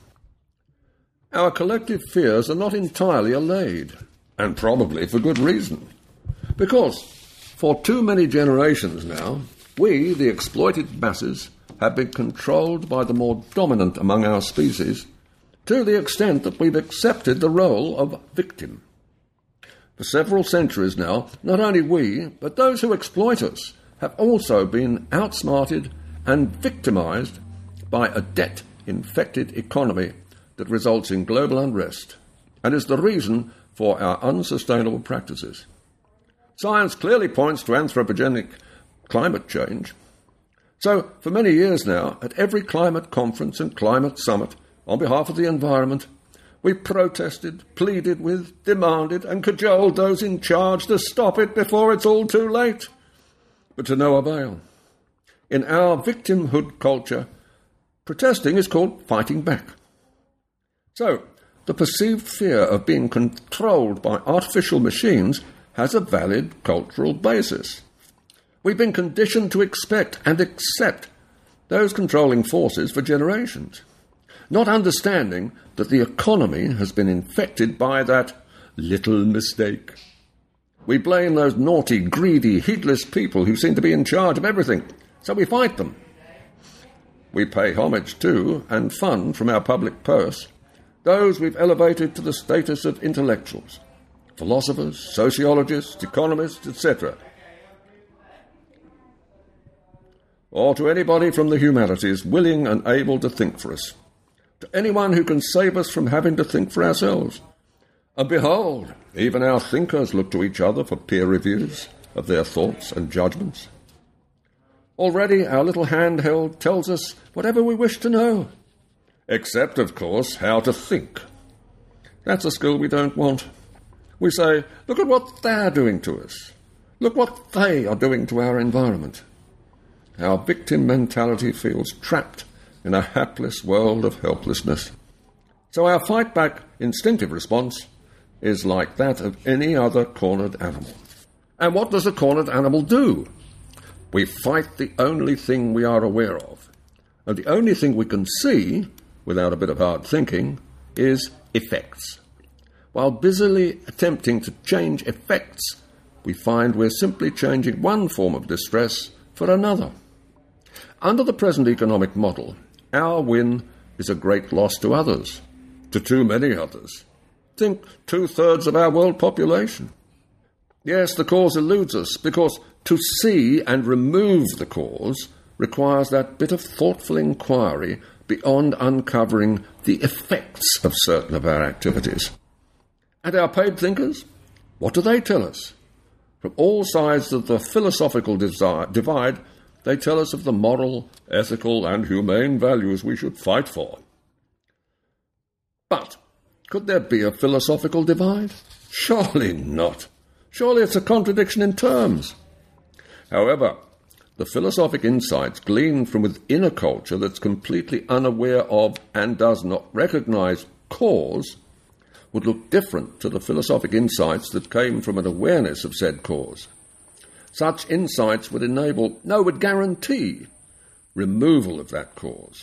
Our collective fears are not entirely allayed, and probably for good reason. Because for too many generations now, we, the exploited masses, have been controlled by the more dominant among our species to the extent that we've accepted the role of victim. For several centuries now, not only we, but those who exploit us, have also been outsmarted and victimized by a debt-infected economy that results in global unrest and is the reason for our unsustainable practices. Science clearly points to anthropogenic climate change. So, for many years now, at every climate conference and climate summit, on behalf of the environment, we protested, pleaded with, demanded and cajoled those in charge to stop it before it's all too late. But to no avail. In our victimhood culture, protesting is called fighting back. So, the perceived fear of being controlled by artificial machines has a valid cultural basis. We've been conditioned to expect and accept those controlling forces for generations, not understanding that the economy has been infected by that little mistake. We blame those naughty, greedy, heedless people who seem to be in charge of everything, so we fight them. We pay homage to and fund from our public purse those we've elevated to the status of intellectuals, philosophers, sociologists, economists, et cetera, or to anybody from the humanities willing and able to think for us, to anyone who can save us from having to think for ourselves. And behold, even our thinkers look to each other for peer reviews of their thoughts and judgments. Already our little handheld tells us whatever we wish to know, except, of course, how to think. That's a skill we don't want. We say, look at what they're doing to us. Look what they are doing to our environment. Our victim mentality feels trapped in a hapless world of helplessness. So our fight-back instinctive response is like that of any other cornered animal. And what does a cornered animal do? We fight the only thing we are aware of. And the only thing we can see, without a bit of hard thinking, is effects. While busily attempting to change effects, we find we're simply changing one form of distress for another. Under the present economic model, our win is a great loss to others, to too many others. Think two-thirds of our world population. Yes, the cause eludes us, because to see and remove the cause requires that bit of thoughtful inquiry beyond uncovering the effects of certain of our activities. And our paid thinkers? What do they tell us? From all sides of the philosophical desi- divide, they tell us of the moral, ethical, and humane values we should fight for. But could there be a philosophical divide? Surely not. Surely it's a contradiction in terms. However, the philosophic insights gleaned from within a culture that's completely unaware of and does not recognize cause would look different to the philosophic insights that came from an awareness of said cause. Such insights would enable, no, would guarantee, removal of that cause.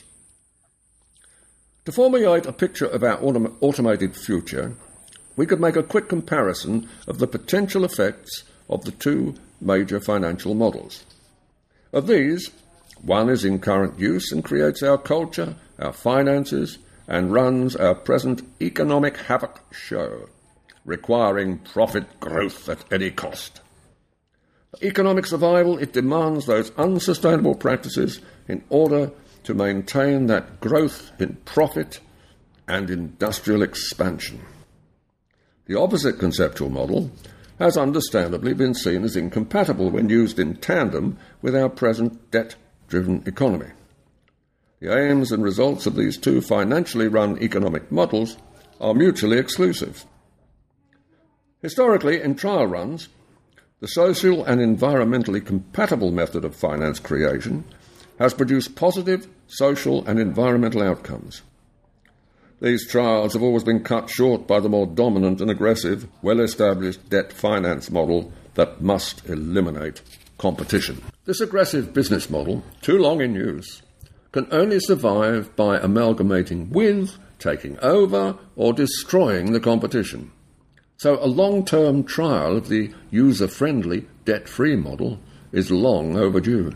To formulate a picture of our autom- automated future, we could make a quick comparison of the potential effects of the two major financial models. Of these, one is in current use and creates our culture, our finances, and runs our present economic havoc show, requiring profit growth at any cost. For economic survival, it demands those unsustainable practices in order to maintain that growth in profit and industrial expansion. The opposite conceptual model has understandably been seen as incompatible when used in tandem with our present debt-driven economy. The aims and results of these two financially run economic models are mutually exclusive. Historically, in trial runs, the social and environmentally compatible method of finance creation has produced positive social and environmental outcomes. These trials have always been cut short by the more dominant and aggressive, well-established debt finance model that must eliminate competition. This aggressive business model, too long in use, can only survive by amalgamating with, taking over, or destroying the competition. So a long-term trial of the user-friendly, debt-free model is long overdue.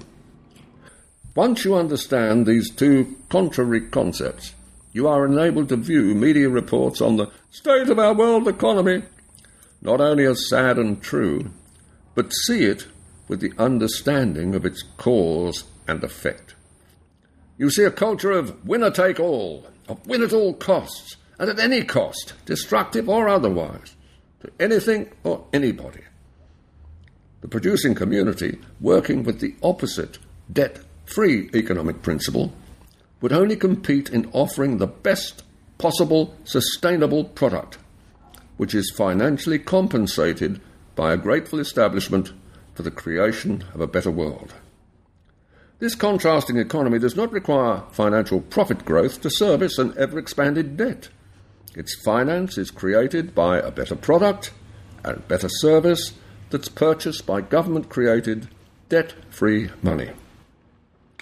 Once you understand these two contrary concepts, you are enabled to view media reports on the state of our world economy not only as sad and true, but see it with the understanding of its cause and effect. You see a culture of winner-take-all, of win at all costs, and at any cost, destructive or otherwise, to anything or anybody. The producing community, working with the opposite debt-free economic principle, would only compete in offering the best possible sustainable product, which is financially compensated by a grateful establishment for the creation of a better world. This contrasting economy does not require financial profit growth to service an ever-expanded debt. Its finance is created by a better product and better service that's purchased by government-created, debt-free money.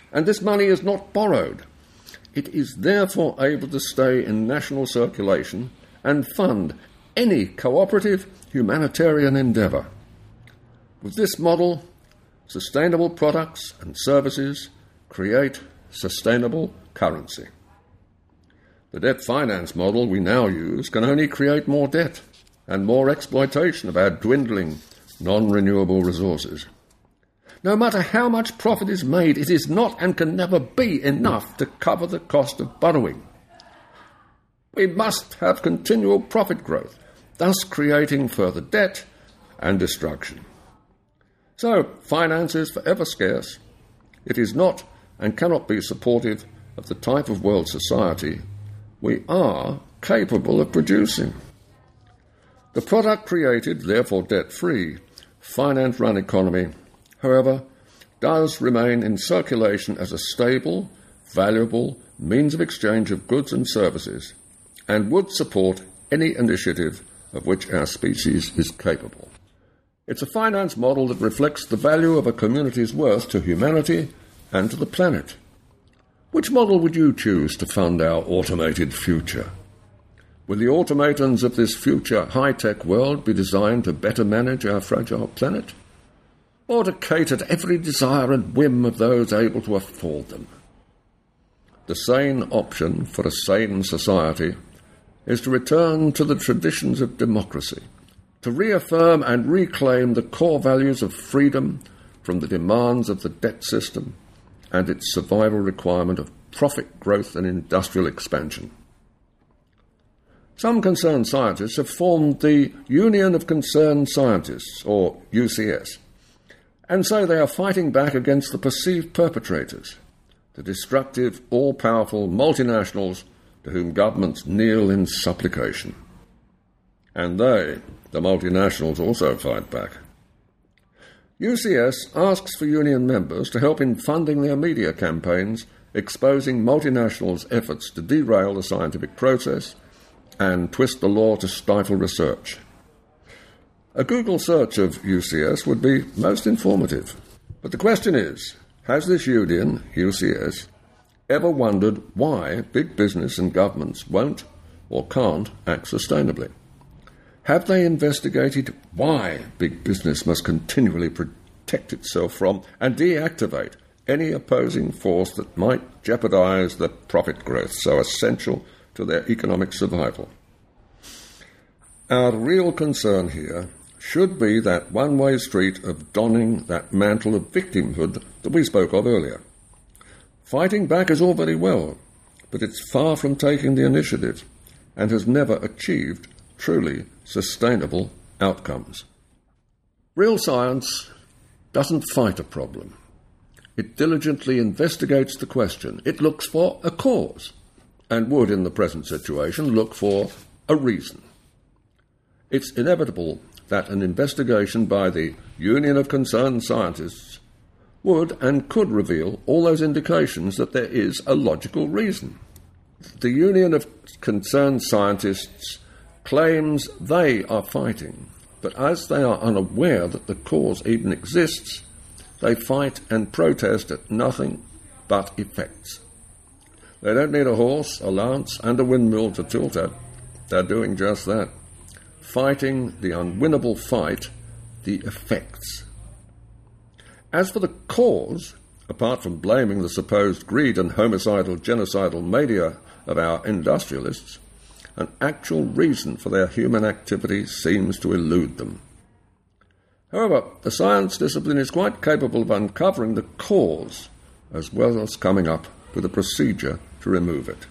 and this money is not borrowed. It is therefore able to stay in national circulation and fund any cooperative humanitarian endeavour. With this model, sustainable products and services create sustainable currency. The debt finance model we now use can only create more debt and more exploitation of our dwindling non-renewable resources. No matter how much profit is made, it is not and can never be enough to cover the cost of borrowing. We must have continual profit growth, thus creating further debt and destruction. So, finance is forever scarce. It is not and cannot be supportive of the type of world society we are capable of producing. The product created, therefore debt-free, finance-run economy, however, does remain in circulation as a stable, valuable means of exchange of goods and services, and would support any initiative of which our species is capable. It's a finance model that reflects the value of a community's worth to humanity and to the planet. Which model would you choose to fund our automated future? Will the automatons of this future high-tech world be designed to better manage our fragile planet, or to cater to every desire and whim of those able to afford them? The sane option for a sane society is to return to the traditions of democracy, to reaffirm and reclaim the core values of freedom from the demands of the debt system and its survival requirement of profit growth and industrial expansion. Some concerned scientists have formed the Union of Concerned Scientists, or U C S, and say they are fighting back against the perceived perpetrators, the destructive, all-powerful multinationals to whom governments kneel in supplication. And they, the multinationals, also fight back. U C S asks for union members to help in funding their media campaigns exposing multinationals' efforts to derail the scientific process and twist the law to stifle research. A Google search of U C S would be most informative. But the question is, has this union, U C S, ever wondered why big business and governments won't or can't act sustainably? Have they investigated why big business must continually protect itself from and deactivate any opposing force that might jeopardize the profit growth so essential to their economic survival? Our real concern here should be that one-way street of donning that mantle of victimhood that we spoke of earlier. Fighting back is all very well, but it's far from taking the initiative and has never achieved truly sustainable outcomes. Real science doesn't fight a problem. It diligently investigates the question. It looks for a cause, and would, in the present situation, look for a reason. It's inevitable that an investigation by the Union of Concerned Scientists would and could reveal all those indications that there is a logical reason. The Union of Concerned Scientists claims they are fighting, but as they are unaware that the cause even exists, they fight and protest at nothing but effects. They don't need a horse, a lance, and a windmill to tilt at. They're doing just that. Fighting the unwinnable fight, the effects. As for the cause, apart from blaming the supposed greed and homicidal, genocidal mania of our industrialists, an actual reason for their human activity seems to elude them. However, the science discipline is quite capable of uncovering the cause as well as coming up with a procedure to remove it.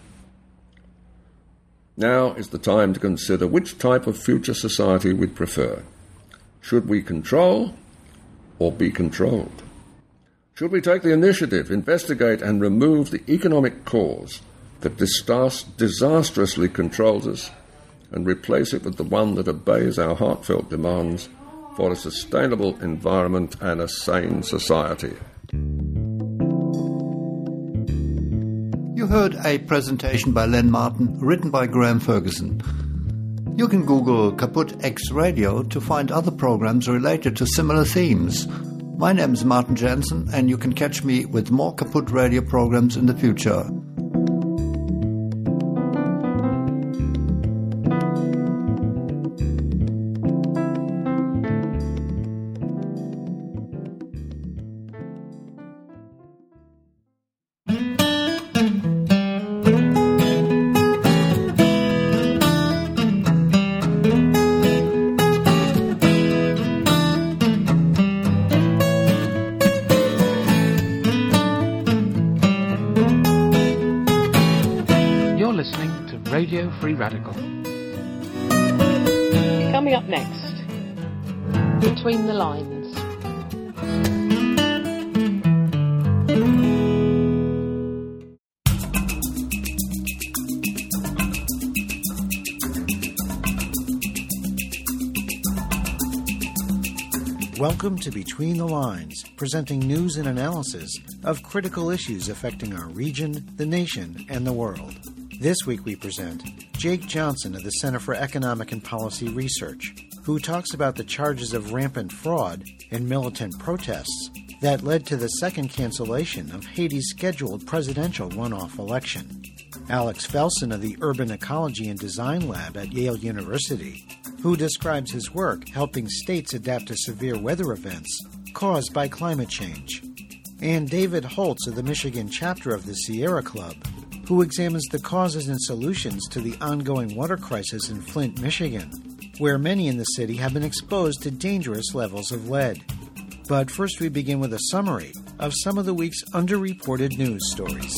Now is the time to consider which type of future society we'd prefer. Should we control or be controlled? Should we take the initiative, investigate and remove the economic cause that disastrously controls us and replace it with the one that obeys our heartfelt demands for a sustainable environment and a sane society? You heard a presentation by Len Martin, written by Graham Ferguson. You can Google Kaput X Radio to find other programs related to similar themes. My name is Martin Jansen, and you can catch me with more Kaput Radio programs in the future. Radio Free Radical. Coming up next, Between the Lines. Welcome to Between the Lines, presenting news and analysis of critical issues affecting our region, the nation, and the world. This week we present Jake Johnson of the Center for Economic and Policy Research, who talks about the charges of rampant fraud and militant protests that led to the second cancellation of Haiti's scheduled presidential runoff election. Alex Felson of the Urban Ecology and Design Lab at Yale University, who describes his work helping states adapt to severe weather events caused by climate change. And David Holtz of the Michigan chapter of the Sierra Club, who examines the causes and solutions to the ongoing water crisis in Flint, Michigan, where many in the city have been exposed to dangerous levels of lead. But first we begin with a summary of some of the week's underreported news stories.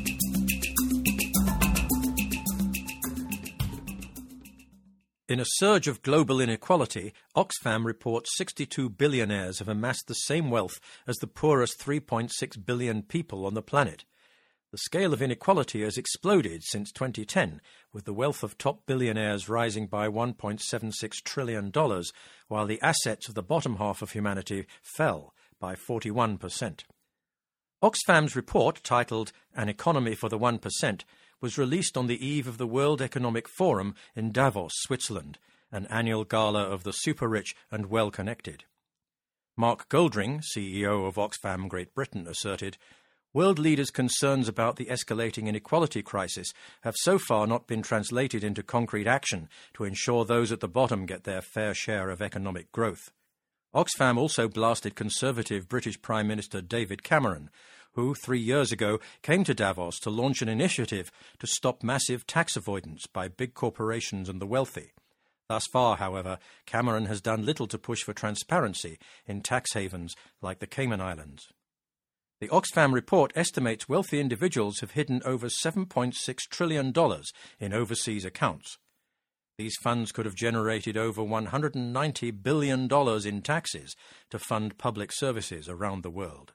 In a surge of global inequality, Oxfam reports sixty-two billionaires have amassed the same wealth as the poorest three point six billion people on the planet. The scale of inequality has exploded since twenty ten, with the wealth of top billionaires rising by one point seven six trillion dollars, while the assets of the bottom half of humanity fell by forty-one percent. Oxfam's report, titled An Economy for the one percent, was released on the eve of the World Economic Forum in Davos, Switzerland, an annual gala of the super-rich and well-connected. Mark Goldring, C E O of Oxfam Great Britain, asserted, "World leaders' concerns about the escalating inequality crisis have so far not been translated into concrete action to ensure those at the bottom get their fair share of economic growth." Oxfam also blasted Conservative British Prime Minister David Cameron, who three years ago came to Davos to launch an initiative to stop massive tax avoidance by big corporations and the wealthy. Thus far, however, Cameron has done little to push for transparency in tax havens like the Cayman Islands. The Oxfam report estimates wealthy individuals have hidden over seven point six trillion dollars in overseas accounts. These funds could have generated over one hundred ninety billion dollars in taxes to fund public services around the world.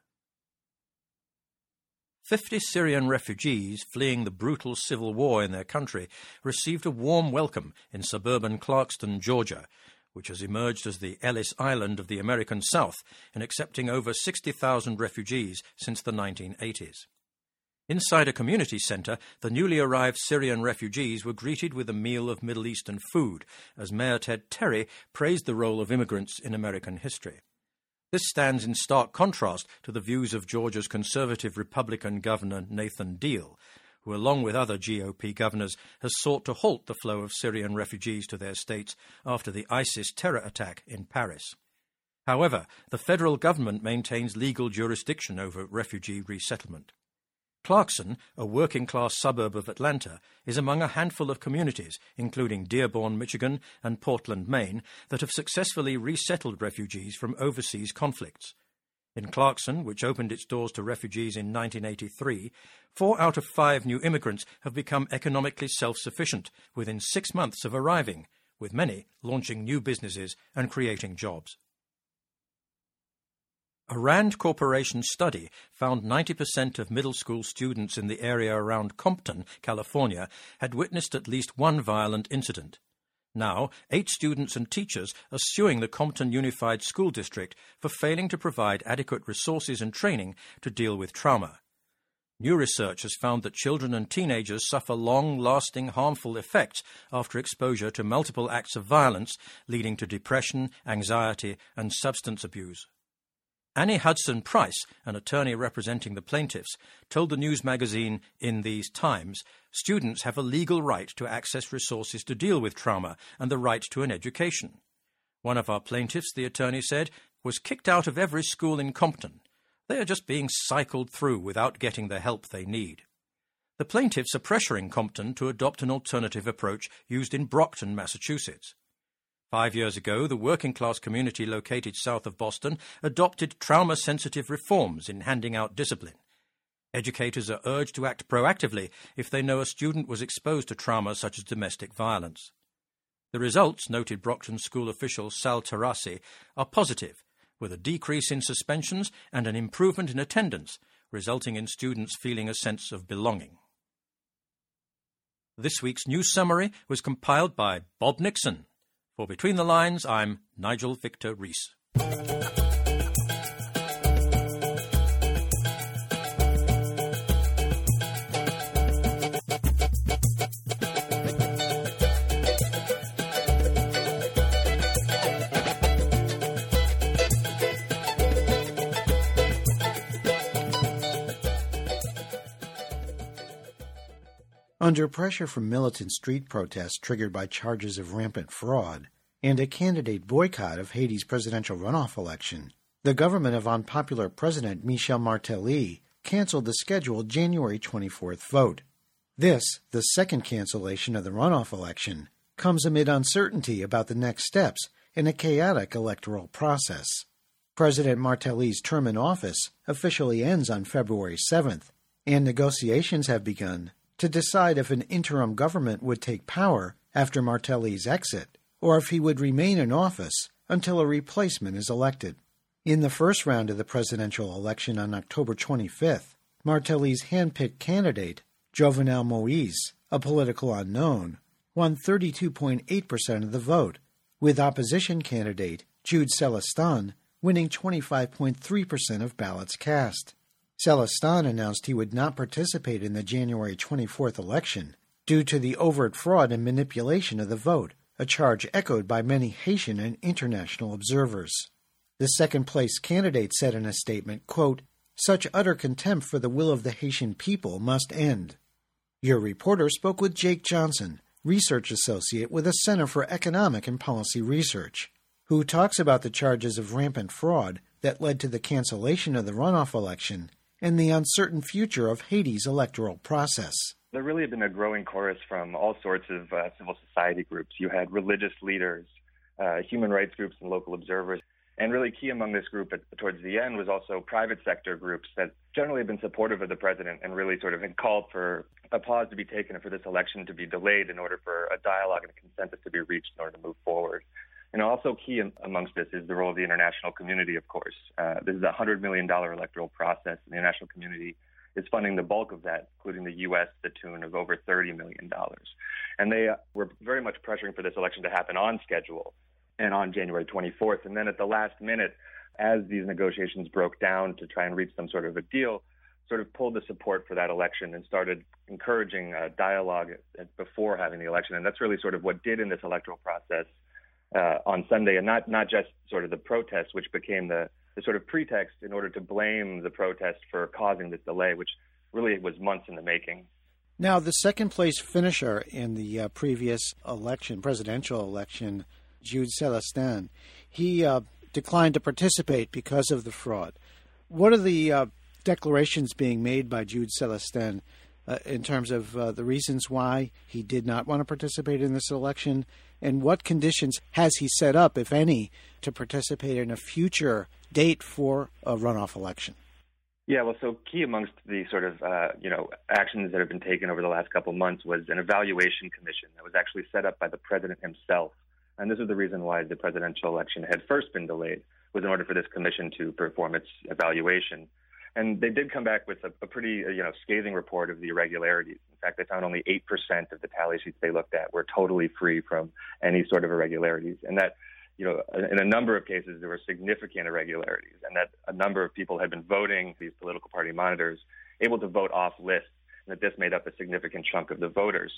Fifty Syrian refugees fleeing the brutal civil war in their country received a warm welcome in suburban Clarkston, Georgia, which has emerged as the Ellis Island of the American South in accepting over sixty thousand refugees since the nineteen eighties. Inside a community centre, the newly arrived Syrian refugees were greeted with a meal of Middle Eastern food, as Mayor Ted Terry praised the role of immigrants in American history. This stands in stark contrast to the views of Georgia's conservative Republican Governor Nathan Deal, who, along with other G O P governors, has sought to halt the flow of Syrian refugees to their states after the ISIS terror attack in Paris. However, the federal government maintains legal jurisdiction over refugee resettlement. Clarkson, a working-class suburb of Atlanta, is among a handful of communities, including Dearborn, Michigan, and Portland, Maine, that have successfully resettled refugees from overseas conflicts. In Clarkson, which opened its doors to refugees in nineteen eighty-three, four out of five new immigrants have become economically self-sufficient within six months of arriving, with many launching new businesses and creating jobs. A Rand Corporation study found ninety percent of middle school students in the area around Compton, California, had witnessed at least one violent incident. Now, eight students and teachers are suing the Compton Unified School District for failing to provide adequate resources and training to deal with trauma. New research has found that children and teenagers suffer long-lasting harmful effects after exposure to multiple acts of violence, leading to depression, anxiety, and substance abuse. Annie Hudson Price, an attorney representing the plaintiffs, told the news magazine In These Times students have a legal right to access resources to deal with trauma and the right to an education. One of our plaintiffs, the attorney said, was kicked out of every school in Compton. They are just being cycled through without getting the help they need. The plaintiffs are pressuring Compton to adopt an alternative approach used in Brockton, Massachusetts. Five years ago, the working-class community located south of Boston adopted trauma-sensitive reforms in handing out discipline. Educators are urged to act proactively if they know a student was exposed to trauma such as domestic violence. The results, noted Brockton school official Sal Terrasi, are positive, with a decrease in suspensions and an improvement in attendance, resulting in students feeling a sense of belonging. This week's news summary was compiled by Bob Nixon. For Between the Lines, I'm Nigel Victor Rees. Under pressure from militant street protests triggered by charges of rampant fraud and a candidate boycott of Haiti's presidential runoff election, the government of unpopular President Michel Martelly canceled the scheduled January twenty-fourth vote. This, the second cancellation of the runoff election, comes amid uncertainty about the next steps in a chaotic electoral process. President Martelly's term in office officially ends on February seventh, and negotiations have begun to decide if an interim government would take power after Martelly's exit, or if he would remain in office until a replacement is elected. In the first round of the presidential election on October twenty-fifth, Martelly's hand-picked candidate, Jovenel Moïse, a political unknown, won thirty-two point eight percent of the vote, with opposition candidate Jude Celestin winning twenty-five point three percent of ballots cast. Celestin announced he would not participate in the January twenty-fourth election due to the overt fraud and manipulation of the vote, a charge echoed by many Haitian and international observers. The second-place candidate said in a statement, quote, "Such utter contempt for the will of the Haitian people must end." Your reporter spoke with Jake Johnson, research associate with the Center for Economic and Policy Research, who talks about the charges of rampant fraud that led to the cancellation of the runoff election and the uncertain future of Haiti's electoral process. There really had been a growing chorus from all sorts of uh, civil society groups. You had religious leaders, uh, human rights groups, and local observers. And really key among this group at, towards the end was also private sector groups that generally have been supportive of the president and really sort of had called for a pause to be taken and for this election to be delayed in order for a dialogue and a consensus to be reached in order to move forward. And also key amongst this is the role of the international community, of course. Uh, this is a one hundred million dollars electoral process, and the international community is funding the bulk of that, including the U S, to the tune of over thirty million dollars. And they uh, were very much pressuring for this election to happen on schedule and on January twenty-fourth. And then at the last minute, as these negotiations broke down to try and reach some sort of a deal, sort of pulled the support for that election and started encouraging uh, dialogue before having the election. And that's really sort of what did in this electoral process Uh, on Sunday, and not, not just sort of the protest, which became the, the sort of pretext in order to blame the protest for causing this delay, which really was months in the making. Now, the second-place finisher in the uh, previous election, presidential election, Jude Celestin, he uh, declined to participate because of the fraud. What are the uh, declarations being made by Jude Celestin uh, in terms of uh, the reasons why he did not want to participate in this election? And what conditions has he set up, if any, to participate in a future date for a runoff election? Yeah, well, so key amongst the sort of, uh, you know, actions that have been taken over the last couple of months was an evaluation commission that was actually set up by the president himself. And this is the reason why the presidential election had first been delayed, was in order for this commission to perform its evaluation. And they did come back with a, a pretty, uh, you know, scathing report of the irregularities. In fact, they found only eight percent of the tally sheets they looked at were totally free from any sort of irregularities. And that, you know, in a number of cases, there were significant irregularities, and that a number of people had been voting, these political party monitors, able to vote off lists, and that this made up a significant chunk of the voters.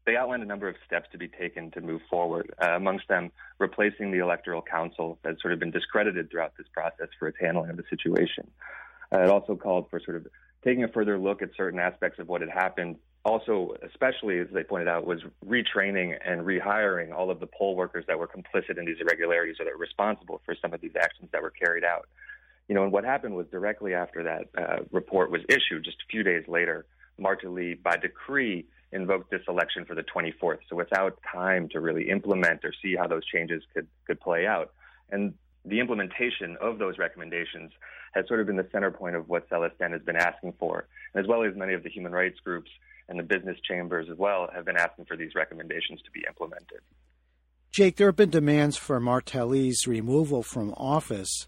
they outlined a number of steps to be taken to move forward, uh, amongst them replacing the Electoral Council that's sort of been discredited throughout this process for its handling of the situation. Uh, it also called for sort of taking a further look at certain aspects of what had happened. Also, especially, as they pointed out, was retraining and rehiring all of the poll workers that were complicit in these irregularities or that were responsible for some of these actions that were carried out. You know, and what happened was directly after that uh, report was issued, just a few days later, Marta Lee, by decree, invoked this election for the twenty-fourth. So without time to really implement or see how those changes could, could play out. And the implementation of those recommendations has sort of been the center point of what Celestin has been asking for, as well as many of the human rights groups and the business chambers as well have been asking for these recommendations to be implemented. Jake, there have been demands for Marta Lee's removal from office,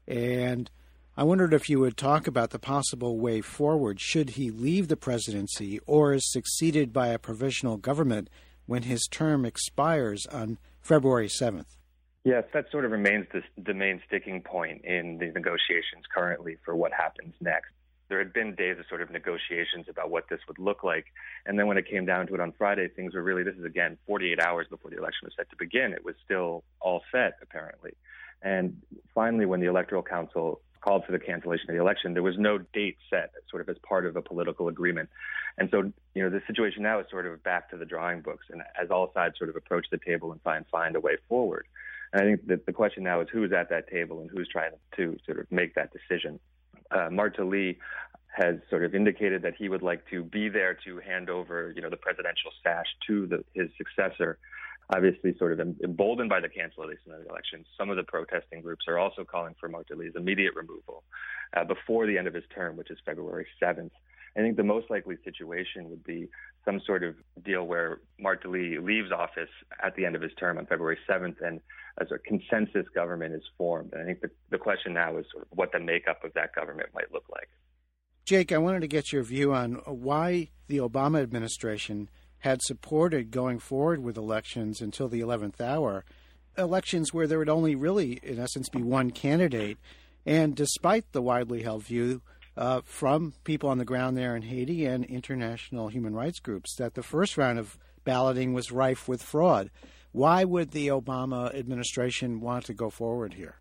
and I wondered if you would talk about the possible way forward should he leave the presidency or is succeeded by a provisional government when his term expires on February seventh. Yes, that sort of remains the, the main sticking point in the negotiations currently for what happens next. There had been days of sort of negotiations about what this would look like. And then when it came down to it on Friday, things were really, this is again, forty-eight hours before the election was set to begin. It was still all set, apparently. And finally, when the Electoral Council called for the cancellation of the election, there was no date set sort of as part of a political agreement. And so, you know, the situation now is sort of back to the drawing books and as all sides sort of approach the table and find, find a way forward. And I think that the question now is who's at that table and who's trying to sort of make that decision. Uh, Marta Lee has sort of indicated that he would like to be there to hand over, you know, the presidential sash to the, his successor. Obviously, sort of emboldened by the cancellation of the election, some of the protesting groups are also calling for Marta Lee's immediate removal uh, before the end of his term, which is February seventh. I think the most likely situation would be some sort of deal where Marta Lee leaves office at the end of his term on February seventh, and as a consensus government is formed. And I think the, the question now is sort of what the makeup of that government might look like. Jake, I wanted to get your view on why the Obama administration had supported going forward with elections until the eleventh hour, elections where there would only really, in essence, be one candidate. And despite the widely held view uh, from people on the ground there in Haiti and international human rights groups that the first round of balloting was rife with fraud, why would the Obama administration want to go forward here?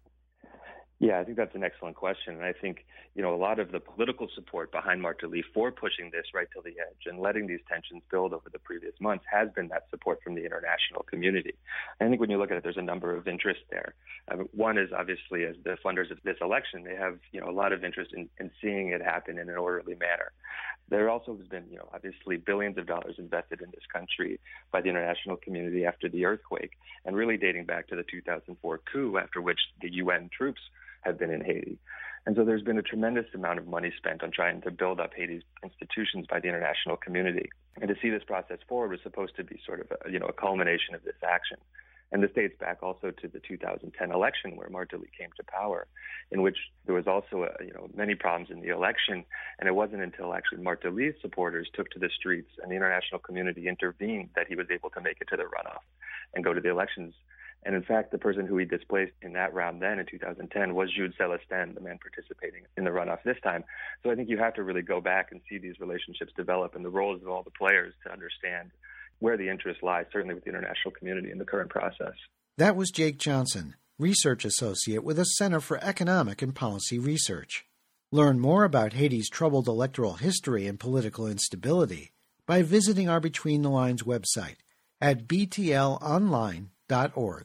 Yeah, I think that's an excellent question. And I think, you know, a lot of the political support behind Marta Lee for pushing this right to the edge and letting these tensions build over the previous months has been that support from the international community. I think when you look at it, there's a number of interests there. Uh, one is obviously, as the funders of this election, they have, you know, a lot of interest in, in seeing it happen in an orderly manner. There also has been, you know, obviously billions of dollars invested in this country by the international community after the earthquake, and really dating back to the two thousand four coup, after which the U N troops have been in Haiti. And so there's been a tremendous amount of money spent on trying to build up Haiti's institutions by the international community. And to see this process forward was supposed to be sort of a, you know, a culmination of this action. And this dates back also to the two thousand ten election where Marta Lee came to power, in which there was also, a, you know, many problems in the election. And it wasn't until actually Marta Lee's supporters took to the streets and the international community intervened that he was able to make it to the runoff and go to the elections. And in fact, the person who he displaced in that round then in two thousand ten was Jude Celestin, the man participating in the runoff this time. So I think you have to really go back and see these relationships develop and the roles of all the players to understand where the interest lies, certainly with the international community in the current process. That was Jake Johnson, Research Associate with the Center for Economic and Policy Research. Learn more about Haiti's troubled electoral history and political instability by visiting our Between the Lines website at b t l online dot org.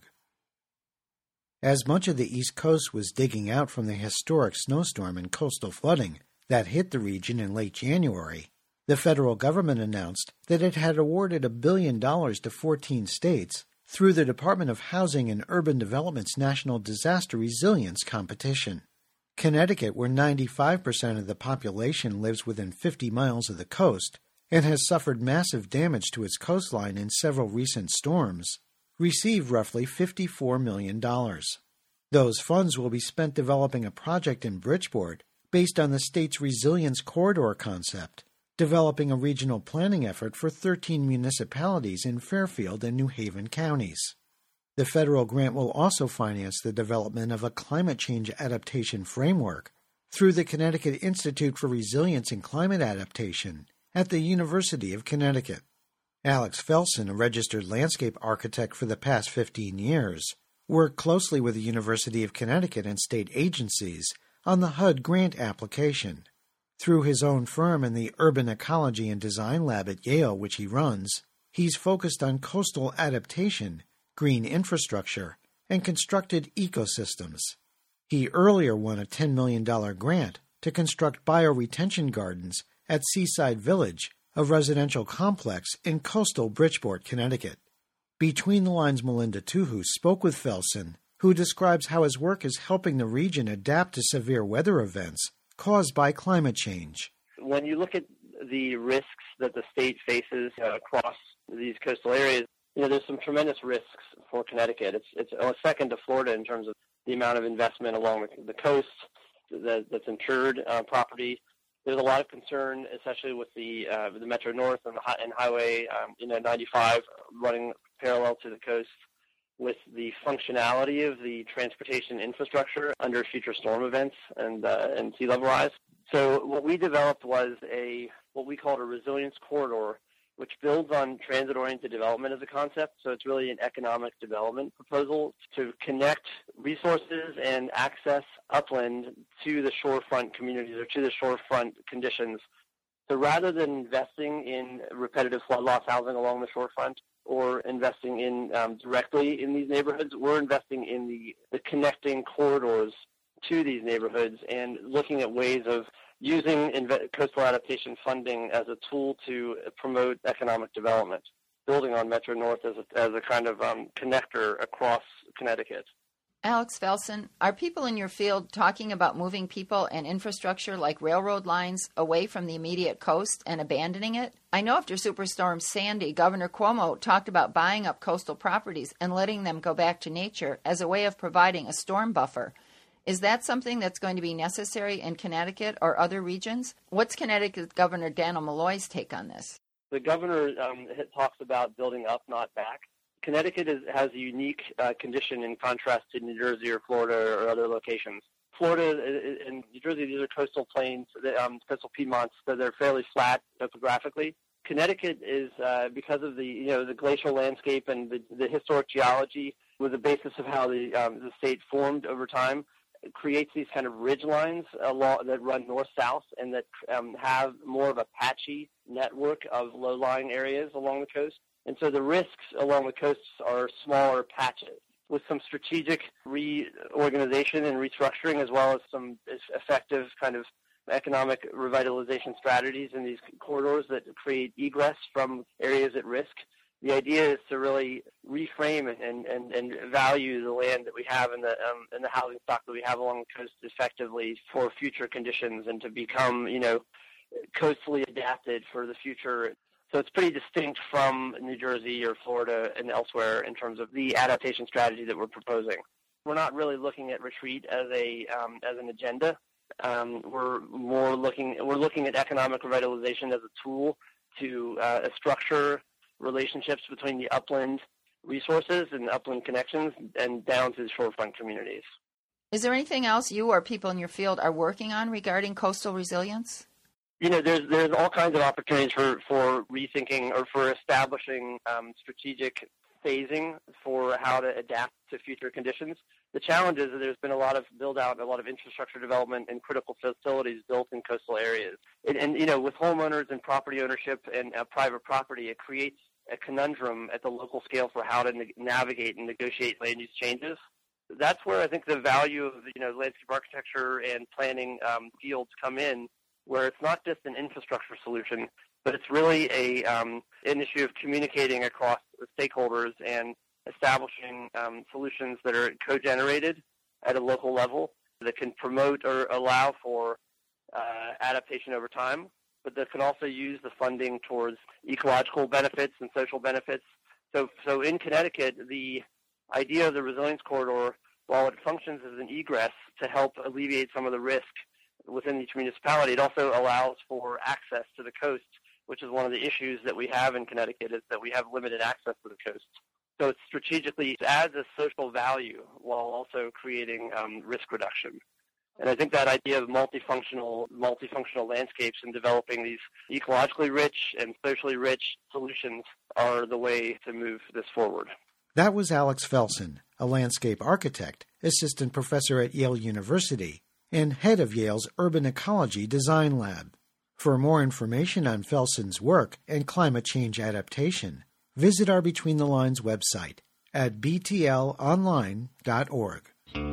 As much of the East Coast was digging out from the historic snowstorm and coastal flooding that hit the region in late January, the federal government announced that it had awarded a billion dollars to fourteen states through the Department of Housing and Urban Development's National Disaster Resilience Competition. Connecticut, where ninety-five percent of the population lives within fifty miles of the coast and has suffered massive damage to its coastline in several recent storms, received roughly fifty-four million dollars. Those funds will be spent developing a project in Bridgeport based on the state's Resilience Corridor concept, developing a regional planning effort for thirteen municipalities in Fairfield and New Haven counties. The federal grant will also finance the development of a climate change adaptation framework through the Connecticut Institute for Resilience and Climate Adaptation at the University of Connecticut. Alex Felson, a registered landscape architect for the past fifteen years, worked closely with the University of Connecticut and state agencies on the H U D grant application. Through his own firm and the Urban Ecology and Design Lab at Yale, which he runs, he's focused on coastal adaptation, green infrastructure, and constructed ecosystems. He earlier won a ten million dollars grant to construct bioretention gardens at Seaside Village, a residential complex in coastal Bridgeport, Connecticut. Between the Lines' Melinda Tuhus spoke with Felson, who describes how his work is helping the region adapt to severe weather events caused by climate change. When you look at the risks that the state faces uh, across these coastal areas, you know, there's some tremendous risks for Connecticut. It's it's a second to Florida in terms of the amount of investment along the, the coast that, that's insured uh, property. There's a lot of concern, especially with the uh, the Metro North and, the, and Highway um, you know, ninety-five running parallel to the coast, with the functionality of the transportation infrastructure under future storm events and uh, and sea level rise. So what we developed was a what we called a resilience corridor, which builds on transit-oriented development as a concept. So it's really an economic development proposal to connect resources and access upland to the shorefront communities or to the shorefront conditions. So rather than investing in repetitive flood loss housing along the shorefront or investing in um, directly in these neighborhoods, we're investing in the, the connecting corridors to these neighborhoods and looking at ways of using inve- coastal adaptation funding as a tool to promote economic development, building on Metro North as a, as a kind of um, connector across Connecticut. Alex Felson, are people in your field talking about moving people and infrastructure like railroad lines away from the immediate coast and abandoning it? I know after Superstorm Sandy, Governor Cuomo talked about buying up coastal properties and letting them go back to nature as a way of providing a storm buffer. Is that something that's going to be necessary in Connecticut or other regions? What's Connecticut Governor Dannel Malloy's take on this? The governor um, talks about building up, not back. Connecticut is, has a unique uh, condition in contrast to New Jersey or Florida or other locations. Florida and New Jersey, these are coastal plains, um, coastal Piedmonts, so they're fairly flat topographically. Connecticut is, uh, because of the you know the glacial landscape and the, the historic geology, was the basis of how the um, the state formed over time. It creates these kind of ridge lines along, that run north-south and that um, have more of a patchy network of low-lying areas along the coast. And so the risks along the coasts are smaller patches with some strategic reorganization and restructuring, as well as some effective kind of economic revitalization strategies in these corridors that create egress from areas at risk. The idea is to really reframe and, and, and value the land that we have and the um, and the housing stock that we have along the coast effectively for future conditions and to become, you know, coastally adapted for the future. So it's pretty distinct from New Jersey or Florida and elsewhere in terms of the adaptation strategy that we're proposing. We're not really looking at retreat as a um, as an agenda. Um, we're more looking we're looking at economic revitalization as a tool to uh, structure relationships between the upland resources and upland connections and down to the shorefront communities. Is there anything else you or people in your field are working on regarding coastal resilience? You know, there's there's all kinds of opportunities for, for rethinking or for establishing um, strategic phasing for how to adapt to future conditions. The challenge is that there's been a lot of build-out, a lot of infrastructure development and critical facilities built in coastal areas. And, and you know, with homeowners and property ownership and uh, private property, it creates a conundrum at the local scale for how to na- navigate and negotiate land use changes. That's where I think the value of, you know, landscape architecture and planning um, fields come in, where it's not just an infrastructure solution, but it's really a um, an issue of communicating across the stakeholders and establishing um, solutions that are co-generated at a local level that can promote or allow for uh, adaptation over time, but that can also use the funding towards ecological benefits and social benefits. So, so in Connecticut, the idea of the resilience corridor, while it functions as an egress to help alleviate some of the risk within each municipality, it also allows for access to the coast, which is one of the issues that we have in Connecticut, is that we have limited access to the coast. So it strategically adds a social value while also creating um, risk reduction. And I think that idea of multifunctional, multifunctional landscapes and developing these ecologically rich and socially rich solutions are the way to move this forward. That was Alex Felson, a landscape architect, assistant professor at Yale University, and head of Yale's Urban Ecology Design Lab. For more information on Felson's work and climate change adaptation, visit our Between the Lines website at b t l online dot org.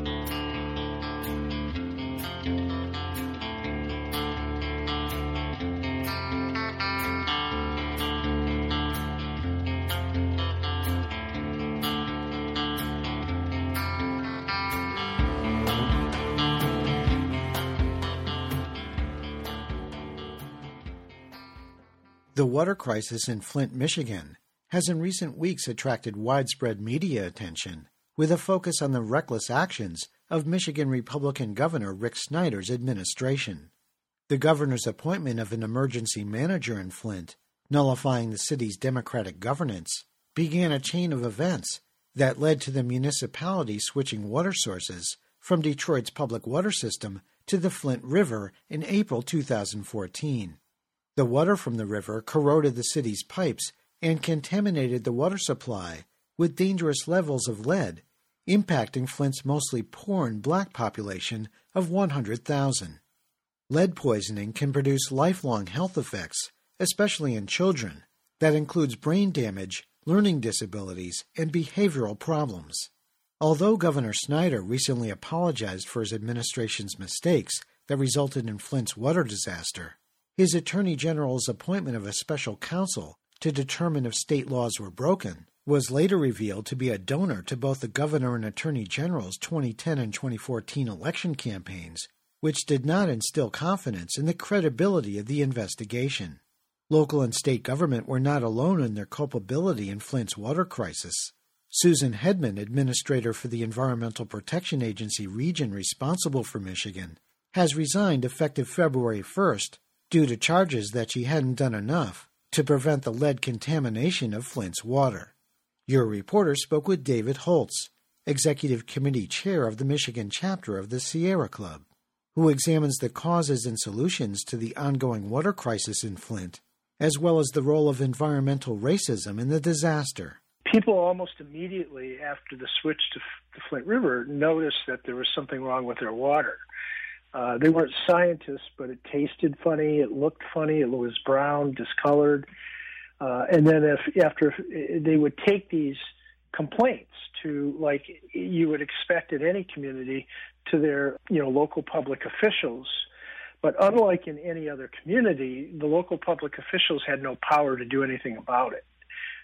The water crisis in Flint, Michigan, has in recent weeks attracted widespread media attention, with a focus on the reckless actions of Michigan Republican Governor Rick Snyder's administration. The governor's appointment of an emergency manager in Flint, nullifying the city's democratic governance, began a chain of events that led to the municipality switching water sources from Detroit's public water system to the Flint River in April two thousand fourteen. The water from the river corroded the city's pipes and contaminated the water supply with dangerous levels of lead, impacting Flint's mostly poor and black population of one hundred thousand. Lead poisoning can produce lifelong health effects, especially in children, that includes brain damage, learning disabilities, and behavioral problems. Although Governor Snyder recently apologized for his administration's mistakes that resulted in Flint's water disaster, his Attorney General's appointment of a special counsel to determine if state laws were broken was later revealed to be a donor to both the Governor and Attorney General's twenty ten and twenty fourteen election campaigns, which did not instill confidence in the credibility of the investigation. Local and state government were not alone in their culpability in Flint's water crisis. Susan Hedman, administrator for the Environmental Protection Agency region responsible for Michigan, has resigned effective February first due to charges that she hadn't done enough to prevent the lead contamination of Flint's water. Your reporter spoke with David Holtz, Executive Committee Chair of the Michigan chapter of the Sierra Club, who examines the causes and solutions to the ongoing water crisis in Flint, as well as the role of environmental racism in the disaster. People almost immediately after the switch to the Flint River noticed that there was something wrong with their water. Uh, they weren't scientists, but it tasted funny, it looked funny, it was brown, discolored. Uh, and then if after they would take these complaints to, like you would expect at any community, to their you know local public officials. But unlike in any other community, the local public officials had no power to do anything about it.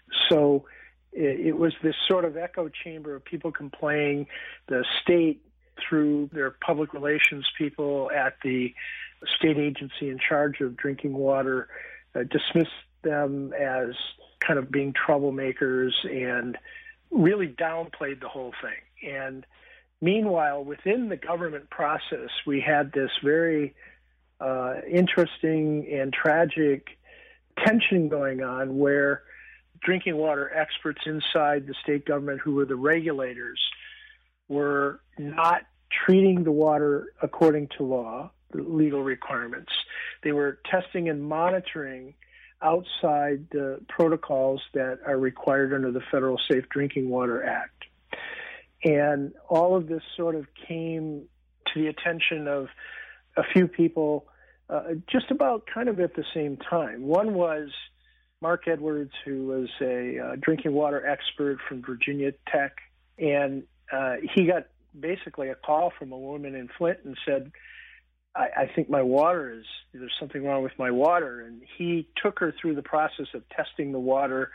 So it, it was this sort of echo chamber of people complaining. The state, through their public relations people at the state agency in charge of drinking water, uh, dismissed them as kind of being troublemakers and really downplayed the whole thing. And meanwhile, within the government process, we had this very uh, interesting and tragic tension going on where drinking water experts inside the state government, who were the regulators, were not treating the water according to law, the legal requirements. They were testing and monitoring outside the protocols that are required under the Federal Safe Drinking Water Act. And all of this sort of came to the attention of a few people uh, just about kind of at the same time. One was Mark Edwards, who was a uh, drinking water expert from Virginia Tech, and uh, he got basically a call from a woman in Flint and said, I, I think my water is, there's something wrong with my water. And he took her through the process of testing the water,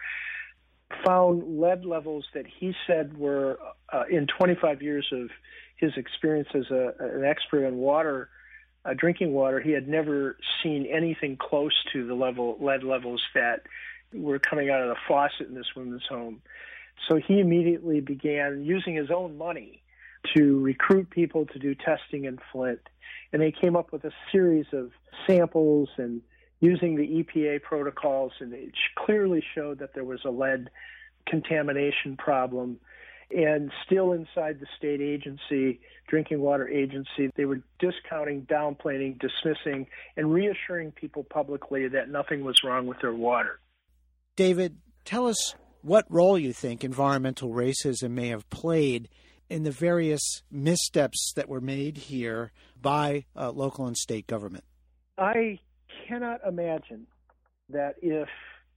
found lead levels that he said were, uh, in twenty-five years of his experience as a, an expert on water, uh, drinking water, he had never seen anything close to the level lead levels that were coming out of the faucet in this woman's home. So he immediately began using his own money to recruit people to do testing in Flint. And they came up with a series of samples and using the E P A protocols, and it clearly showed that there was a lead contamination problem. And still inside the state agency, drinking water agency, they were discounting, downplaying, dismissing, and reassuring people publicly that nothing was wrong with their water. David, tell us what role you think environmental racism may have played in the various missteps that were made here by uh, local and state government. I cannot imagine that if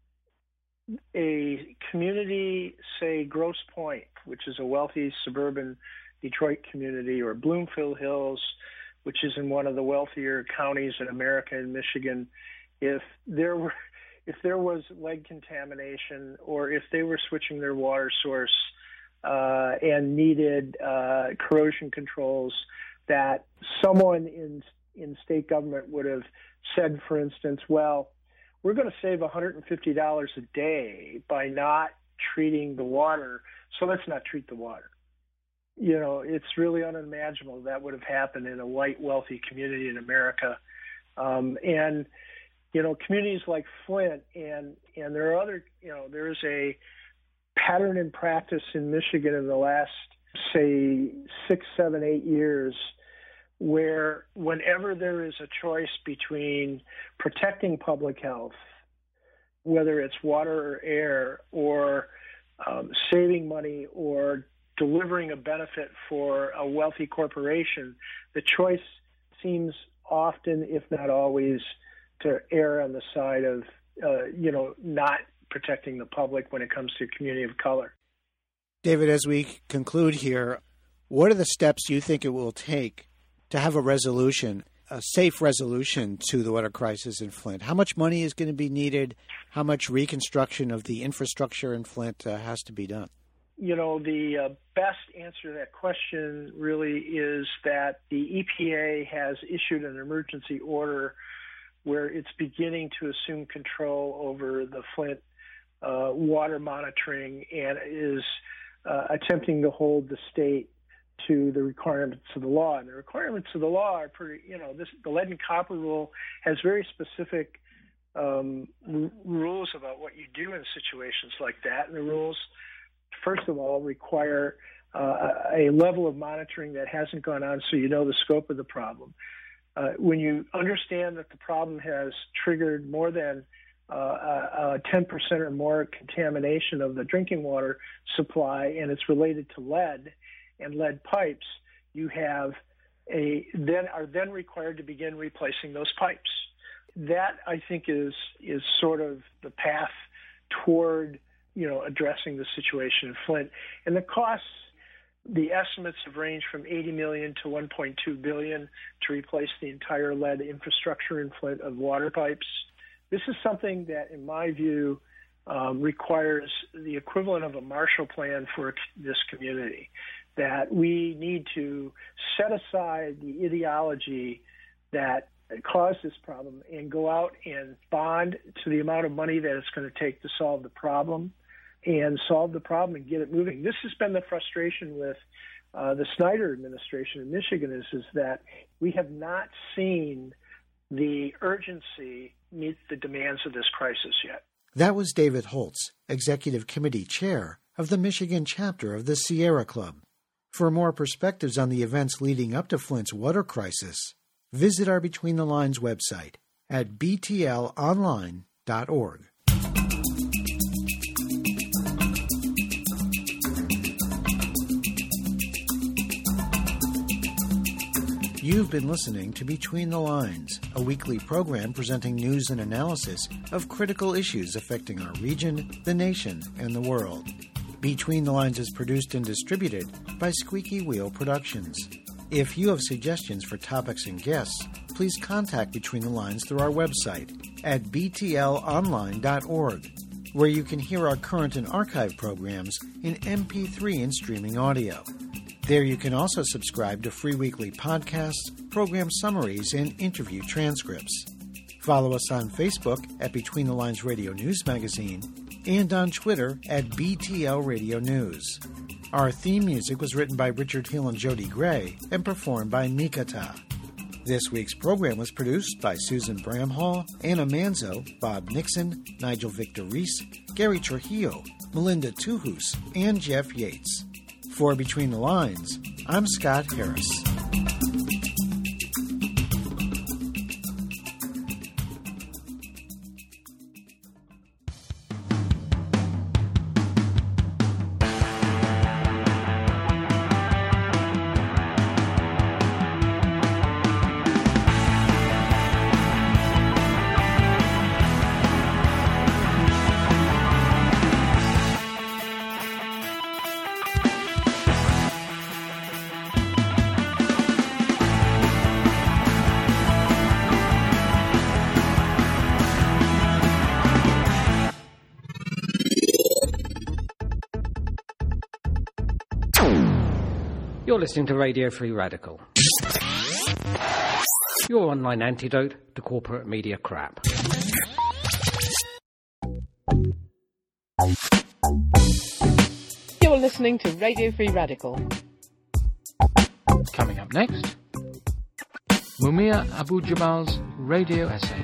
a community, say Grosse Pointe, which is a wealthy suburban Detroit community, or Bloomfield Hills, which is in one of the wealthier counties in America, in Michigan, if there were, if there was lead contamination, or if they were switching their water source uh, and needed uh, corrosion controls, that someone in in state government would have said, for instance, well, we're going to save one hundred fifty dollars a day by not treating the water, so let's not treat the water. You know, it's really unimaginable that would have happened in a white, wealthy community in America. Um, and, you know, communities like Flint, and, and there are other, you know, there is a pattern in practice in Michigan in the last, say, six, seven, eight years, where whenever there is a choice between protecting public health, whether it's water or air, or um, saving money, or delivering a benefit for a wealthy corporation, the choice seems often, if not always, to err on the side of, uh, you know, not protecting the public when it comes to a community of color. David, as we conclude here, what are the steps you think it will take to have a resolution, a safe resolution to the water crisis in Flint? How much money is going to be needed? How much reconstruction of the infrastructure in Flint uh, has to be done? You know, the uh, best answer to that question really is that the E P A has issued an emergency order where it's beginning to assume control over the Flint uh, water monitoring, and is uh, attempting to hold the state to the requirements of the law. And the requirements of the law are pretty, you know, this, the lead and copper rule has very specific um, r- rules about what you do in situations like that. And the rules, first of all, require uh, a level of monitoring that hasn't gone on, so you know the scope of the problem. Uh, when you understand that the problem has triggered more than uh, uh, ten percent or more contamination of the drinking water supply, and it's related to lead and lead pipes, you have a then are then required to begin replacing those pipes. That, I think, is is sort of the path toward, you know, addressing the situation in Flint. And the costs, the estimates have ranged from eighty million dollars to one point two billion dollars to replace the entire lead infrastructure in Flint of water pipes. This is something that, in my view, um, requires the equivalent of a Marshall Plan for this community, that we need to set aside the ideology that caused this problem and go out and bond to the amount of money that it's going to take to solve the problem, and solve the problem and get it moving. This has been the frustration with uh, the Snyder administration in Michigan, is, is that we have not seen the urgency meet the demands of this crisis yet. That was David Holtz, Executive Committee Chair of the Michigan chapter of the Sierra Club. For more perspectives on the events leading up to Flint's water crisis, visit our Between the Lines website at b t l online dot org. You've been listening to Between the Lines, a weekly program presenting news and analysis of critical issues affecting our region, the nation, and the world. Between the Lines is produced and distributed by Squeaky Wheel Productions. If you have suggestions for topics and guests, please contact Between the Lines through our website at b t l online dot org, where you can hear our current and archive programs in M P three and streaming audio. There you can also subscribe to free weekly podcasts, program summaries, and interview transcripts. Follow us on Facebook at Between the Lines Radio News Magazine and on Twitter at B T L Radio News. Our theme music was written by Richard Hill and Jody Gray and performed by Mikata. This week's program was produced by Susan Bramhall, Anna Manzo, Bob Nixon, Nigel Victor Reese, Gary Trujillo, Melinda Tuhus, and Jeff Yates. For Between the Lines, I'm Scott Harris. You're listening to Radio Free Radical, your online antidote to corporate media crap. You're listening to Radio Free Radical. Coming up next, Mumia Abu-Jamal's radio essay.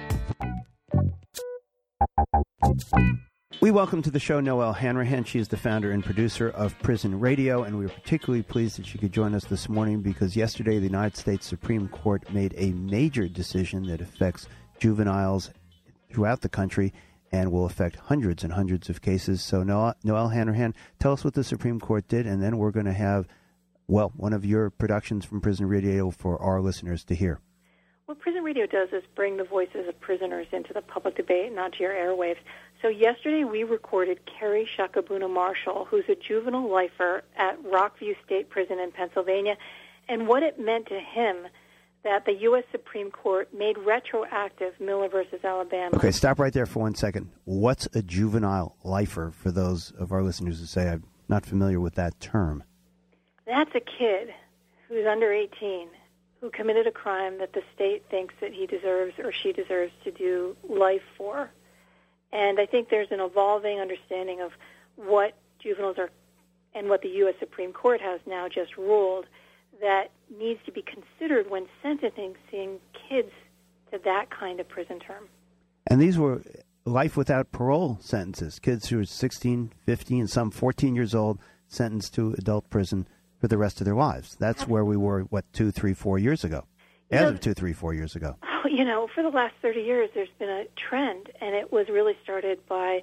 We welcome to the show Noelle Hanrahan. She is the founder and producer of Prison Radio, and we are particularly pleased that she could join us this morning because yesterday the United States Supreme Court made a major decision that affects juveniles throughout the country and will affect hundreds and hundreds of cases. So, Noelle, Noelle Hanrahan, tell us what the Supreme Court did, and then we're going to have, well, one of your productions from Prison Radio for our listeners to hear. What Prison Radio does is bring the voices of prisoners into the public debate and onto your airwaves. So yesterday we recorded Kerry Shakabuna Marshall, who's a juvenile lifer at Rockview State Prison in Pennsylvania, and what it meant to him that the U S Supreme Court made retroactive Miller versus Alabama. Okay, stop right there for one second. What's a juvenile lifer for those of our listeners who say I'm not familiar with that term? That's a kid who's under eighteen who committed a crime that the state thinks that he deserves or she deserves to do life for. And I think there's an evolving understanding of what juveniles are and what the U S Supreme Court has now just ruled that needs to be considered when sentencing kids to that kind of prison term. And these were life without parole sentences, kids who were sixteen, fifteen, some fourteen years old, sentenced to adult prison for the rest of their lives. That's Absolutely. Where we were, what, two, three, four years ago. As you know, of two, three, four years ago. Oh, you know, for the last thirty years, there's been a trend, and it was really started by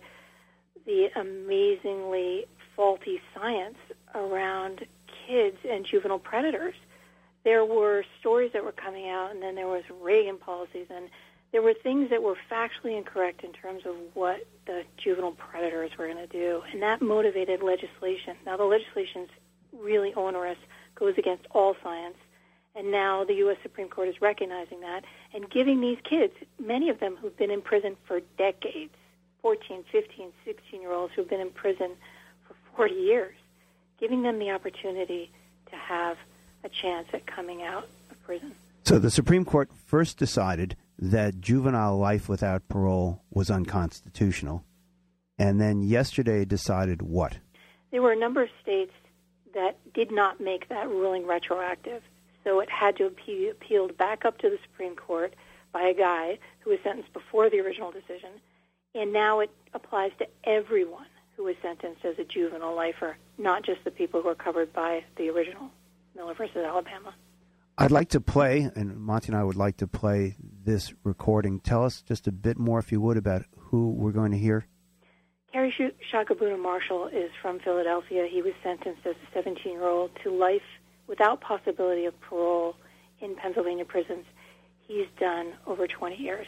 the amazingly faulty science around kids and juvenile predators. There were stories that were coming out, and then there was Reagan policies, and there were things that were factually incorrect in terms of what the juvenile predators were going to do, and that motivated legislation. Now, the legislation's really onerous, goes against all science, and now the U S Supreme Court is recognizing that and giving these kids, many of them who've been in prison for decades, fourteen, fifteen, sixteen-year-olds who've been in prison for forty years, giving them the opportunity to have a chance at coming out of prison. So the Supreme Court first decided that juvenile life without parole was unconstitutional, and then yesterday decided what? There were a number of states that did not make that ruling retroactive. So it had to be appealed back up to the Supreme Court by a guy who was sentenced before the original decision, and now it applies to everyone who was sentenced as a juvenile lifer, not just the people who are covered by the original Miller versus Alabama. I'd like to play, and Monty and I would like to play this recording. Tell us just a bit more, if you would, about who we're going to hear. Kerry Shakabuna Marshall is from Philadelphia. He was sentenced as a seventeen-year-old to life without possibility of parole in Pennsylvania prisons. He's done over twenty years.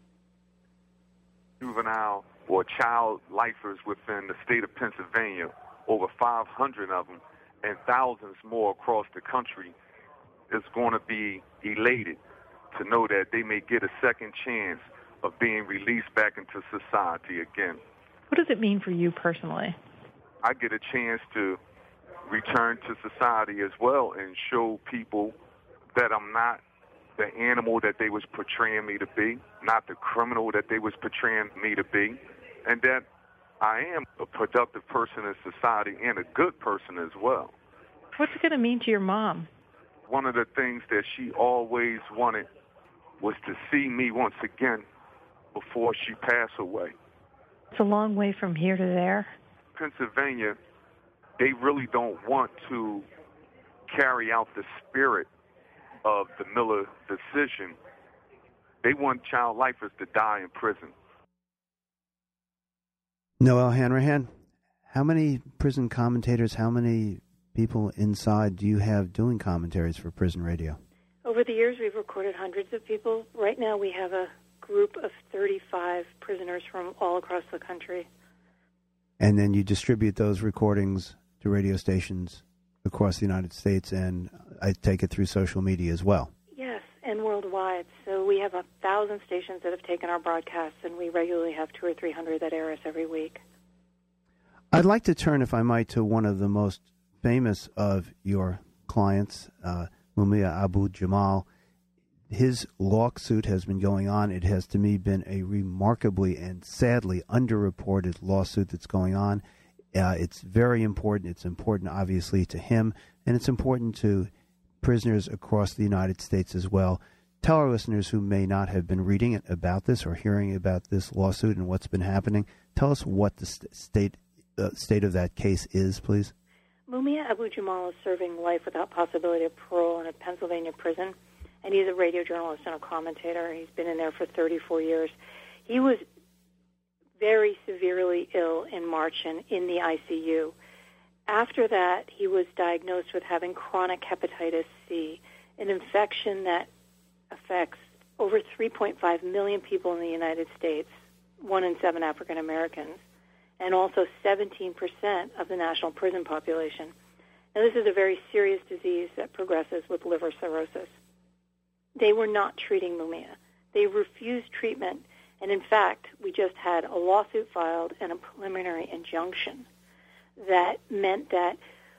Juvenile or child lifers within the state of Pennsylvania, over five hundred of them, and thousands more across the country, is going to be elated to know that they may get a second chance of being released back into society again. What does it mean for you personally? I get a chance to return to society as well and show people that I'm not the animal that they was portraying me to be, not the criminal that they was portraying me to be, and that I am a productive person in society and a good person as well. What's it going to mean to your mom? One of the things that she always wanted was to see me once again before she passed away. It's a long way from here to there. Pennsylvania they really don't want to carry out the spirit of the Miller decision. They want child lifers to die in prison. Noel Hanrahan, how many prison commentators, how many people inside do you have doing commentaries for Prison Radio? Over the years, we've recorded hundreds of people. Right now, we have a group of thirty-five prisoners from all across the country. And then you distribute those recordings to radio stations across the United States, and I take it through social media as well. Yes, and worldwide. So we have a thousand stations that have taken our broadcasts, and we regularly have two or three hundred that air us every week. I'd like to turn, if I might, to one of the most famous of your clients, uh, Mumia Abu-Jamal. His lawsuit has been going on. It has, to me, been a remarkably and sadly underreported lawsuit that's going on. Uh, it's very important. It's important, obviously, to him, and it's important to prisoners across the United States as well. Tell our listeners who may not have been reading about this or hearing about this lawsuit and what's been happening, tell us what the st- state uh, state of that case is, please. Mumia Abu-Jamal is serving life without possibility of parole in a Pennsylvania prison, and he's a radio journalist and a commentator. He's been in there for thirty-four years. He was very severely ill in March and in the I C U. After that, he was diagnosed with having chronic hepatitis C, an infection that affects over three point five million people in the United States, one in seven African Americans, and also seventeen percent of the national prison population. Now, this is a very serious disease that progresses with liver cirrhosis. They were not treating Mumia. They refused treatment, and in fact, we just had a lawsuit filed and a preliminary injunction that meant that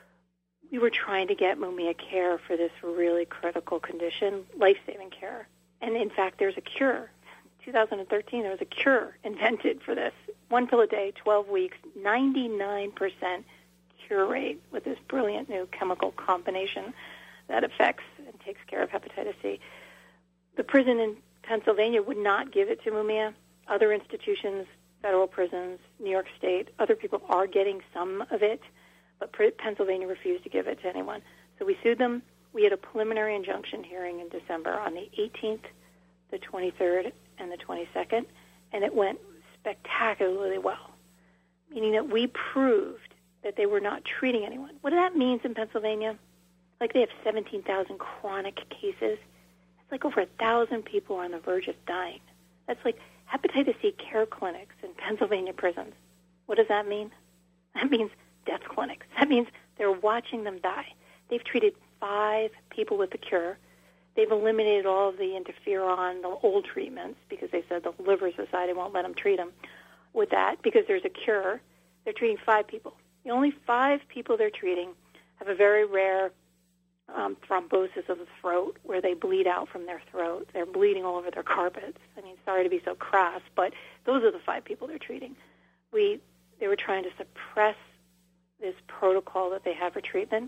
we were trying to get Mumia care for this really critical condition, life-saving care. And in fact, there's a cure. In two thousand thirteen, there was a cure invented for this. One pill a day, twelve weeks, ninety-nine percent cure rate with this brilliant new chemical combination that affects and takes care of hepatitis C. The prison in Pennsylvania would not give it to Mumia. Other institutions, federal prisons, New York State, other people are getting some of it, but Pennsylvania refused to give it to anyone. So we sued them. We had a preliminary injunction hearing in December on the eighteenth, the twenty-third, and the twenty-second, and it went spectacularly well, meaning that we proved that they were not treating anyone. What that means in Pennsylvania, like they have seventeen thousand chronic cases. It's like over one thousand people are on the verge of dying. That's like hepatitis C care clinics in Pennsylvania prisons. What does that mean? That means death clinics. That means they're watching them die. They've treated five people with the cure. They've eliminated all of the interferon, the old treatments, because they said the Liver Society won't let them treat them with that because there's a cure. They're treating five people. The only five people they're treating have a very rare um, thrombosis of the throat where they bleed out from their throat. They're bleeding all over their carpets. I mean, sorry to be so crass, but those are the five people they're treating. We They were trying to suppress this protocol that they have for treatment.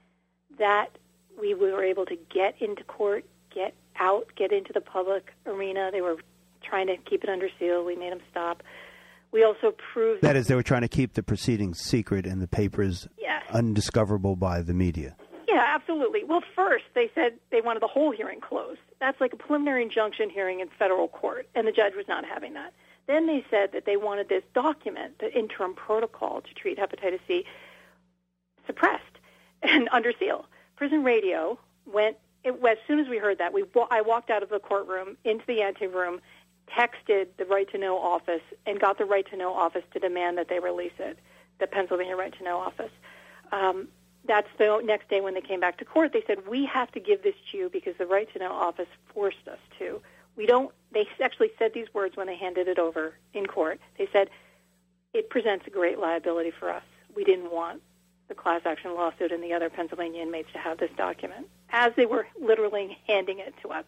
That we were able to get into court, get out, get into the public arena. They were trying to keep it under seal. We made them stop. We also proved... That is, they were trying to keep the proceedings secret and the papers yes. undiscoverable by the media. Yeah, absolutely. Well, first, they said they wanted the whole hearing closed. That's like a preliminary injunction hearing in federal court, and the judge was not having that. Then they said that they wanted this document, the interim protocol to treat hepatitis C, suppressed and under seal. Prison Radio went, it, as soon as we heard that, we I walked out of the courtroom into the anteroom, texted the Right to Know office, and got the Right to Know office to demand that they release it, the Pennsylvania Right to Know office. Um, that's the next day when they came back to court. They said, we have to give this to you because the Right to Know office forced us to. We don't, they actually said these words when they handed it over in court. They said, it presents a great liability for us. We didn't want the class action lawsuit and the other Pennsylvania inmates to have this document, as they were literally handing it to us.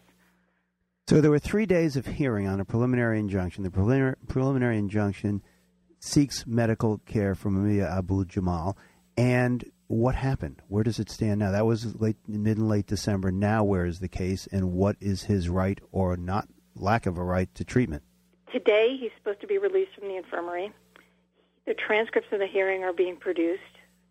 So there were three days of hearing on a preliminary injunction. The preliminary, preliminary injunction seeks medical care for Mumia Abu-Jamal. And what happened? Where does it stand now? That was late, mid and late December. Now where is the case, and what is his right or not lack of a right to treatment? Today he's supposed to be released from the infirmary. The transcripts of the hearing are being produced.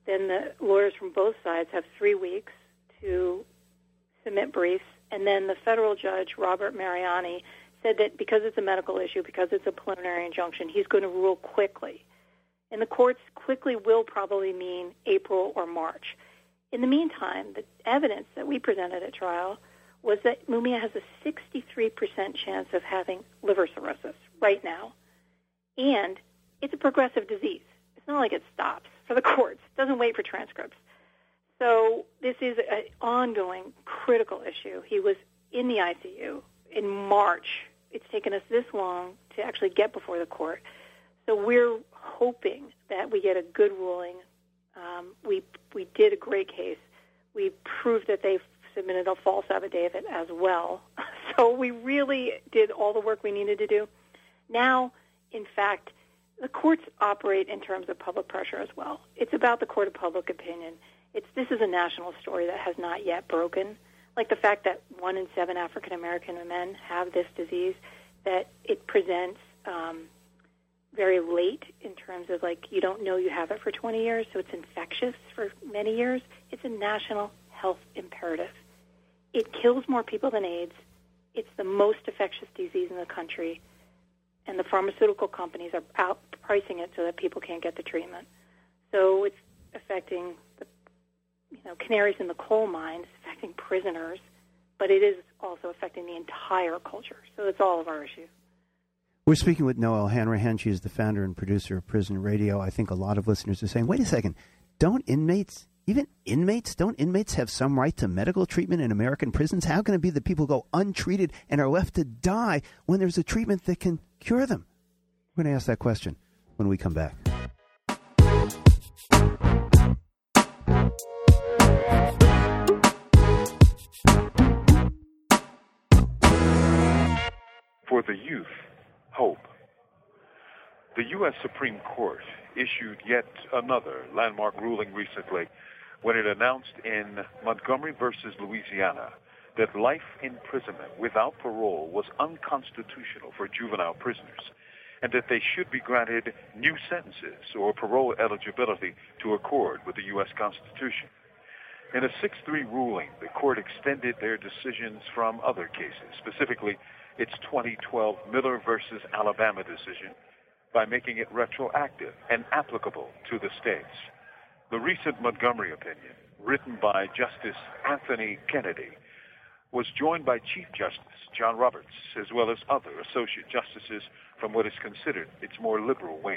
Then the lawyers from both sides have three weeks to submit briefs. And then the federal judge, Robert Mariani, said that because it's a medical issue, because it's a preliminary injunction, he's going to rule quickly. And the courts quickly will probably mean April or March. In the meantime, the evidence that we presented at trial was that Mumia has a sixty-three percent chance of having liver cirrhosis right now. And it's a progressive disease. It's not like it stops for the courts. It doesn't wait for transcripts. So this is an ongoing critical issue. He was in the I C U in March. It's taken us this long to actually get before the court. So we're hoping that we get a good ruling. Um, we we did a great case. We proved that they submitted a false affidavit as well. So we really did all the work we needed to do. Now, in fact, the courts operate in terms of public pressure as well. It's about the court of public opinion. It's this is a national story that has not yet broken. Like the fact that one in seven African American men have this disease, that it presents um, very late in terms of like you don't know you have it for twenty years, so it's infectious for many years. It's a national health imperative. It kills more people than AIDS. It's the most infectious disease in the country, and the pharmaceutical companies are out pricing it so that people can't get the treatment. So it's affecting the you know canaries in the coal mines, affecting prisoners, but it is also affecting the entire culture. So it's all of our issues. We're speaking with Noelle Hanrahan. She is the founder and producer of Prison Radio. I think a lot of listeners are saying, wait a second, don't inmates, even inmates, don't inmates have some right to medical treatment in American prisons? How can it be that people go untreated and are left to die when there's a treatment that can cure them? We're going to ask that question when we come back. For the youth, hope. The U S Supreme Court issued yet another landmark ruling recently when it announced in Montgomery versus Louisiana that life imprisonment without parole was unconstitutional for juvenile prisoners and that they should be granted new sentences or parole eligibility to accord with the U S Constitution. In a six three ruling, the court extended their decisions from other cases, specifically its twenty twelve Miller versus Alabama decision, by making it retroactive and applicable to the states. The recent Montgomery opinion, written by Justice Anthony Kennedy, was joined by Chief Justice John Roberts, as well as other associate justices from what is considered its more liberal wing.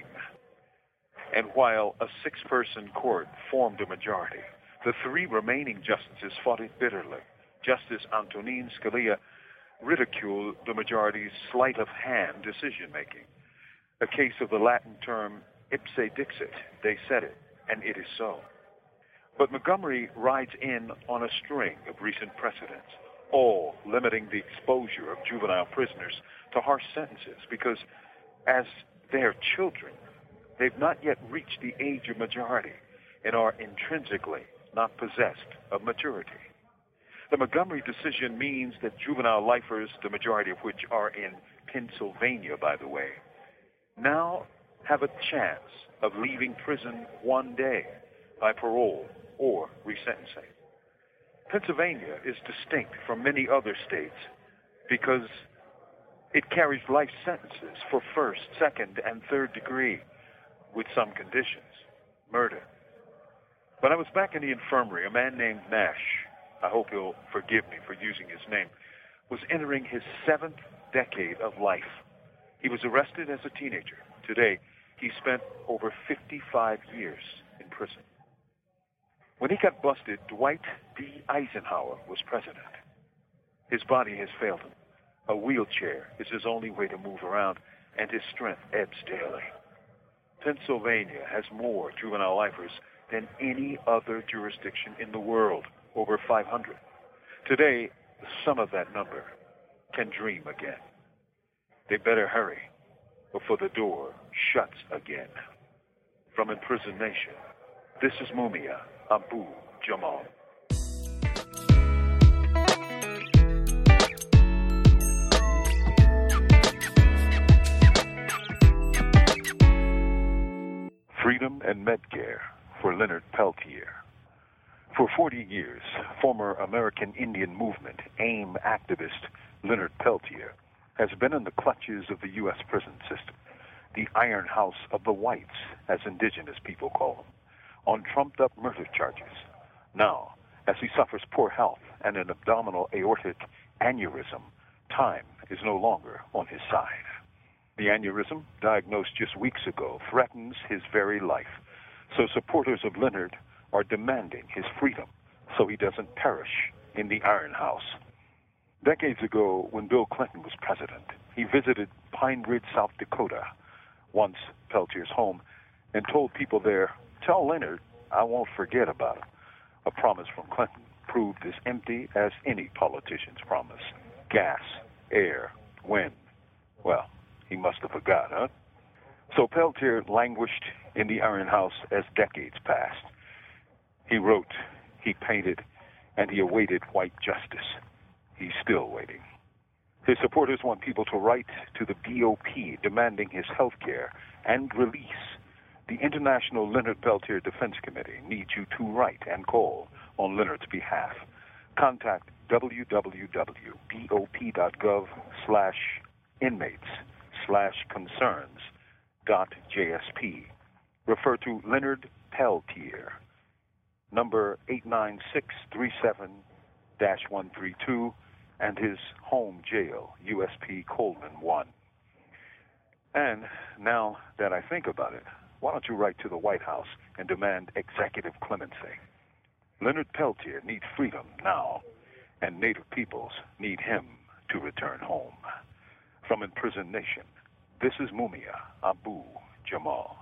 And while a six-person court formed a majority, the three remaining justices fought it bitterly. Justice Antonin Scalia ridiculed the majority's sleight-of-hand decision-making, a case of the Latin term ipse dixit, they said it, and it is so. But Montgomery rides in on a string of recent precedents, all limiting the exposure of juvenile prisoners to harsh sentences because, as their children, they've not yet reached the age of majority and are intrinsically not possessed of maturity. The Montgomery decision means that juvenile lifers, the majority of which are in Pennsylvania, by the way, now have a chance of leaving prison one day by parole or resentencing. Pennsylvania is distinct from many other states because it carries life sentences for first, second, and third degree with some conditions, murder. When I was back in the infirmary, a man named Nash, I hope he'll forgive me for using his name, was entering his seventh decade of life. He was arrested as a teenager. Today, he spent over fifty-five years in prison. When he got busted, Dwight D. Eisenhower was president. His body has failed him. A wheelchair is his only way to move around, and his strength ebbs daily. Pennsylvania has more juvenile lifers than any other jurisdiction in the world, over five hundred. Today, some of that number can dream again. They better hurry before the door shuts again. From Imprisoned Nation, this is Mumia Abu Jamal. Freedom and Medcare for Leonard Peltier. For forty years, former American Indian Movement AIM activist Leonard Peltier has been in the clutches of the U S prison system, the Iron House of the Whites, as indigenous people call them, on trumped-up murder charges. Now, as he suffers poor health and an abdominal aortic aneurysm, time is no longer on his side. The aneurysm, diagnosed just weeks ago, threatens his very life, so supporters of Leonard are demanding his freedom so he doesn't perish in the Iron House. Decades ago, when Bill Clinton was president, he visited Pine Ridge, South Dakota, once Peltier's home, and told people there, "Tell Leonard I won't forget about him." A promise from Clinton proved as empty as any politician's promise. Gas, air, wind. Well, he must have forgot, huh? So Peltier languished in the Iron House as decades passed. He wrote, he painted, and he awaited white justice. He's still waiting. His supporters want people to write to the B O P demanding his health care and release. The International Leonard Peltier Defense Committee needs you to write and call on Leonard's behalf. Contact www.bop.gov slash inmates slash concerns dot JSP. Refer to Leonard Peltier, number eight nine six three seven dash one three two, and his home jail, U S P Coleman one. And now that I think about it, why don't you write to the White House and demand executive clemency? Leonard Peltier needs freedom now, and Native peoples need him to return home. From Imprisoned Nation, this is Mumia Abu Jamal.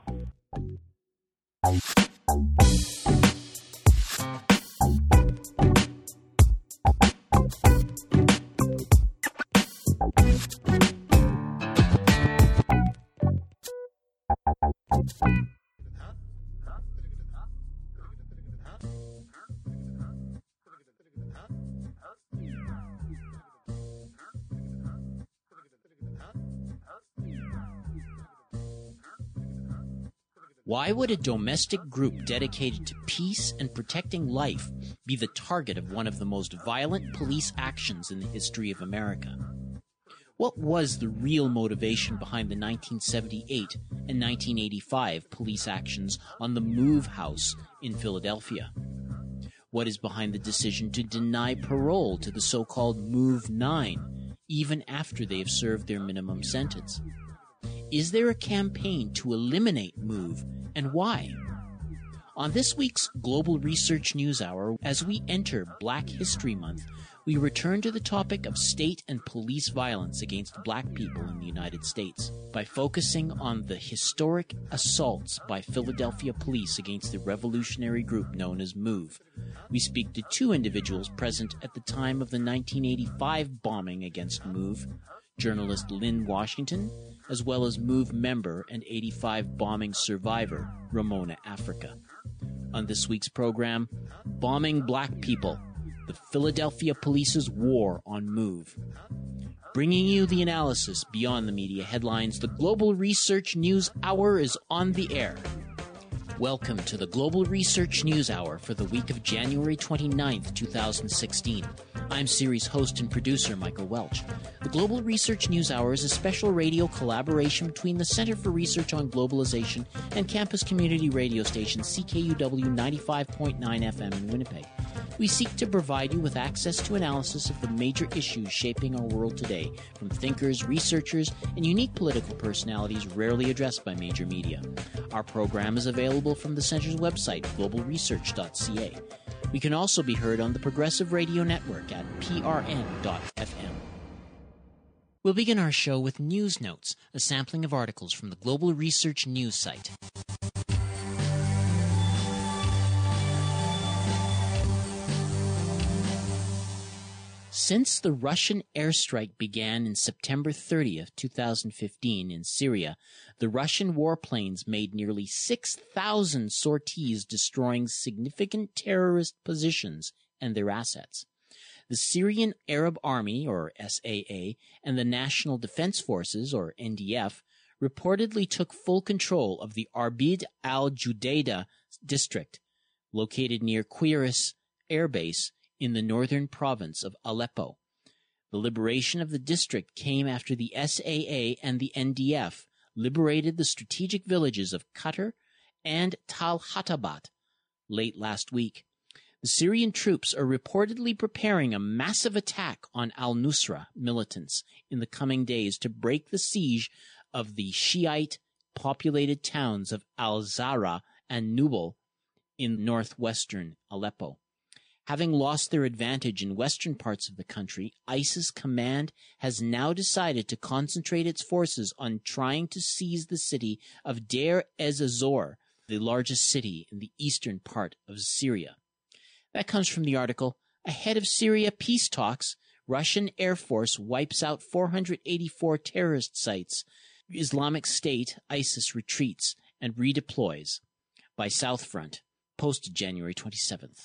Why would a domestic group dedicated to peace and protecting life be the target of one of the most violent police actions in the history of America? What was the real motivation behind the nineteen seventy-eight and nineteen eighty-five police actions on the Move House in Philadelphia? What is behind the decision to deny parole to the so-called Move Nine, even after they have served their minimum sentence? Is there a campaign to eliminate Move, and why? On this week's Global Research News Hour, as we enter Black History Month, we return to the topic of state and police violence against black people in the United States by focusing on the historic assaults by Philadelphia police against the revolutionary group known as Move. We speak to two individuals present at the time of the nineteen eighty-five bombing against Move, journalist Lynn Washington, as well as Move member and eighty-five bombing survivor Ramona Africa. On this week's program, Bombing Black People, the Philadelphia Police's War on Move. Bringing you the analysis beyond the media headlines, the Global Research News Hour is on the air. Welcome to the Global Research News Hour for the week of January twenty-ninth, twenty sixteen. I'm series host and producer Michael Welch. The Global Research News Hour is a special radio collaboration between the Center for Research on Globalization and campus community radio station C K U W ninety-five point nine F M in Winnipeg. We seek to provide you with access to analysis of the major issues shaping our world today, from thinkers, researchers, and unique political personalities rarely addressed by major media. Our program is available from the Center's website, global research dot c a. We can also be heard on the Progressive Radio Network at p r n dot f m. We'll begin our show with News Notes, a sampling of articles from the Global Research News site. Since the Russian airstrike began in September thirtieth, twenty fifteen in Syria, the Russian warplanes made nearly six thousand sorties destroying significant terrorist positions and their assets. The Syrian Arab Army, or S A A, and the National Defense Forces, or N D F, reportedly took full control of the Arbid al-Judaydah district, located near Quiris Air Base in the northern province of Aleppo. The liberation of the district came after the S A A and the N D F liberated the strategic villages of Qatar and Tal Hatabat late last week. The Syrian troops are reportedly preparing a massive attack on al-Nusra militants in the coming days to break the siege of the Shiite-populated towns of al-Zahra and Nubal in northwestern Aleppo. Having lost their advantage in western parts of the country, ISIS command has now decided to concentrate its forces on trying to seize the city of Deir ez-Zor, the largest city in the eastern part of Syria. That comes from the article, Ahead of Syria Peace Talks, Russian Air Force Wipes Out four hundred eighty-four Terrorist Sites, Islamic State, ISIS Retreats and Redeploys, by Southfront, posted January twenty-seventh.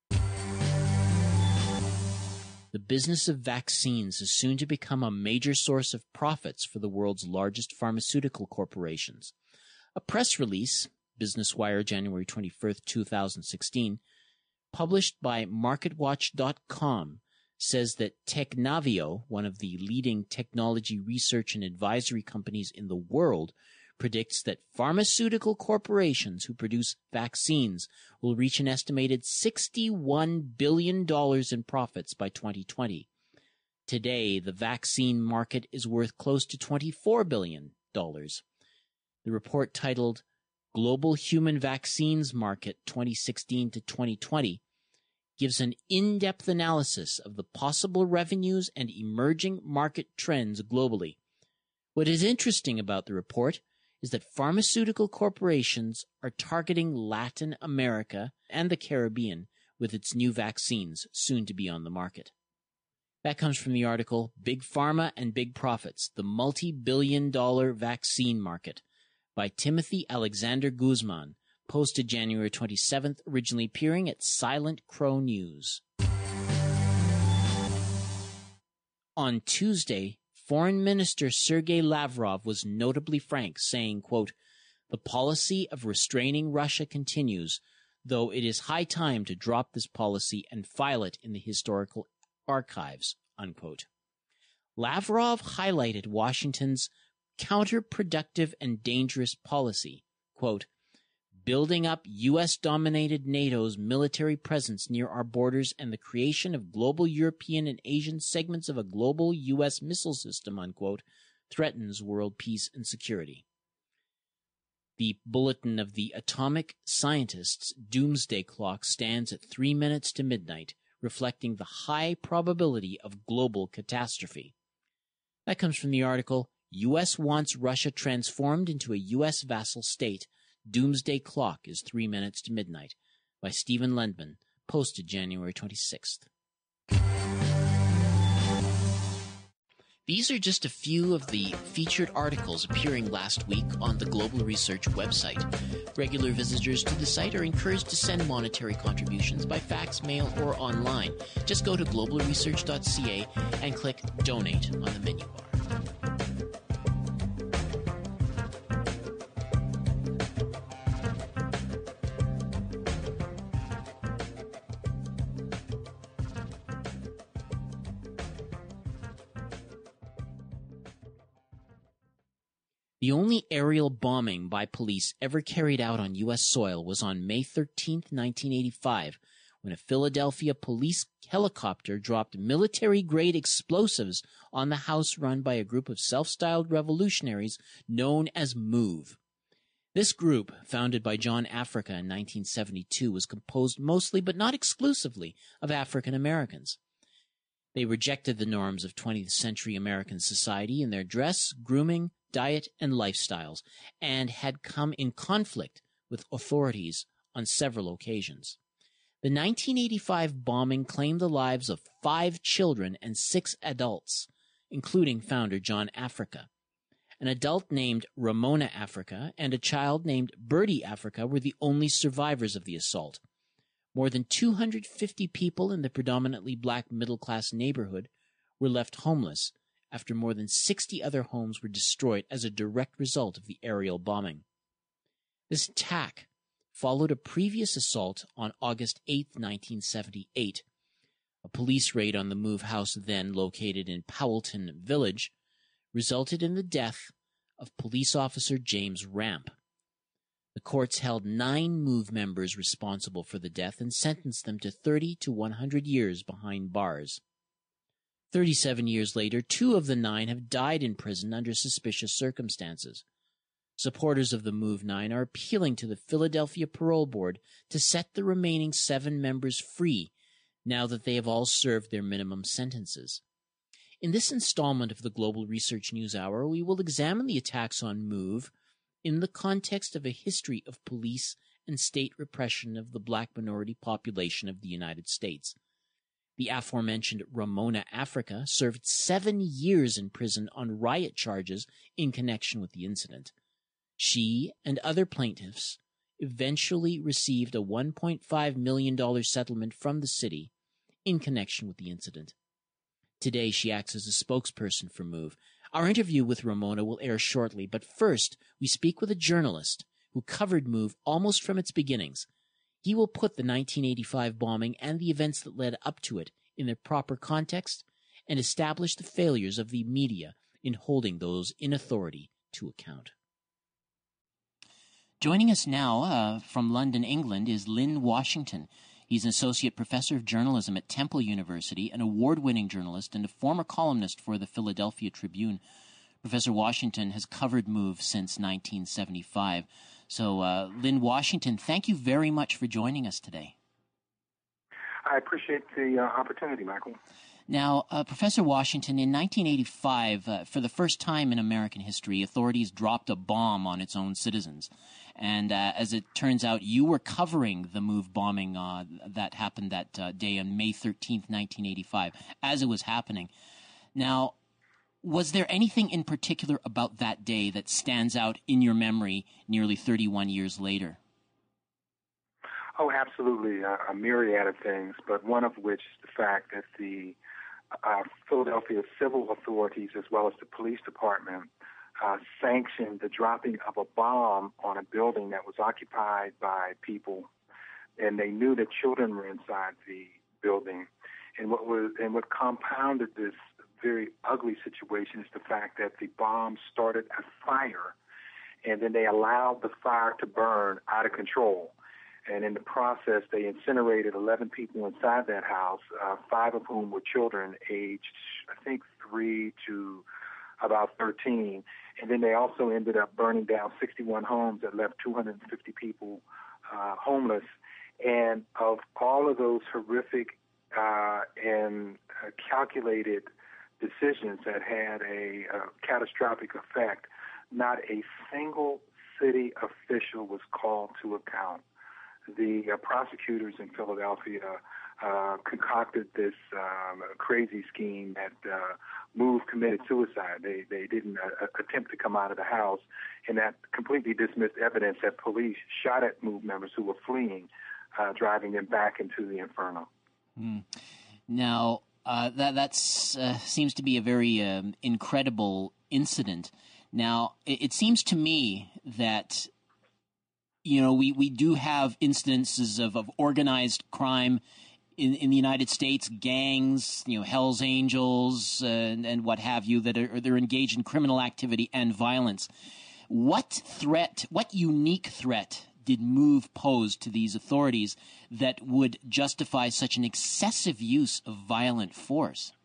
The business of vaccines is soon to become a major source of profits for the world's largest pharmaceutical corporations. A press release, Business Wire, January twenty-first, twenty sixteen, published by market watch dot com, says that Technavio, one of the leading technology research and advisory companies in the world, predicts that pharmaceutical corporations who produce vaccines will reach an estimated sixty-one billion dollars in profits by twenty twenty. Today, the vaccine market is worth close to twenty-four billion dollars. The report, titled Global Human Vaccines Market twenty sixteen to twenty twenty, gives an in-depth analysis of the possible revenues and emerging market trends globally. What is interesting about the report is that pharmaceutical corporations are targeting Latin America and the Caribbean with its new vaccines soon to be on the market. That comes from the article Big Pharma and Big Profits, the Multi-Billion Dollar Vaccine Market, by Timothy Alexander Guzman, posted January twenty-seventh, originally appearing at Silent Crow News. On Tuesday, Foreign Minister Sergei Lavrov was notably frank, saying, quote, "The policy of restraining Russia continues, though it is high time to drop this policy and file it in the historical archives," unquote. Lavrov highlighted Washington's counterproductive and dangerous policy, quote, "Building up U S-dominated NATO's military presence near our borders and the creation of global European and Asian segments of a global U S missile system," unquote, threatens world peace and security. The bulletin of the atomic scientists' doomsday clock stands at three minutes to midnight, reflecting the high probability of global catastrophe. That comes from the article, U S Wants Russia Transformed into a U S Vassal State. Doomsday Clock is three minutes to midnight, by Stephen Lendman, posted January twenty-sixth. These are just a few of the featured articles appearing last week on the Global Research website. Regular visitors to the site are encouraged to send monetary contributions by fax, mail, or online. Just go to global research dot c a and click Donate on the menu bar. The only aerial bombing by police ever carried out on U S soil was on May thirteenth, nineteen eighty-five, when a Philadelphia police helicopter dropped military-grade explosives on the house run by a group of self-styled revolutionaries known as MOVE. This group, founded by John Africa in nineteen seventy-two, was composed mostly, but not exclusively, of African Americans. They rejected the norms of twentieth century American society in their dress, grooming, diet, and lifestyles, and had come in conflict with authorities on several occasions. The nineteen eighty-five bombing claimed the lives of five children and six adults, including founder John Africa. An adult named Ramona Africa and a child named Birdie Africa were the only survivors of the assault. More than two hundred fifty people in the predominantly black middle-class neighborhood were left homeless after more than sixty other homes were destroyed as a direct result of the aerial bombing. This attack followed a previous assault on August eighth, nineteen seventy-eight. A police raid on the Move house, then located in Powelton Village, resulted in the death of police officer James Ramp. The courts held nine Move members responsible for the death and sentenced them to thirty to one hundred years behind bars. Thirty-seven years later, two of the nine have died in prison under suspicious circumstances. Supporters of the Move Nine are appealing to the Philadelphia Parole Board to set the remaining seven members free now that they have all served their minimum sentences. In this installment of the Global Research News Hour, we will examine the attacks on Move in the context of a history of police and state repression of the black minority population of the United States. The aforementioned Ramona Africa served seven years in prison on riot charges in connection with the incident. She and other plaintiffs eventually received a one point five million dollars settlement from the city in connection with the incident. Today, she acts as a spokesperson for Move. Our interview with Ramona will air shortly, but first, we speak with a journalist who covered Move almost from its beginnings. He will put the nineteen eighty-five bombing and the events that led up to it in their proper context and establish the failures of the media in holding those in authority to account. Joining us now uh, from London, England, is Lynn Washington. He's an associate professor of journalism at Temple University, an award-winning journalist, and a former columnist for the Philadelphia Tribune. Professor Washington has covered Move since nineteen seventy-five. So, uh, Lynn Washington, thank you very much for joining us today. I appreciate the uh, opportunity, Michael. Now, uh, Professor Washington, in nineteen eighty-five, uh, for the first time in American history, authorities dropped a bomb on its own citizens. And uh, as it turns out, you were covering the Move bombing uh, that happened that uh, day on May thirteenth, nineteen eighty-five, as it was happening. Now, was there anything in particular about that day that stands out in your memory nearly thirty-one years later? Oh, absolutely, uh, a myriad of things, but one of which is the fact that the uh, Philadelphia civil authorities, as well as the police department, uh, sanctioned the dropping of a bomb on a building that was occupied by people, and they knew that children were inside the building. And what was and what compounded this very ugly situation is the fact that the bomb started a fire, and then they allowed the fire to burn out of control. And in the process, they incinerated eleven people inside that house, uh, five of whom were children aged, I think, three to about thirteen. And then they also ended up burning down sixty-one homes that left two hundred fifty people uh, homeless. And of all of those horrific uh, and uh, calculated decisions that had a, a catastrophic effect, not a single city official was called to account. The uh, prosecutors in Philadelphia uh, concocted this um, crazy scheme that uh, Move committed suicide. They they didn't uh, attempt to come out of the house, and that completely dismissed evidence that police shot at Move members who were fleeing, uh, driving them back into the inferno. Mm. Now, uh, that that's uh, seems to be a very um, incredible incident. Now, it, it seems to me that, you know, we, we do have incidences of, of organized crime in, in the United States, gangs, you know, Hell's Angels, uh, and, and what have you, that are they're engaged in criminal activity and violence. What threat, what unique threat did Move pose to these authorities that would justify such an excessive use of violent force?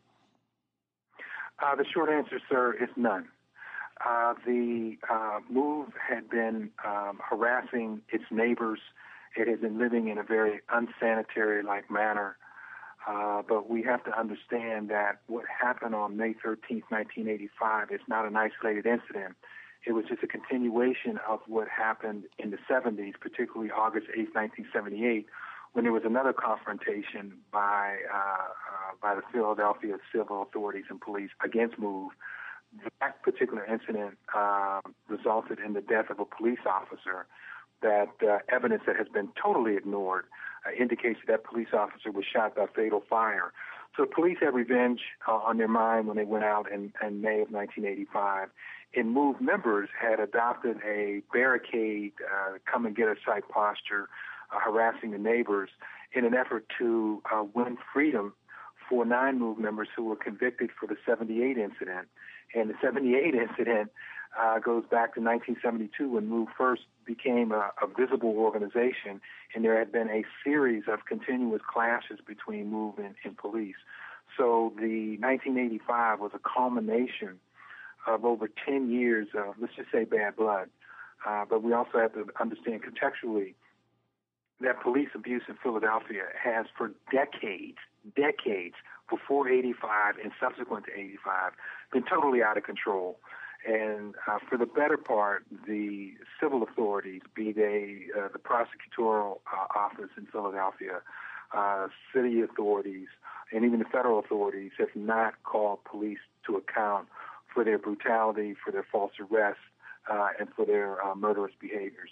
Uh, the short answer, sir, is none. Uh, the uh, Move had been um, harassing its neighbors. It had been living in a very unsanitary-like manner. Uh, but we have to understand that what happened on May thirteenth, nineteen eighty-five is not an isolated incident. It was just a continuation of what happened in the seventies, particularly August eighth, nineteen seventy-eight, when there was another confrontation by uh, uh, by the Philadelphia civil authorities and police against Move. That particular incident uh, resulted in the death of a police officer. That uh, evidence that has been totally ignored uh, indicates that police officer was shot by fatal fire. So police had revenge uh, on their mind when they went out in, in May of nineteen eighty-five. And MOVE members had adopted a barricade, uh, come and get us type posture, uh, harassing the neighbors in an effort to uh, win freedom for nine MOVE members who were convicted for the seventy-eight incident. And the seventy-eight incident uh, goes back to nineteen seventy-two when MOVE first became a, a visible organization, and there had been a series of continuous clashes between MOVE and, and police. So the nineteen eighty-five was a culmination of over ten years of, let's just say, bad blood. Uh, but we also have to understand contextually that police abuse in Philadelphia has for decades, decades, before eighty-five and subsequent to eighty-five, been totally out of control. And uh, for the better part, the civil authorities, be they uh, the prosecutorial uh, office in Philadelphia, uh, city authorities, and even the federal authorities have not called police to account for their brutality, for their false arrests, uh, and for their uh, murderous behaviors.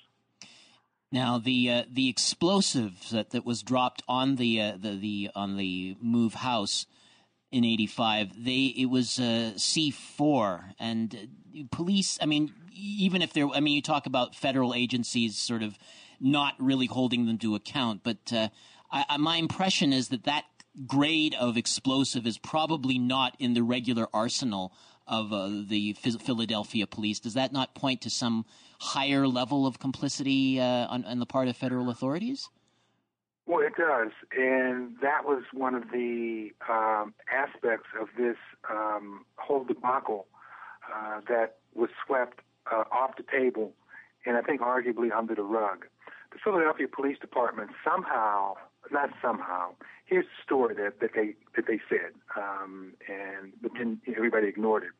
Now, the uh, the explosives that, that was dropped on the uh, the the on the MOVE house in eighty-five, they it was uh, C four, and uh, police. I mean, even if there, I mean, you talk about federal agencies sort of not really holding them to account, but uh, I, I, my impression is that that grade of explosive is probably not in the regular arsenal of uh, the Philadelphia police. Does that not point to some higher level of complicity uh, on, on the part of federal authorities? Well, it does, and that was one of the um, aspects of this um, whole debacle uh, that was swept uh, off the table, and I think arguably under the rug. The Philadelphia Police Department somehow, not somehow, here's the story that, that they that they said, um, and but then everybody ignored it.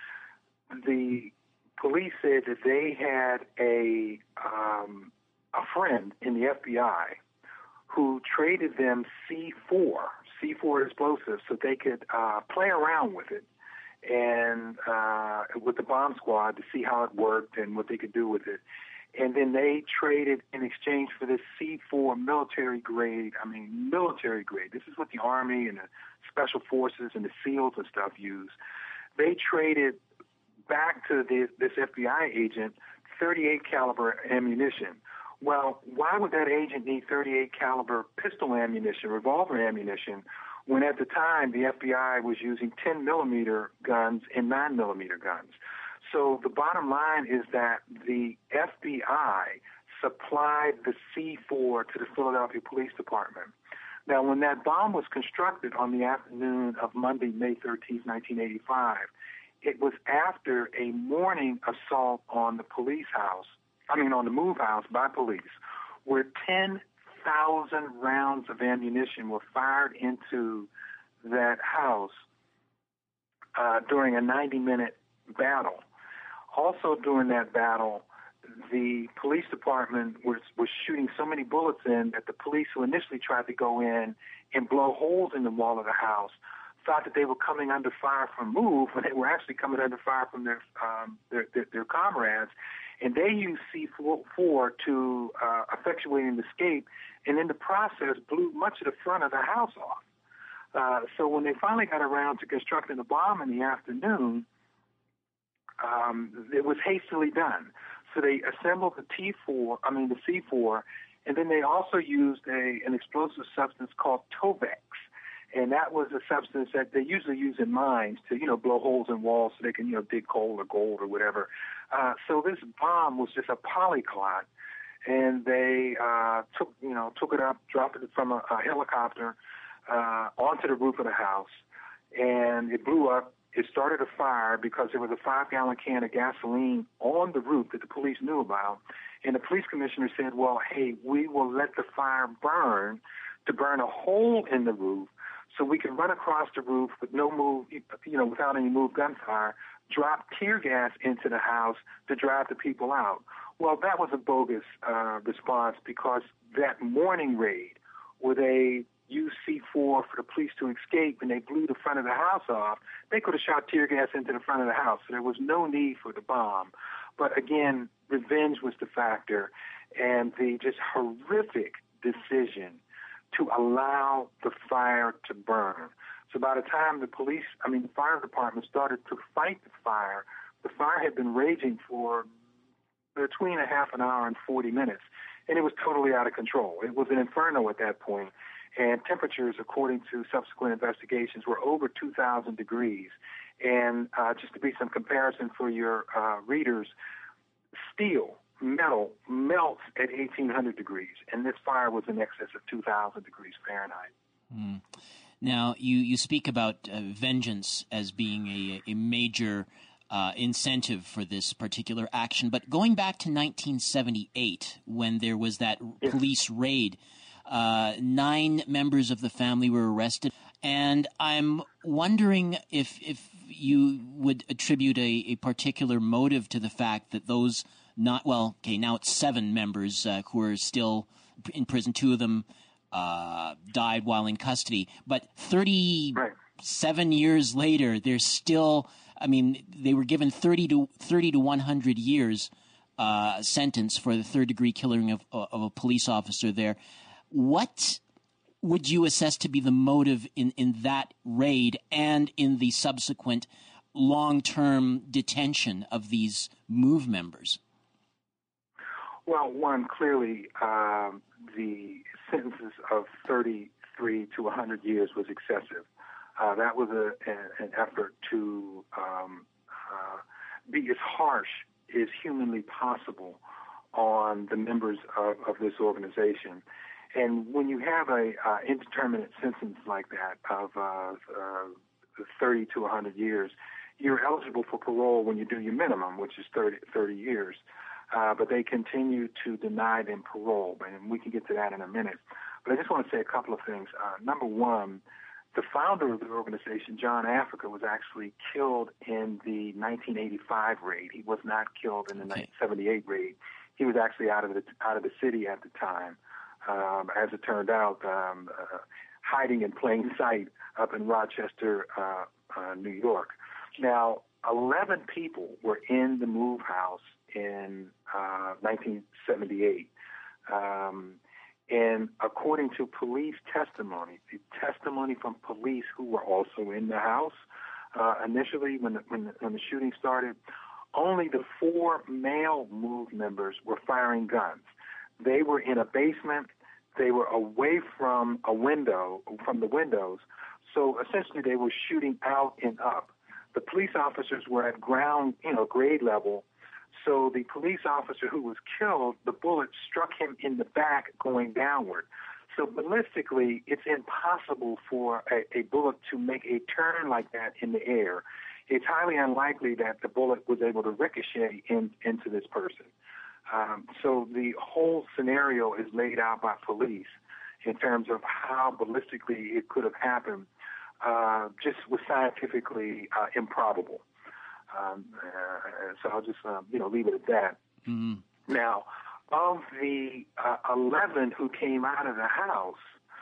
The police said that they had a um, a friend in the F B I who traded them C four, C four explosives, so they could uh, play around with it and uh, with the bomb squad to see how it worked and what they could do with it. And then they traded in exchange for this C four military grade, I mean, military grade. This is what the Army and the Special Forces and the SEALs and stuff use. They traded back to the, this F B I agent thirty-eight caliber ammunition. Well, why would that agent need thirty-eight caliber pistol ammunition, revolver ammunition, when at the time the F B I was using ten millimeter guns and nine millimeter guns? So the bottom line is that the F B I supplied the C four to the Philadelphia Police Department. Now, when that bomb was constructed on the afternoon of Monday, May thirteenth, nineteen eighty-five, it was after a morning assault on the police house, I mean on the MOVE house by police, where ten thousand rounds of ammunition were fired into that house uh, during a ninety-minute battle. Also during that battle, the police department was, was shooting so many bullets in that the police who initially tried to go in and blow holes in the wall of the house thought that they were coming under fire from MOVE when they were actually coming under fire from their um, their, their, their comrades. And they used C four to uh, effectuate an escape, and in the process blew much of the front of the house off. Uh, so when they finally got around to constructing the bomb in the afternoon, Um, it was hastily done. So they assembled the T four, I mean the C four, and then they also used a, an explosive substance called Tovex. And that was a substance that they usually use in mines to, you know, blow holes in walls so they can, you know, dig coal or gold or whatever. Uh, so this bomb was just a polyclot, and they uh, took, you know, took it up, dropped it from a, a helicopter uh, onto the roof of the house, and it blew up. It started a fire because there was a five-gallon can of gasoline on the roof that the police knew about. And the police commissioner said, well, hey, we will let the fire burn to burn a hole in the roof so we can run across the roof with no move, you know, without any move gunfire, drop tear gas into the house to drive the people out. Well, that was a bogus uh, response because that morning raid where they used C four for the police to escape and they blew the front of the house off, they could have shot tear gas into the front of the house. So there was no need for the bomb. But again, revenge was the factor, and the just horrific decision to allow the fire to burn. So by the time the police, I mean, the fire department started to fight the fire, the fire had been raging for between a half an hour and forty minutes, and it was totally out of control. It was an inferno at that point, and temperatures, according to subsequent investigations, were over two thousand degrees. And uh, just to be some comparison for your uh, readers, steel, metal, melts at eighteen hundred degrees, and this fire was in excess of two thousand degrees Fahrenheit. Mm. Now, you, you speak about uh, vengeance as being a, a major uh, incentive for this particular action, but going back to nineteen seventy-eight, when there was that yes. police raid, uh, nine members of the family were arrested, and I'm wondering if if you would attribute a, a particular motive to the fact that those not, well, okay, now it's seven members uh, who are still in prison. Two of them uh, died while in custody. But thirty-seven right. years later, they're still, I mean, they were given thirty to one hundred years uh, sentence for the third-degree killing of, of a police officer there. What would you assess to be the motive in, in that raid and in the subsequent long-term detention of these MOVE members? Well, one, clearly um, the sentences of thirty-three to one hundred years was excessive. Uh, that was a, a, an effort to um, uh, be as harsh as humanly possible on the members of, of this organization. And when you have a uh, indeterminate sentence like that of uh, uh, thirty to one hundred years, you're eligible for parole when you do your minimum, which is thirty, thirty years. Uh, but they continue to deny them parole, and we can get to that in a minute. But I just want to say a couple of things. Uh, number one, the founder of the organization, John Africa, was actually killed in the nineteen eighty-five raid. He was not killed in the okay. nineteen seventy-eight raid. He was actually out of the out of the city at the time. Um, as it turned out, um, uh, hiding in plain sight up in Rochester, uh, uh, New York. Now, eleven people were in the MOVE house in uh, nineteen seventy-eight. Um, and according to police testimony, the testimony from police who were also in the house uh, initially when the, when, the, when the shooting started, only the four male MOVE members were firing guns. They were in a basement. They were away from a window, from the windows. So essentially they were shooting out and up. The police officers were at ground, you know, grade level. So the police officer who was killed, the bullet struck him in the back going downward. So ballistically, it's impossible for a, a bullet to make a turn like that in the air. It's highly unlikely that the bullet was able to ricochet in, into this person. Um, so the whole scenario is laid out by police in terms of how ballistically it could have happened. Uh, just was scientifically uh, improbable. Um, uh, so I'll just, um, you know, leave it at that. Mm-hmm. Now, of the uh, eleven who came out of the house,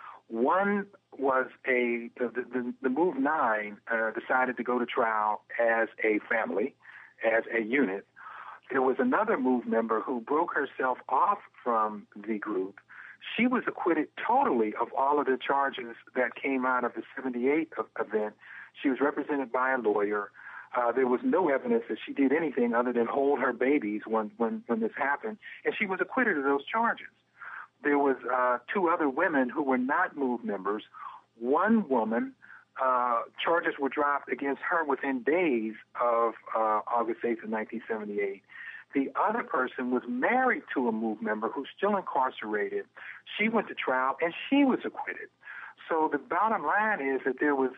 one was a, the, the, the MOVE nine uh, decided to go to trial as a family, as a unit. There was another MOVE member who broke herself off from the group. She was acquitted totally of all of the charges that came out of the seventy-eight event. She was represented by a lawyer. Uh, there was no evidence that she did anything other than hold her babies when, when, when this happened, and she was acquitted of those charges. There was uh, two other women who were not MOVE members. One woman, uh, charges were dropped against her within days of uh, August eighth of nineteen seventy-eight. The other person was married to a MOVE member who's still incarcerated. She went to trial, and she was acquitted. So the bottom line is that there was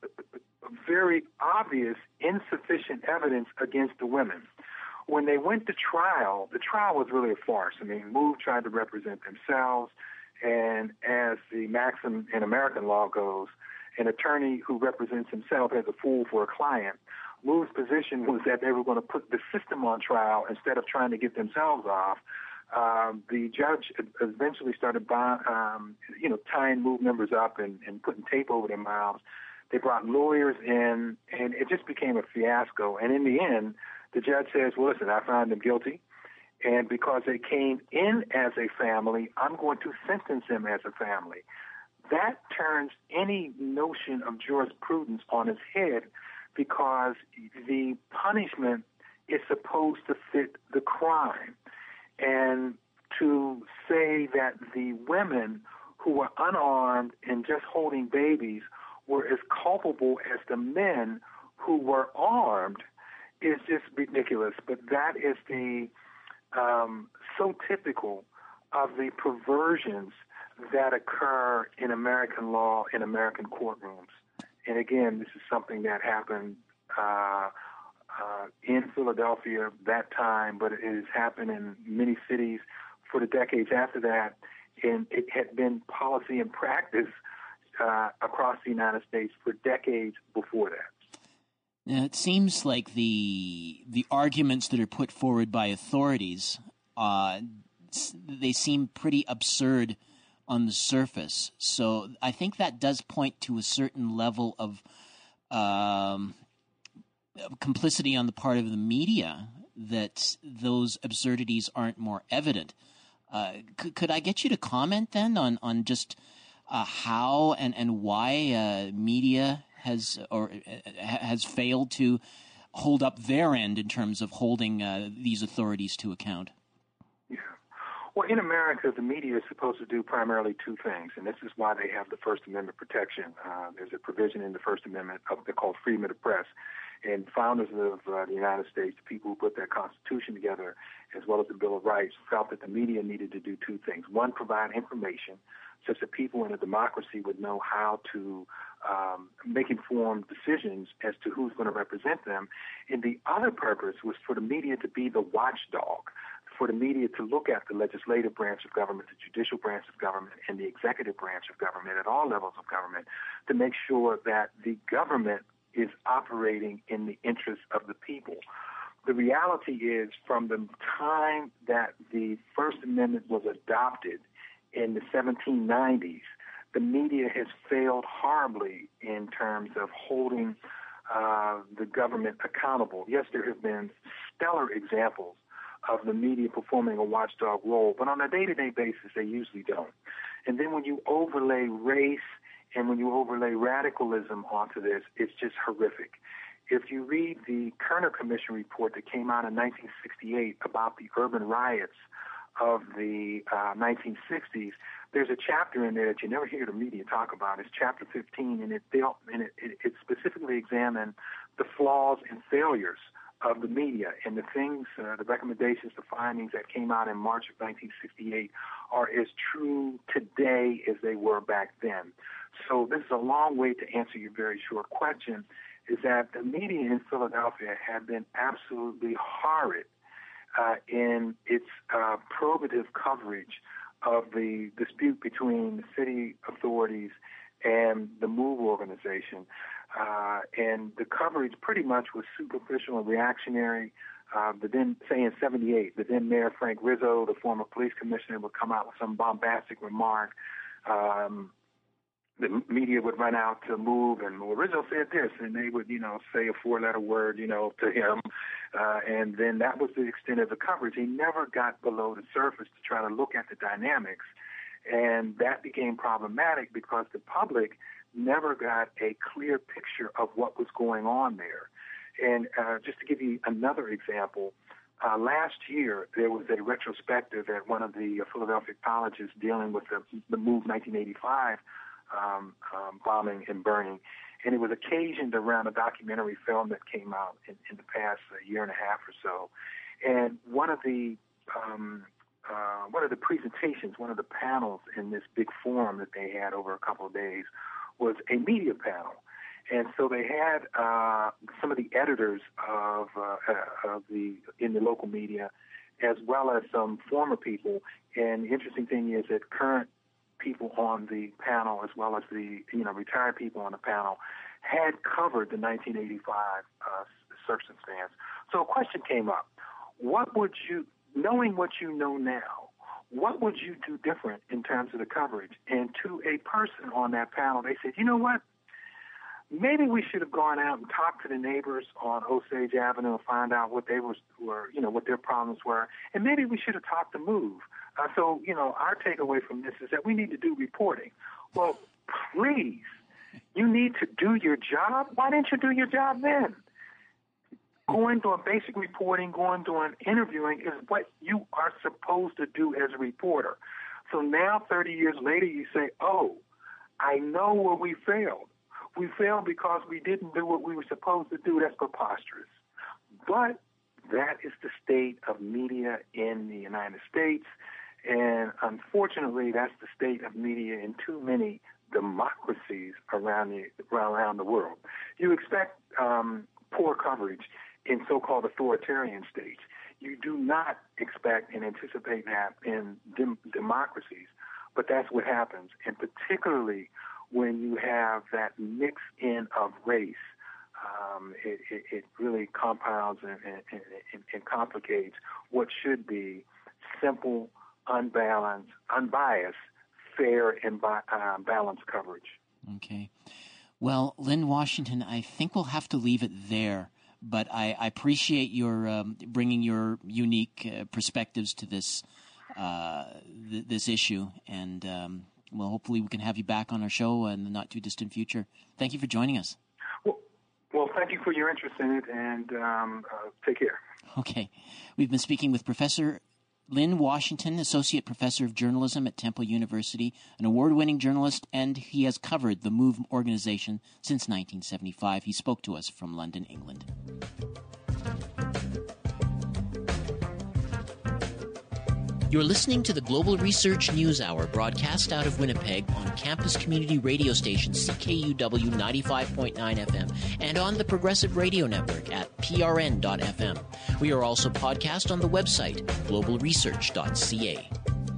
very obvious insufficient evidence against the women. When they went to trial, the trial was really a farce. I mean, MOVE tried to represent themselves, and as the maxim in American law goes, an attorney who represents himself as a fool for a client. MOVE's position was that they were going to put the system on trial instead of trying to get themselves off. Um, the judge eventually started, um, you know, tying MOVE members up and, and putting tape over their mouths. They brought lawyers in, and it just became a fiasco. And in the end, the judge says, well, listen, I find them guilty, and because they came in as a family, I'm going to sentence them as a family. that turns any notion of jurisprudence on its head, because the punishment is supposed to fit the crime. And to say that the women who were unarmed and just holding babies were as culpable as the men who were armed is just ridiculous. But that is the um, so typical of the perversions that occur in American law, in American courtrooms. And again, this is something that happened uh, uh, in Philadelphia that time, but it has happened in many cities for the decades after that, and it had been policy and practice uh, across the United States for decades before that. Now, it seems like the the arguments that are put forward by authorities, uh, they seem pretty absurd on the surface. So I think that does point to a certain level of um, complicity on the part of the media, that those absurdities aren't more evident. Uh, could, could I get you to comment then on, on just uh, how and, and why uh, media has or uh, has failed to hold up their end in terms of holding uh, these authorities to account? Yeah. Well, in America, the media is supposed to do primarily two things, and this is why they have the First Amendment protection. Uh, there's a provision in the First Amendment of, they're called freedom of the press. And founders of uh, the United States, the people who put that Constitution together, as well as the Bill of Rights, felt that the media needed to do two things. One, provide information such that people in a democracy would know how to um, make informed decisions as to who's going to represent them. And the other purpose was for the media to be the watchdog, for the media to look at the legislative branch of government, the judicial branch of government, and the executive branch of government at all levels of government, to make sure that the government is operating in the interest of the people. The reality is, from the time that the First Amendment was adopted in the seventeen nineties, the media has failed horribly in terms of holding uh, the government accountable. Yes, there have been stellar examples of the media performing a watchdog role, but on a day-to-day basis, they usually don't. And then when you overlay race and when you overlay radicalism onto this, it's just horrific. If you read the Kerner Commission report that came out in nineteen sixty-eight about the urban riots of the uh, nineteen sixties, there's a chapter in there that you never hear the media talk about. It's chapter fifteen, and it dealt, and it, it, it specifically examined the flaws and failures of the media, and the things, uh, the recommendations, the findings that came out in March of nineteen sixty-eight are as true today as they were back then. So this is a long way to answer your very short question, is that the media in Philadelphia have been absolutely horrid uh, in its uh, probative coverage of the dispute between the city authorities and the MOVE organization. Uh, and the coverage pretty much was superficial and reactionary. Uh, the then, say in seventy-eight, the then Mayor Frank Rizzo, the former police commissioner, would come out with some bombastic remark. Um, the media would run out to MOVE, and well, Rizzo said this, and they would, you know, say a four-letter word, you know, to him. Uh, and then that was the extent of the coverage. He never got below the surface to try to look at the dynamics. And that became problematic because the public never got a clear picture of what was going on there. And uh, just to give you another example, uh, last year there was a retrospective at one of the uh, Philadelphia colleges dealing with the, the MOVE nineteen eighty-five um, um, bombing and burning. And it was occasioned around a documentary film that came out in, in the past uh, year and a half or so. And one of the um, uh, one of the presentations, one of the panels in this big forum that they had over a couple of days was a media panel. And so they had uh, some of the editors of, uh, of the in the local media, as well as some former people. And the interesting thing is that current people on the panel, as well as the you know retired people on the panel, had covered the nineteen eighty-five uh, circumstance. So a question came up: what would you, knowing what you know now, what would you do different in terms of the coverage? And to a person on that panel, they said, you know what? Maybe we should have gone out and talked to the neighbors on Osage Avenue and find out what they was, were, you know, what their problems were. And maybe we should have talked to MOVE. Uh, so, you know, our takeaway from this is that we need to do reporting. Well, please, you need to do your job. Why didn't you do your job then? Going doing basic reporting, going doing interviewing is what you are supposed to do as a reporter. So now, thirty years later, you say, oh, I know where we failed. We failed because we didn't do what we were supposed to do. That's preposterous. But that is the state of media in the United States. And unfortunately, that's the state of media in too many democracies around the, around the world. You expect um, poor coverage in so-called authoritarian states. You do not expect and anticipate that in dem- democracies, but that's what happens. And particularly when you have that mix in of race, um, it, it, it really compounds and, and, and, and complicates what should be simple, unbalanced, unbiased, fair, and bi- uh, balanced coverage. Okay. Well, Lynn Washington, I think we'll have to leave it there. But I, I appreciate your um, bringing your unique uh, perspectives to this uh, th- this issue, and um, well, hopefully we can have you back on our show in the not too distant future. Thank you for joining us. Well, well thank you for your interest in it, and um, uh, take care. Okay, we've been speaking with Professor Lynn Washington, Associate Professor of Journalism at Temple University, an award-winning journalist, and he has covered the MOVE organization since nineteen seventy-five. He spoke to us from London, England. You're listening to the Global Research News Hour, broadcast out of Winnipeg on campus community radio station C K U W ninety-five point nine F M and on the Progressive Radio Network at P R N dot F M. We are also podcast on the website global research dot C A.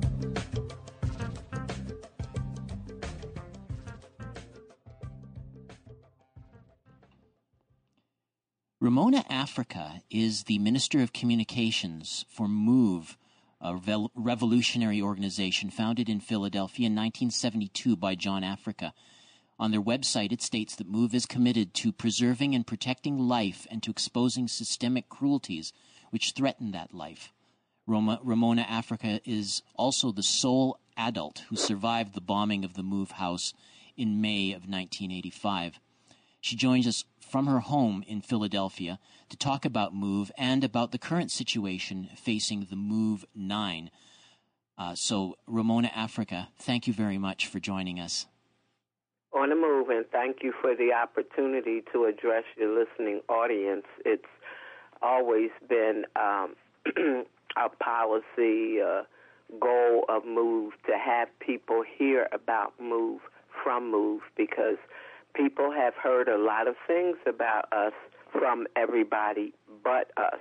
Ramona Africa is the Minister of Communications for MOVE, a revolutionary organization founded in Philadelphia in nineteen seventy-two by John Africa. On their website, it states that MOVE is committed to preserving and protecting life and to exposing systemic cruelties which threaten that life. Roma, Ramona Africa is also the sole adult who survived the bombing of the MOVE house in May of nineteen eighty-five. She joins us from her home in Philadelphia to talk about MOVE and about the current situation facing the MOVE nine. Uh, so, Ramona Africa, thank you very much for joining us. On the MOVE, and thank you for the opportunity to address your listening audience. It's always been um, a policy, uh, goal of MOVE to have people hear about MOVE from MOVE, because people have heard a lot of things about us from everybody but us.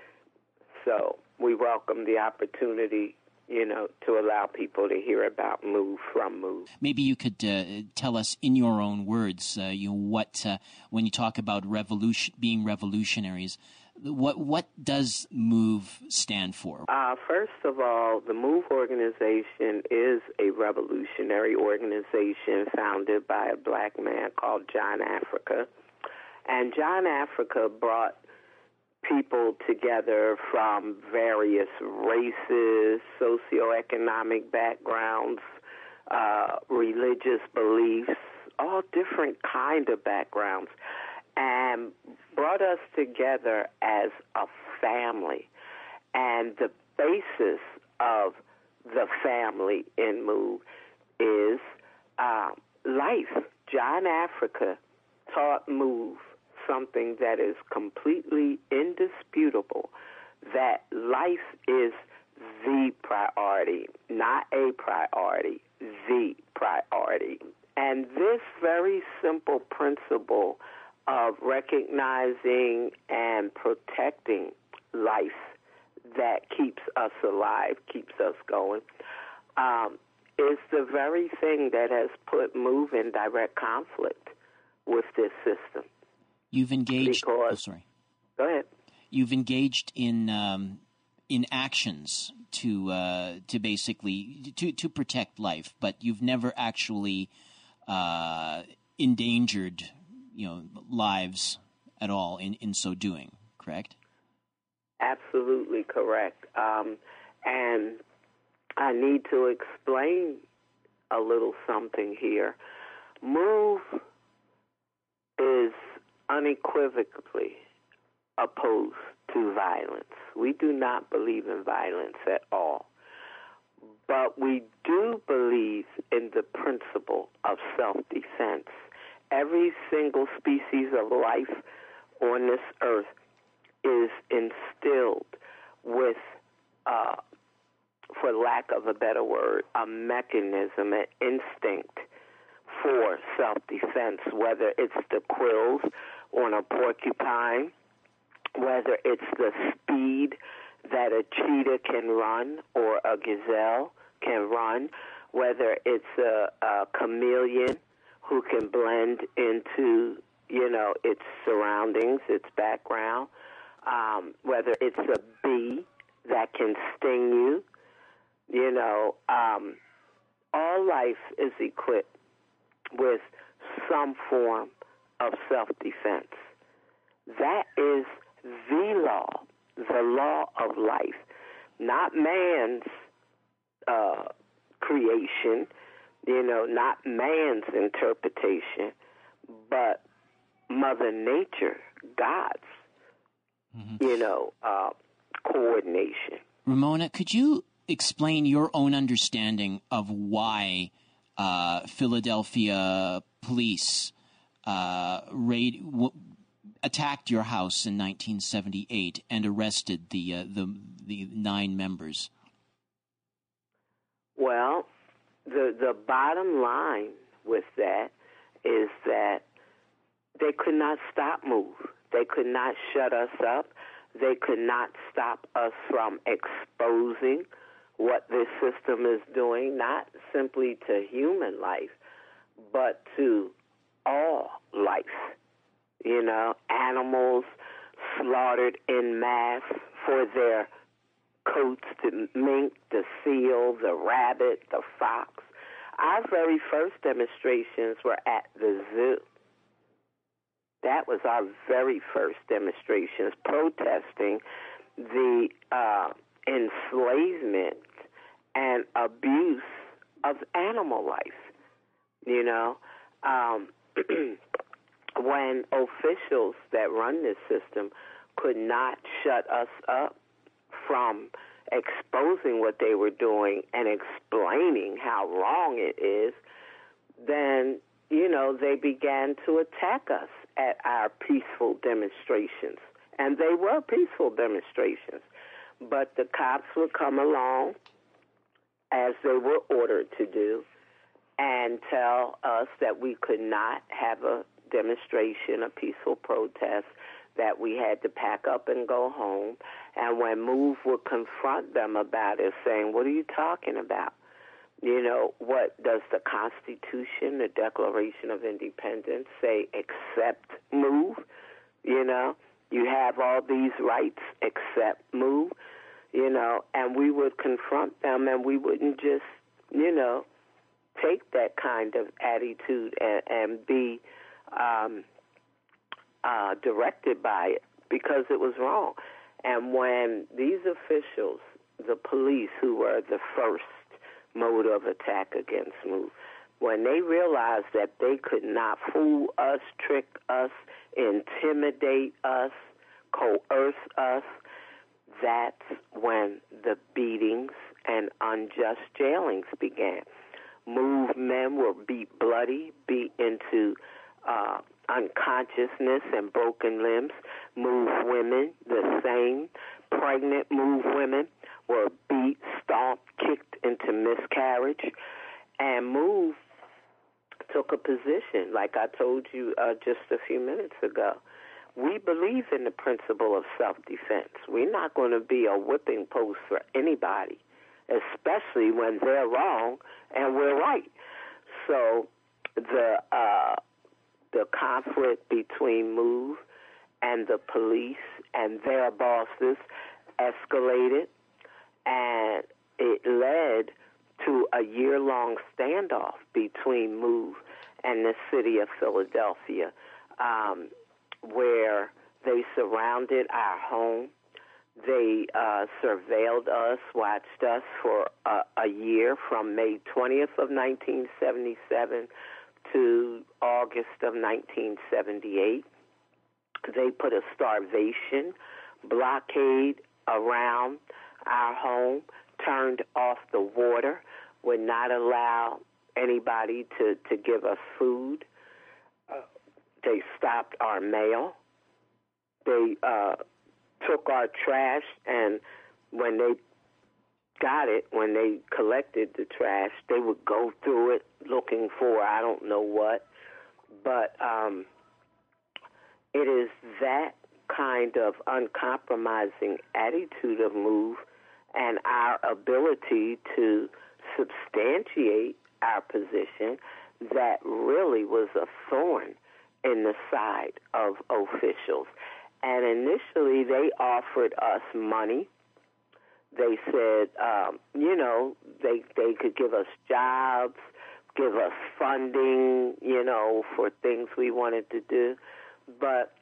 So we welcome the opportunity, you know, to allow people to hear about MOVE from MOVE. Maybe you could uh, tell us in your own words, uh, you know, what uh, when you talk about revolution, being revolutionaries, what what does MOVE stand for? Uh, first of all, the MOVE organization is a revolutionary organization founded by a black man called John Africa. And John Africa brought people together from various races, socioeconomic backgrounds, uh, religious beliefs, all different kind of backgrounds, and brought us together as a family. And the basis of the family in MOVE is uh, life. John Africa taught MOVE something that is completely indisputable, that life is the priority, not a priority, the priority. And this very simple principle of recognizing and protecting life that keeps us alive, keeps us going, um, is the very thing that has put MOVE in direct conflict with this system. You've engaged. Because, oh, sorry. Go ahead. You've engaged in um, in actions to uh, to basically to to protect life, but you've never actually uh, endangered, you know, lives at all in, in so doing. Correct? Absolutely correct. Um, and I need to explain a little something here. MOVE is unequivocally opposed to violence. We do not believe in violence at all. But we do believe in the principle of self-defense. Every single species of life on this earth is instilled with, uh, for lack of a better word, a mechanism, an instinct for self-defense, whether it's the quills on a porcupine, whether it's the speed that a cheetah can run or a gazelle can run, whether it's a, a chameleon who can blend into, you know, its surroundings, its background, um, whether it's a bee that can sting you, you know, um, all life is equipped with some form of self-defense. That is the law, the law of life, not man's uh, creation, you know, not man's interpretation, but Mother Nature, God's, mm-hmm. you know, uh, coordination. Ramona, could you explain your own understanding of why uh, Philadelphia police uh, raid, w- attacked your house in nineteen seventy-eight and arrested the uh, the the nine members? Well, the the bottom line with that is that they could not stop MOVE. They could not shut us up. They could not stop us from exposing what this system is doing, not simply to human life, but to all life. You know, animals slaughtered en masse for their coats, the mink, the seal, the rabbit, the fox. Our very first demonstrations were at the zoo. That was our very first demonstrations, protesting the uh, enslavement and abuse of animal life. You know, um, when officials that run this system could not shut us up from exposing what they were doing and explaining how wrong it is, then, you know, they began to attack us at our peaceful demonstrations. And they were peaceful demonstrations. But the cops would come along, as they were ordered to do, and tell us that we could not have a demonstration, a peaceful protest, that we had to pack up and go home. And when MOVE would confront them about it, saying, what are you talking about? You know, what does the Constitution, the Declaration of Independence say except MOVE? You know, you have all these rights except MOVE, you know, and we would confront them and we wouldn't just, you know, take that kind of attitude and, and be um, uh, directed by it because it was wrong. And when these officials, the police who were the first mode of attack against MOVE, when they realized that they could not fool us, trick us, intimidate us, coerce us, that's when the beatings and unjust jailings began. MOVE men were beat bloody, beat into uh, unconsciousness and broken limbs. MOVE women, the same. Pregnant MOVE women were beat, stomped, kicked into miscarriage. And MOVE took a position, like I told you uh, just a few minutes ago. We believe in the principle of self-defense. We're not going to be a whipping post for anybody, especially when they're wrong and we're right. So the uh, the conflict between MOVE and the police and their bosses escalated, and it led to a year-long standoff between MOVE and the city of Philadelphia, um, where they surrounded our home. They uh, surveilled us, watched us for a, a year from May twentieth of nineteen seventy-seven to August of nineteen seventy-eight. They put a starvation blockade around our home, turned off the water, would not allow anybody to, to give us food. Uh, they stopped our mail. They uh, took our trash, and when they got it, when they collected the trash, they would go through it looking for I don't know what. But um, it is that kind of uncompromising attitude of MOVE and our ability to substantiate our position that really was a thorn in the side of officials. And initially, they offered us money. They said, um, you know, they they could give us jobs, give us funding, you know, for things we wanted to do. But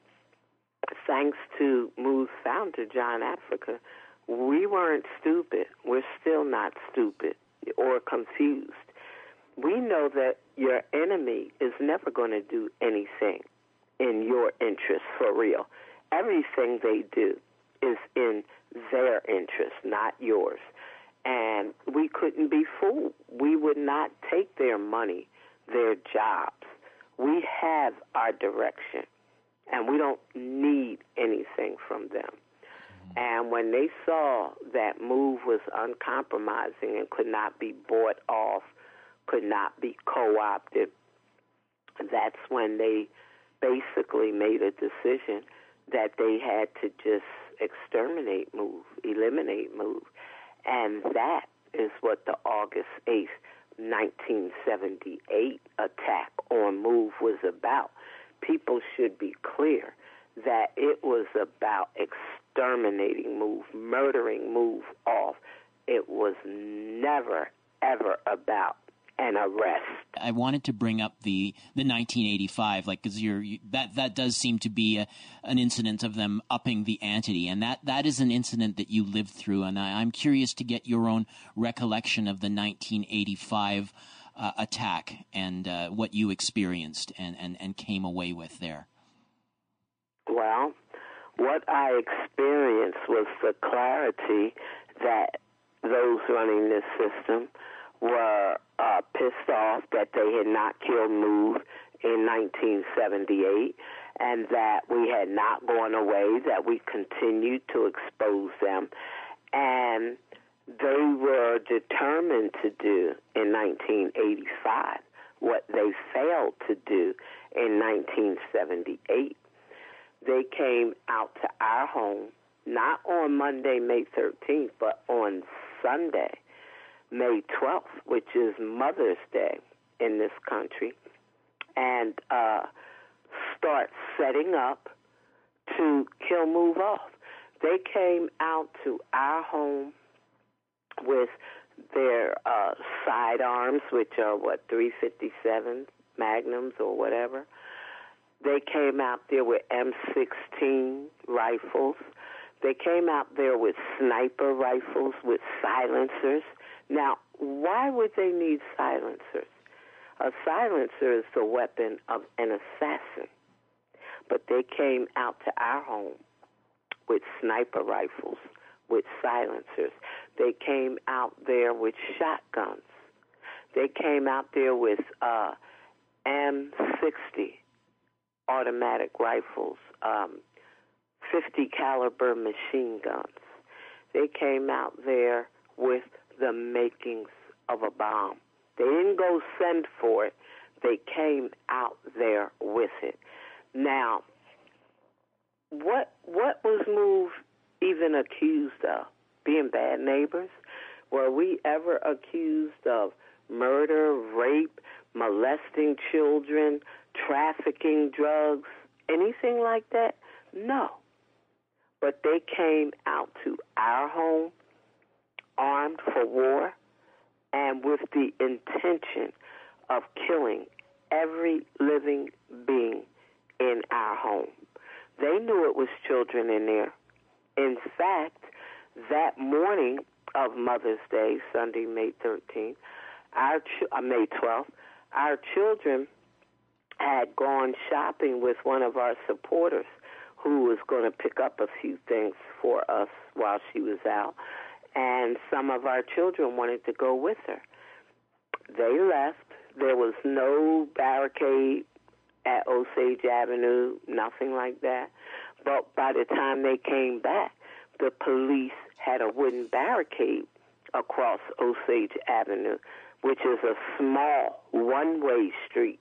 thanks to MOVE's founder, John Africa, we weren't stupid. We're still not stupid or confused. We know that your enemy is never going to do anything in your interest for real. Everything they do is in their interest, not yours. And we couldn't be fooled. We would not take their money, their jobs. We have our direction, and we don't need anything from them. And when they saw that MOVE was uncompromising and could not be bought off, could not be co-opted, that's when they basically made a decision that they had to just exterminate MOVE, eliminate MOVE. And that is what the August eighth, nineteen seventy-eight attack on MOVE was about. People should be clear that it was about exterminating MOVE, murdering MOVE off. It was never, ever about an arrest. I wanted to bring up the, the nineteen eighty-five, like, because you're you, that that does seem to be a, an incident of them upping the ante, and that, that is an incident that you lived through, and I, I'm curious to get your own recollection of the nineteen eighty-five uh, attack and uh, what you experienced and, and, and came away with there. Well, what I experienced was the clarity that those running this system were uh, pissed off that they had not killed MOVE in nineteen seventy-eight and that we had not gone away, that we continued to expose them. And they were determined to do in nineteen eighty-five what they failed to do in nineteen seventy-eight. They came out to our home, not on Monday, May thirteenth, but on Sunday, May twelfth, which is Mother's Day in this country, and uh, start setting up to kill MOVE off. They came out to our home with their uh, sidearms, which are, what, three fifty-seven Magnums or whatever. They came out there with M sixteen rifles. They came out there with sniper rifles, with silencers. Now, why would they need silencers? A silencer is the weapon of an assassin. But they came out to our home with sniper rifles, with silencers. They came out there with shotguns. They came out there with uh, M sixty automatic rifles, um, fifty caliber machine guns. They came out there with the makings of a bomb. They didn't go send for it. They came out there with it. Now, what what was MOVE even accused of? Being bad neighbors? Were we ever accused of murder, rape, molesting children, trafficking drugs, anything like that? No. But they came out to our home armed for war and with the intention of killing every living being in our home. They knew it was children in there. In fact, that morning of Mother's Day, Sunday, May thirteenth, our ch- uh, May twelfth, our children had gone shopping with one of our supporters who was going to pick up a few things for us while she was out, and some of our children wanted to go with her. They left. There was no barricade at Osage Avenue, nothing like that. But by the time they came back, the police had a wooden barricade across Osage Avenue, which is a small one-way street.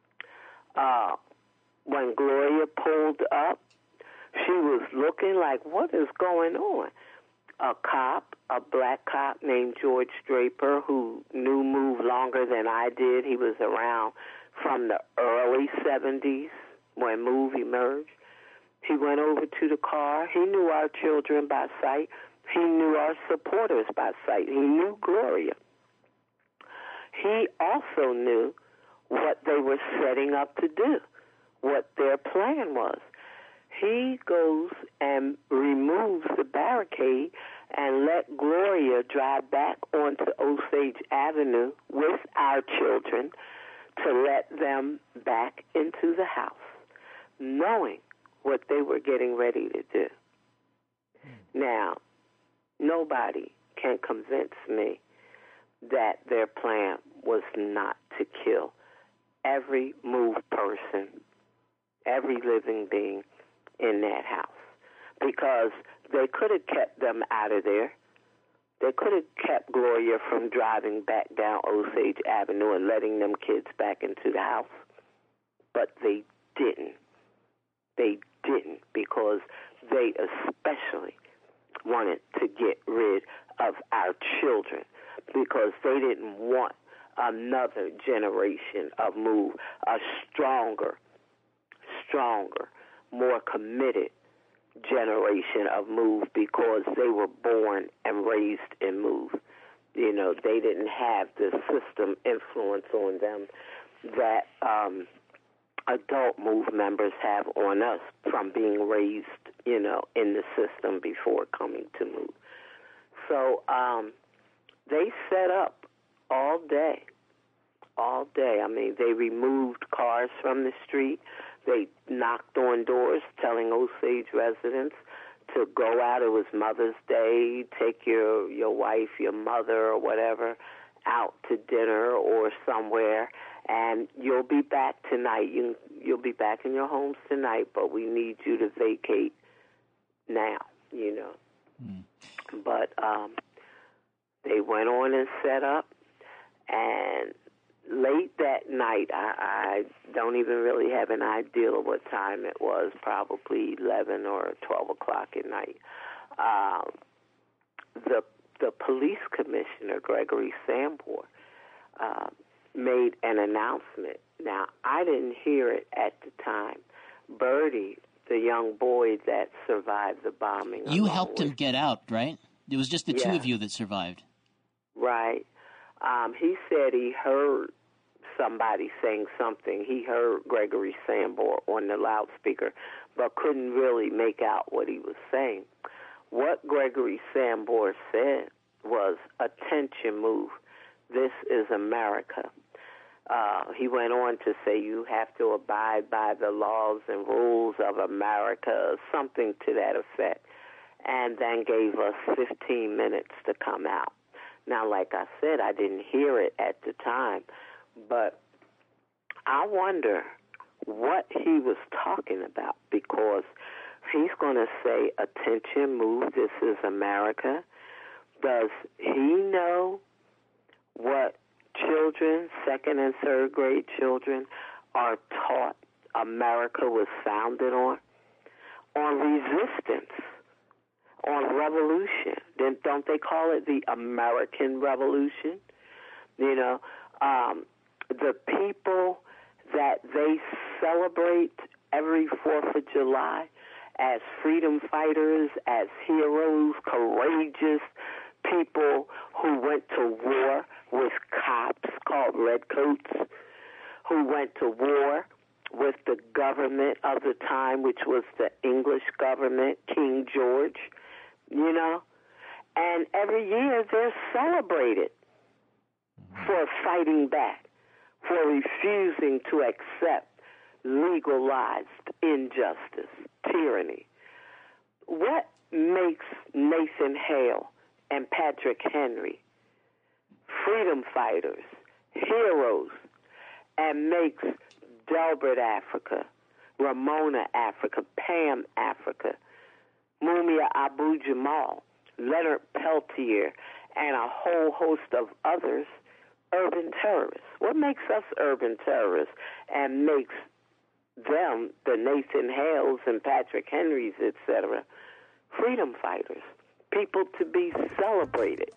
Uh, when Gloria pulled up, she was looking like, what is going on? A cop, a black cop named George Draper, who knew Move longer than I did. He was around from the early seventies when Move emerged. He went over to the car. He knew our children by sight. He knew our supporters by sight. He knew Gloria. He also knew what they were setting up to do, what their plan was. He goes and removes the barricade and let Gloria drive back onto Osage Avenue with our children to let them back into the house, knowing what they were getting ready to do. Now, nobody can convince me that their plan was not to kill every Move person, every living being in that house, because they could have kept them out of there. They could have kept Gloria from driving back down Osage Avenue and letting them kids back into the house, but they didn't. They didn't, because they especially wanted to get rid of our children, because they didn't want another generation of Move, a stronger, stronger, more committed generation of Move, because they were born and raised in Move. You know, they didn't have the system influence on them that um, adult Move members have on us from being raised, you know, in the system before coming to Move. So um, they set up all day, all day. I mean, they removed cars from the street. They knocked on doors telling Osage residents to go out. It was Mother's Day. Take your, your wife, your mother, or whatever out to dinner or somewhere, and you'll be back tonight. You, you'll be back in your homes tonight, but we need you to vacate now, you know. Mm. But um, they went on and set up, and late that night, I, I don't even really have an idea of what time it was, probably eleven or twelve o'clock at night. Um, the the police commissioner, Gregory Sambor, uh, made an announcement. Now, I didn't hear it at the time. Birdie, the young boy that survived the bombing. You helped him get out, right? It was just the yeah. two of you that survived. Right. Um, he said he heard somebody saying something. He heard Gregory Sambor on the loudspeaker, but couldn't really make out what he was saying. What Gregory Sambor said was, "Attention, Move. This is America." Uh, he went on to say you have to abide by the laws and rules of America, something to that effect, and then gave us fifteen minutes to come out. Now, like I said, I didn't hear it at the time, but I wonder what he was talking about, because he's going to say, "Attention, Move, this is America." Does he know what children, second and third grade children, are taught America was founded on? On resistance, on revolution. Then don't they call it the American Revolution? You know, um, the people that they celebrate every fourth of July as freedom fighters, as heroes, courageous people who went to war with cops called redcoats, who went to war with the government of the time, which was the English government, King George, you know. And every year they're celebrated for fighting back, for refusing to accept legalized injustice, tyranny. What makes Nathan Hale and Patrick Henry freedom fighters, heroes, and makes Delbert Africa, Ramona Africa, Pam Africa, Mumia Abu-Jamal, Leonard Peltier, and a whole host of others urban terrorists? What makes us urban terrorists and makes them, the Nathan Hales and Patrick Henrys, et cetera, freedom fighters, people to be celebrated?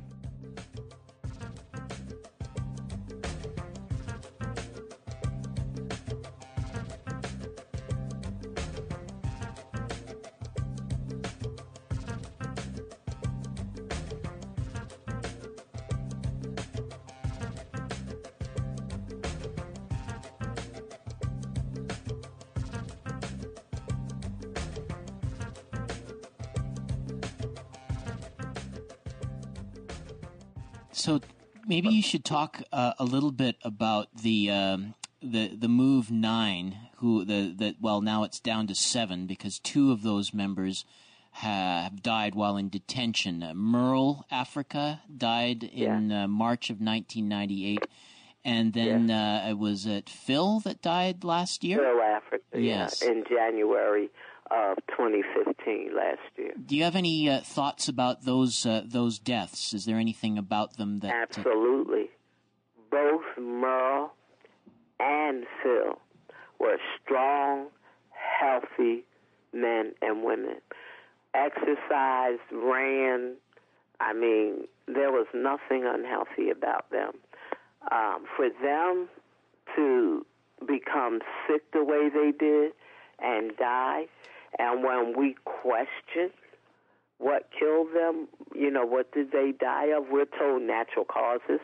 So maybe you should talk uh, a little bit about the um, the the Move Nine, who the the well now it's down to seven because two of those members have died while in detention. Uh, Merle Africa died in yeah. uh, March of nineteen ninety-eight, and then yeah. uh, it was it Phil that died last year. Phil Africa, yes, yeah, in January of twenty fifteen, last year. Do you have any uh, thoughts about those uh, those deaths? Is there anything about them that... Absolutely. Uh... Both Merle and Phil were strong, healthy men and women. Exercised, ran. I mean, there was nothing unhealthy about them. Um, for them to become sick the way they did and die, and when we question what killed them, you know, what did they die of? We're told natural causes.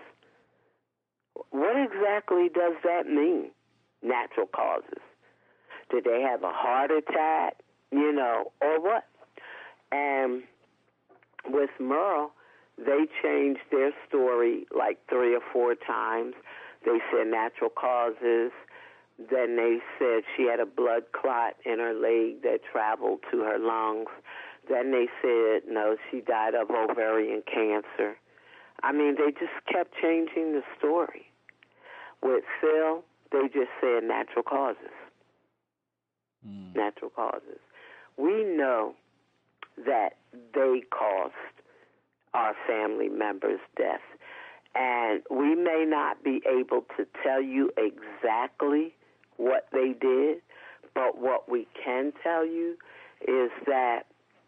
What exactly does that mean, natural causes? Did they have a heart attack, you know, or what? And with Merle, they changed their story like three or four times. They said natural causes. Then they said she had a blood clot in her leg that traveled to her lungs. Then they said, no, she died of ovarian cancer. I mean, they just kept changing the story. With Phil, they just said natural causes. Mm. Natural causes. We know that they caused our family members' death. And we may not be able to tell you exactly what they did, but what we can tell you is that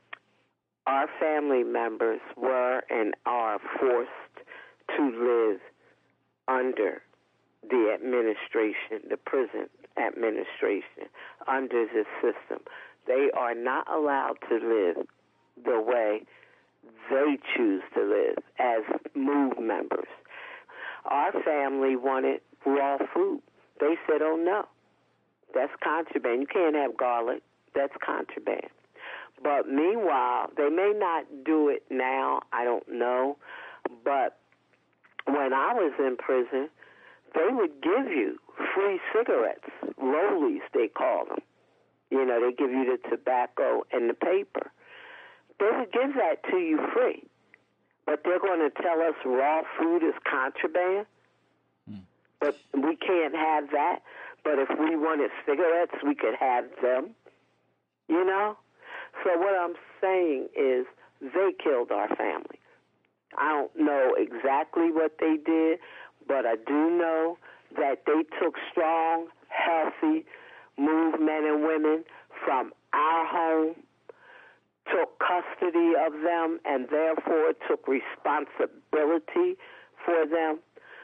our family members were and are forced to live under the administration, the prison administration, under this system. They are not allowed to live the way they choose to live as MOVE members. Our family wanted raw food. They said, oh, no, that's contraband. You can't have garlic. That's contraband. But meanwhile, they may not do it now. I don't know. But when I was in prison, they would give you free cigarettes, rollies they call them. You know, they give you the tobacco and the paper. They would give that to you free. But they're going to tell us raw food is contraband? Mm. But we can't have that. But if we wanted cigarettes, we could have them. You know? So what I'm saying is they killed our family. I don't know exactly what they did, but I do know that they took strong, healthy MOVE men and women from our home, took custody of them, and therefore took responsibility for them.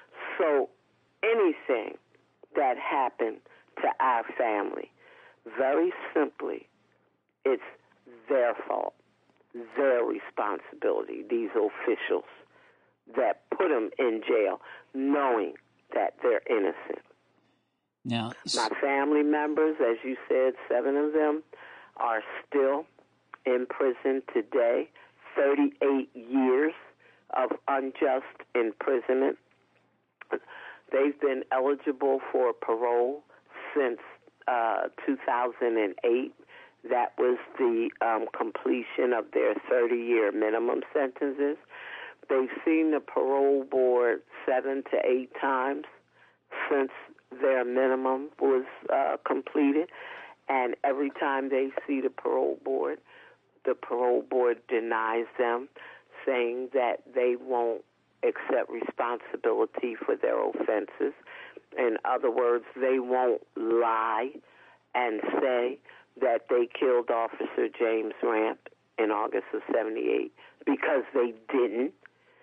So anything that happened to our family, very simply, it's their fault, their responsibility, these officials that put them in jail knowing that they're innocent. Now, my family members, as you said, seven of them, are still in prison today, thirty-eight years of unjust imprisonment. They've been eligible for parole since uh, two thousand eight. That was the um, completion of their thirty-year minimum sentences. They've seen the parole board seven to eight times since their minimum was uh, completed, and every time they see the parole board, the parole board denies them, saying that they won't accept responsibility for their offenses. In other words, they won't lie and say that they killed Officer James Ramp in August of seventy-eight, because they didn't.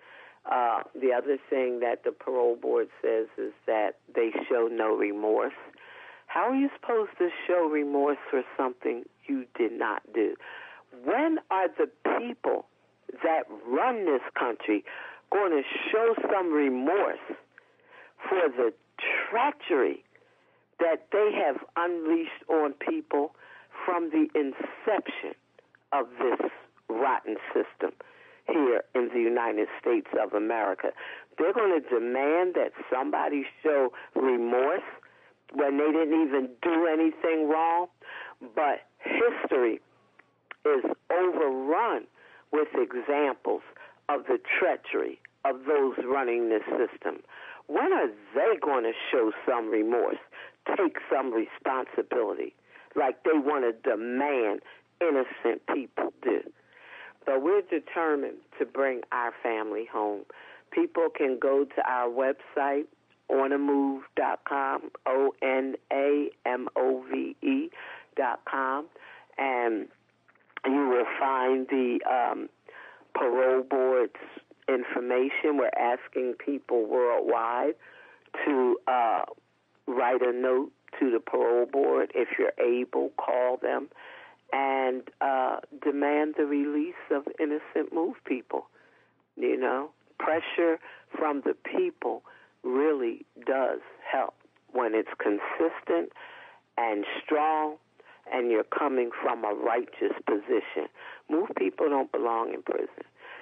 Uh, the other thing that the parole board says is that they show no remorse. How are you supposed to show remorse for something you did not do? When are the people that run this country going to show some remorse for the treachery that they have unleashed on people from the inception of this rotten system here in the United States of America? They're going to demand that somebody show remorse when they didn't even do anything wrong. But history is overrun with examples of the treachery of those running this system. When are they going to show some remorse, take some responsibility, like they want to demand innocent people do? But we're determined to bring our family home. People can go to our website, on a move dot com, O N A M O V E dot com, and you will find the um, parole board's information. We're asking people worldwide to uh, write a note to the parole board. If you're able, call them and uh, demand the release of innocent MOVE people. You know, pressure from the people really does help when it's consistent and strong and you're coming from a righteous position. MOVE people don't belong in prison.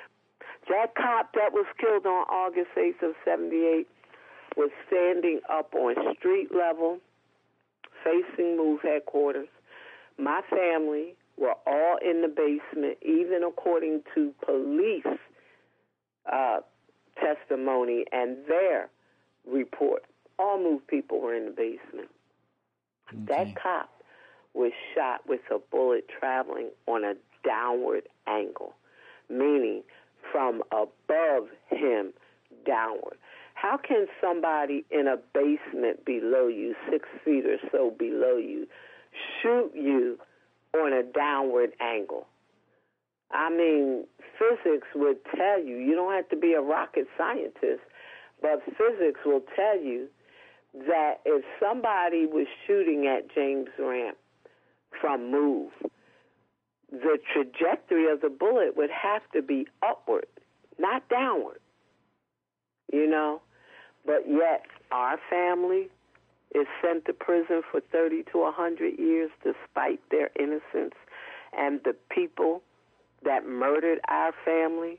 That cop that was killed on August eighth of seventy-eight was standing up on street level, facing MOVE headquarters. My family were all in the basement, even according to police uh, testimony and their report. All MOVE people were in the basement. Okay. That cop was shot with a bullet traveling on a downward angle, meaning from above him downward. How can somebody in a basement below you, six feet or so below you, shoot you on a downward angle? I mean, physics would tell you, you don't have to be a rocket scientist, but physics will tell you that if somebody was shooting at James Ramp from MOVE, the trajectory of the bullet would have to be upward, not downward, you know? But yet our family is sent to prison for thirty to one hundred years despite their innocence, and the people that murdered our family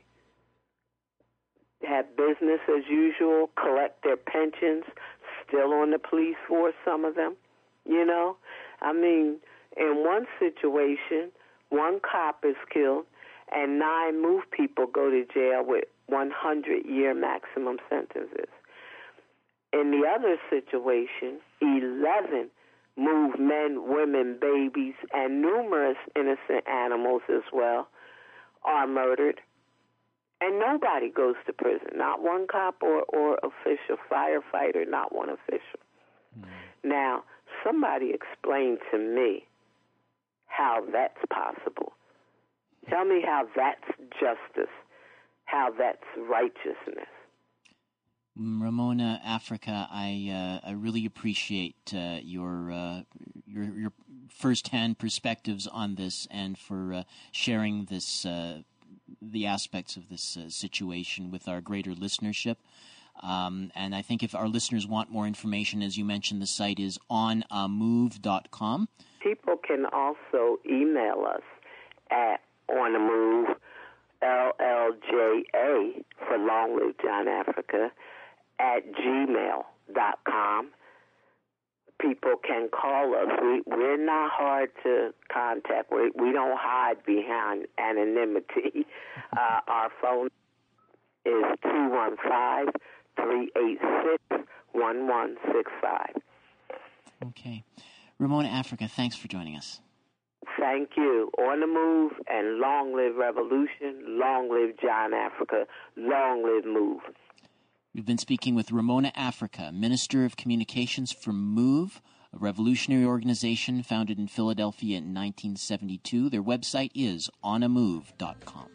have business as usual, collect their pensions, still on the police force, some of them, you know? I mean, in one situation, one cop is killed and nine MOVE people go to jail with one hundred year maximum sentences. In the other situation, eleven MOVE men, women, babies, and numerous innocent animals as well are murdered. And nobody goes to prison, not one cop or, or official, firefighter, not one official. Mm. Now, somebody explain to me how that's possible. Tell me how that's justice, how that's righteousness. Ramona Africa, I uh, I really appreciate uh, your uh, your your firsthand perspectives on this, and for uh, sharing this uh, the aspects of this uh, situation with our greater listenership. Um, and I think if our listeners want more information, as you mentioned, the site is on a move dot com. People can also email us at onamove, L L J A for Long Live John Africa, at gmail dot com. people can call us. We, we're not hard to contact. We, we don't hide behind anonymity. Uh, our phone is two one five, three eight six, one one six five. Okay. Ramona Africa, thanks for joining us. Thank you. On the move, and long live revolution, long live John Africa, long live MOVE. We've been speaking with Ramona Africa, Minister of Communications for MOVE, a revolutionary organization founded in Philadelphia in nineteen seventy-two. Their website is on a move dot com.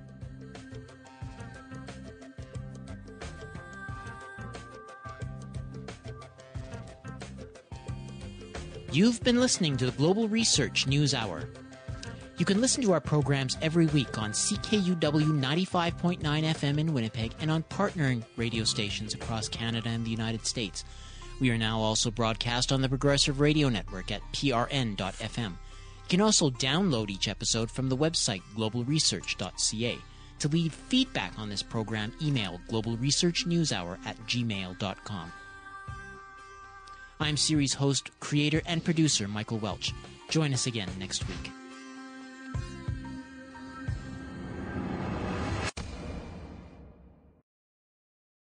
You've been listening to the Global Research News Hour. You can listen to our programs every week on C K U W ninety-five point nine F M in Winnipeg and on partnering radio stations across Canada and the United States. We are now also broadcast on the Progressive Radio Network at P R N dot F M. You can also download each episode from the website global research dot c a. To leave feedback on this program, email global research news hour at gmail dot com. I'm series host, creator, and producer Michael Welch. Join us again next week.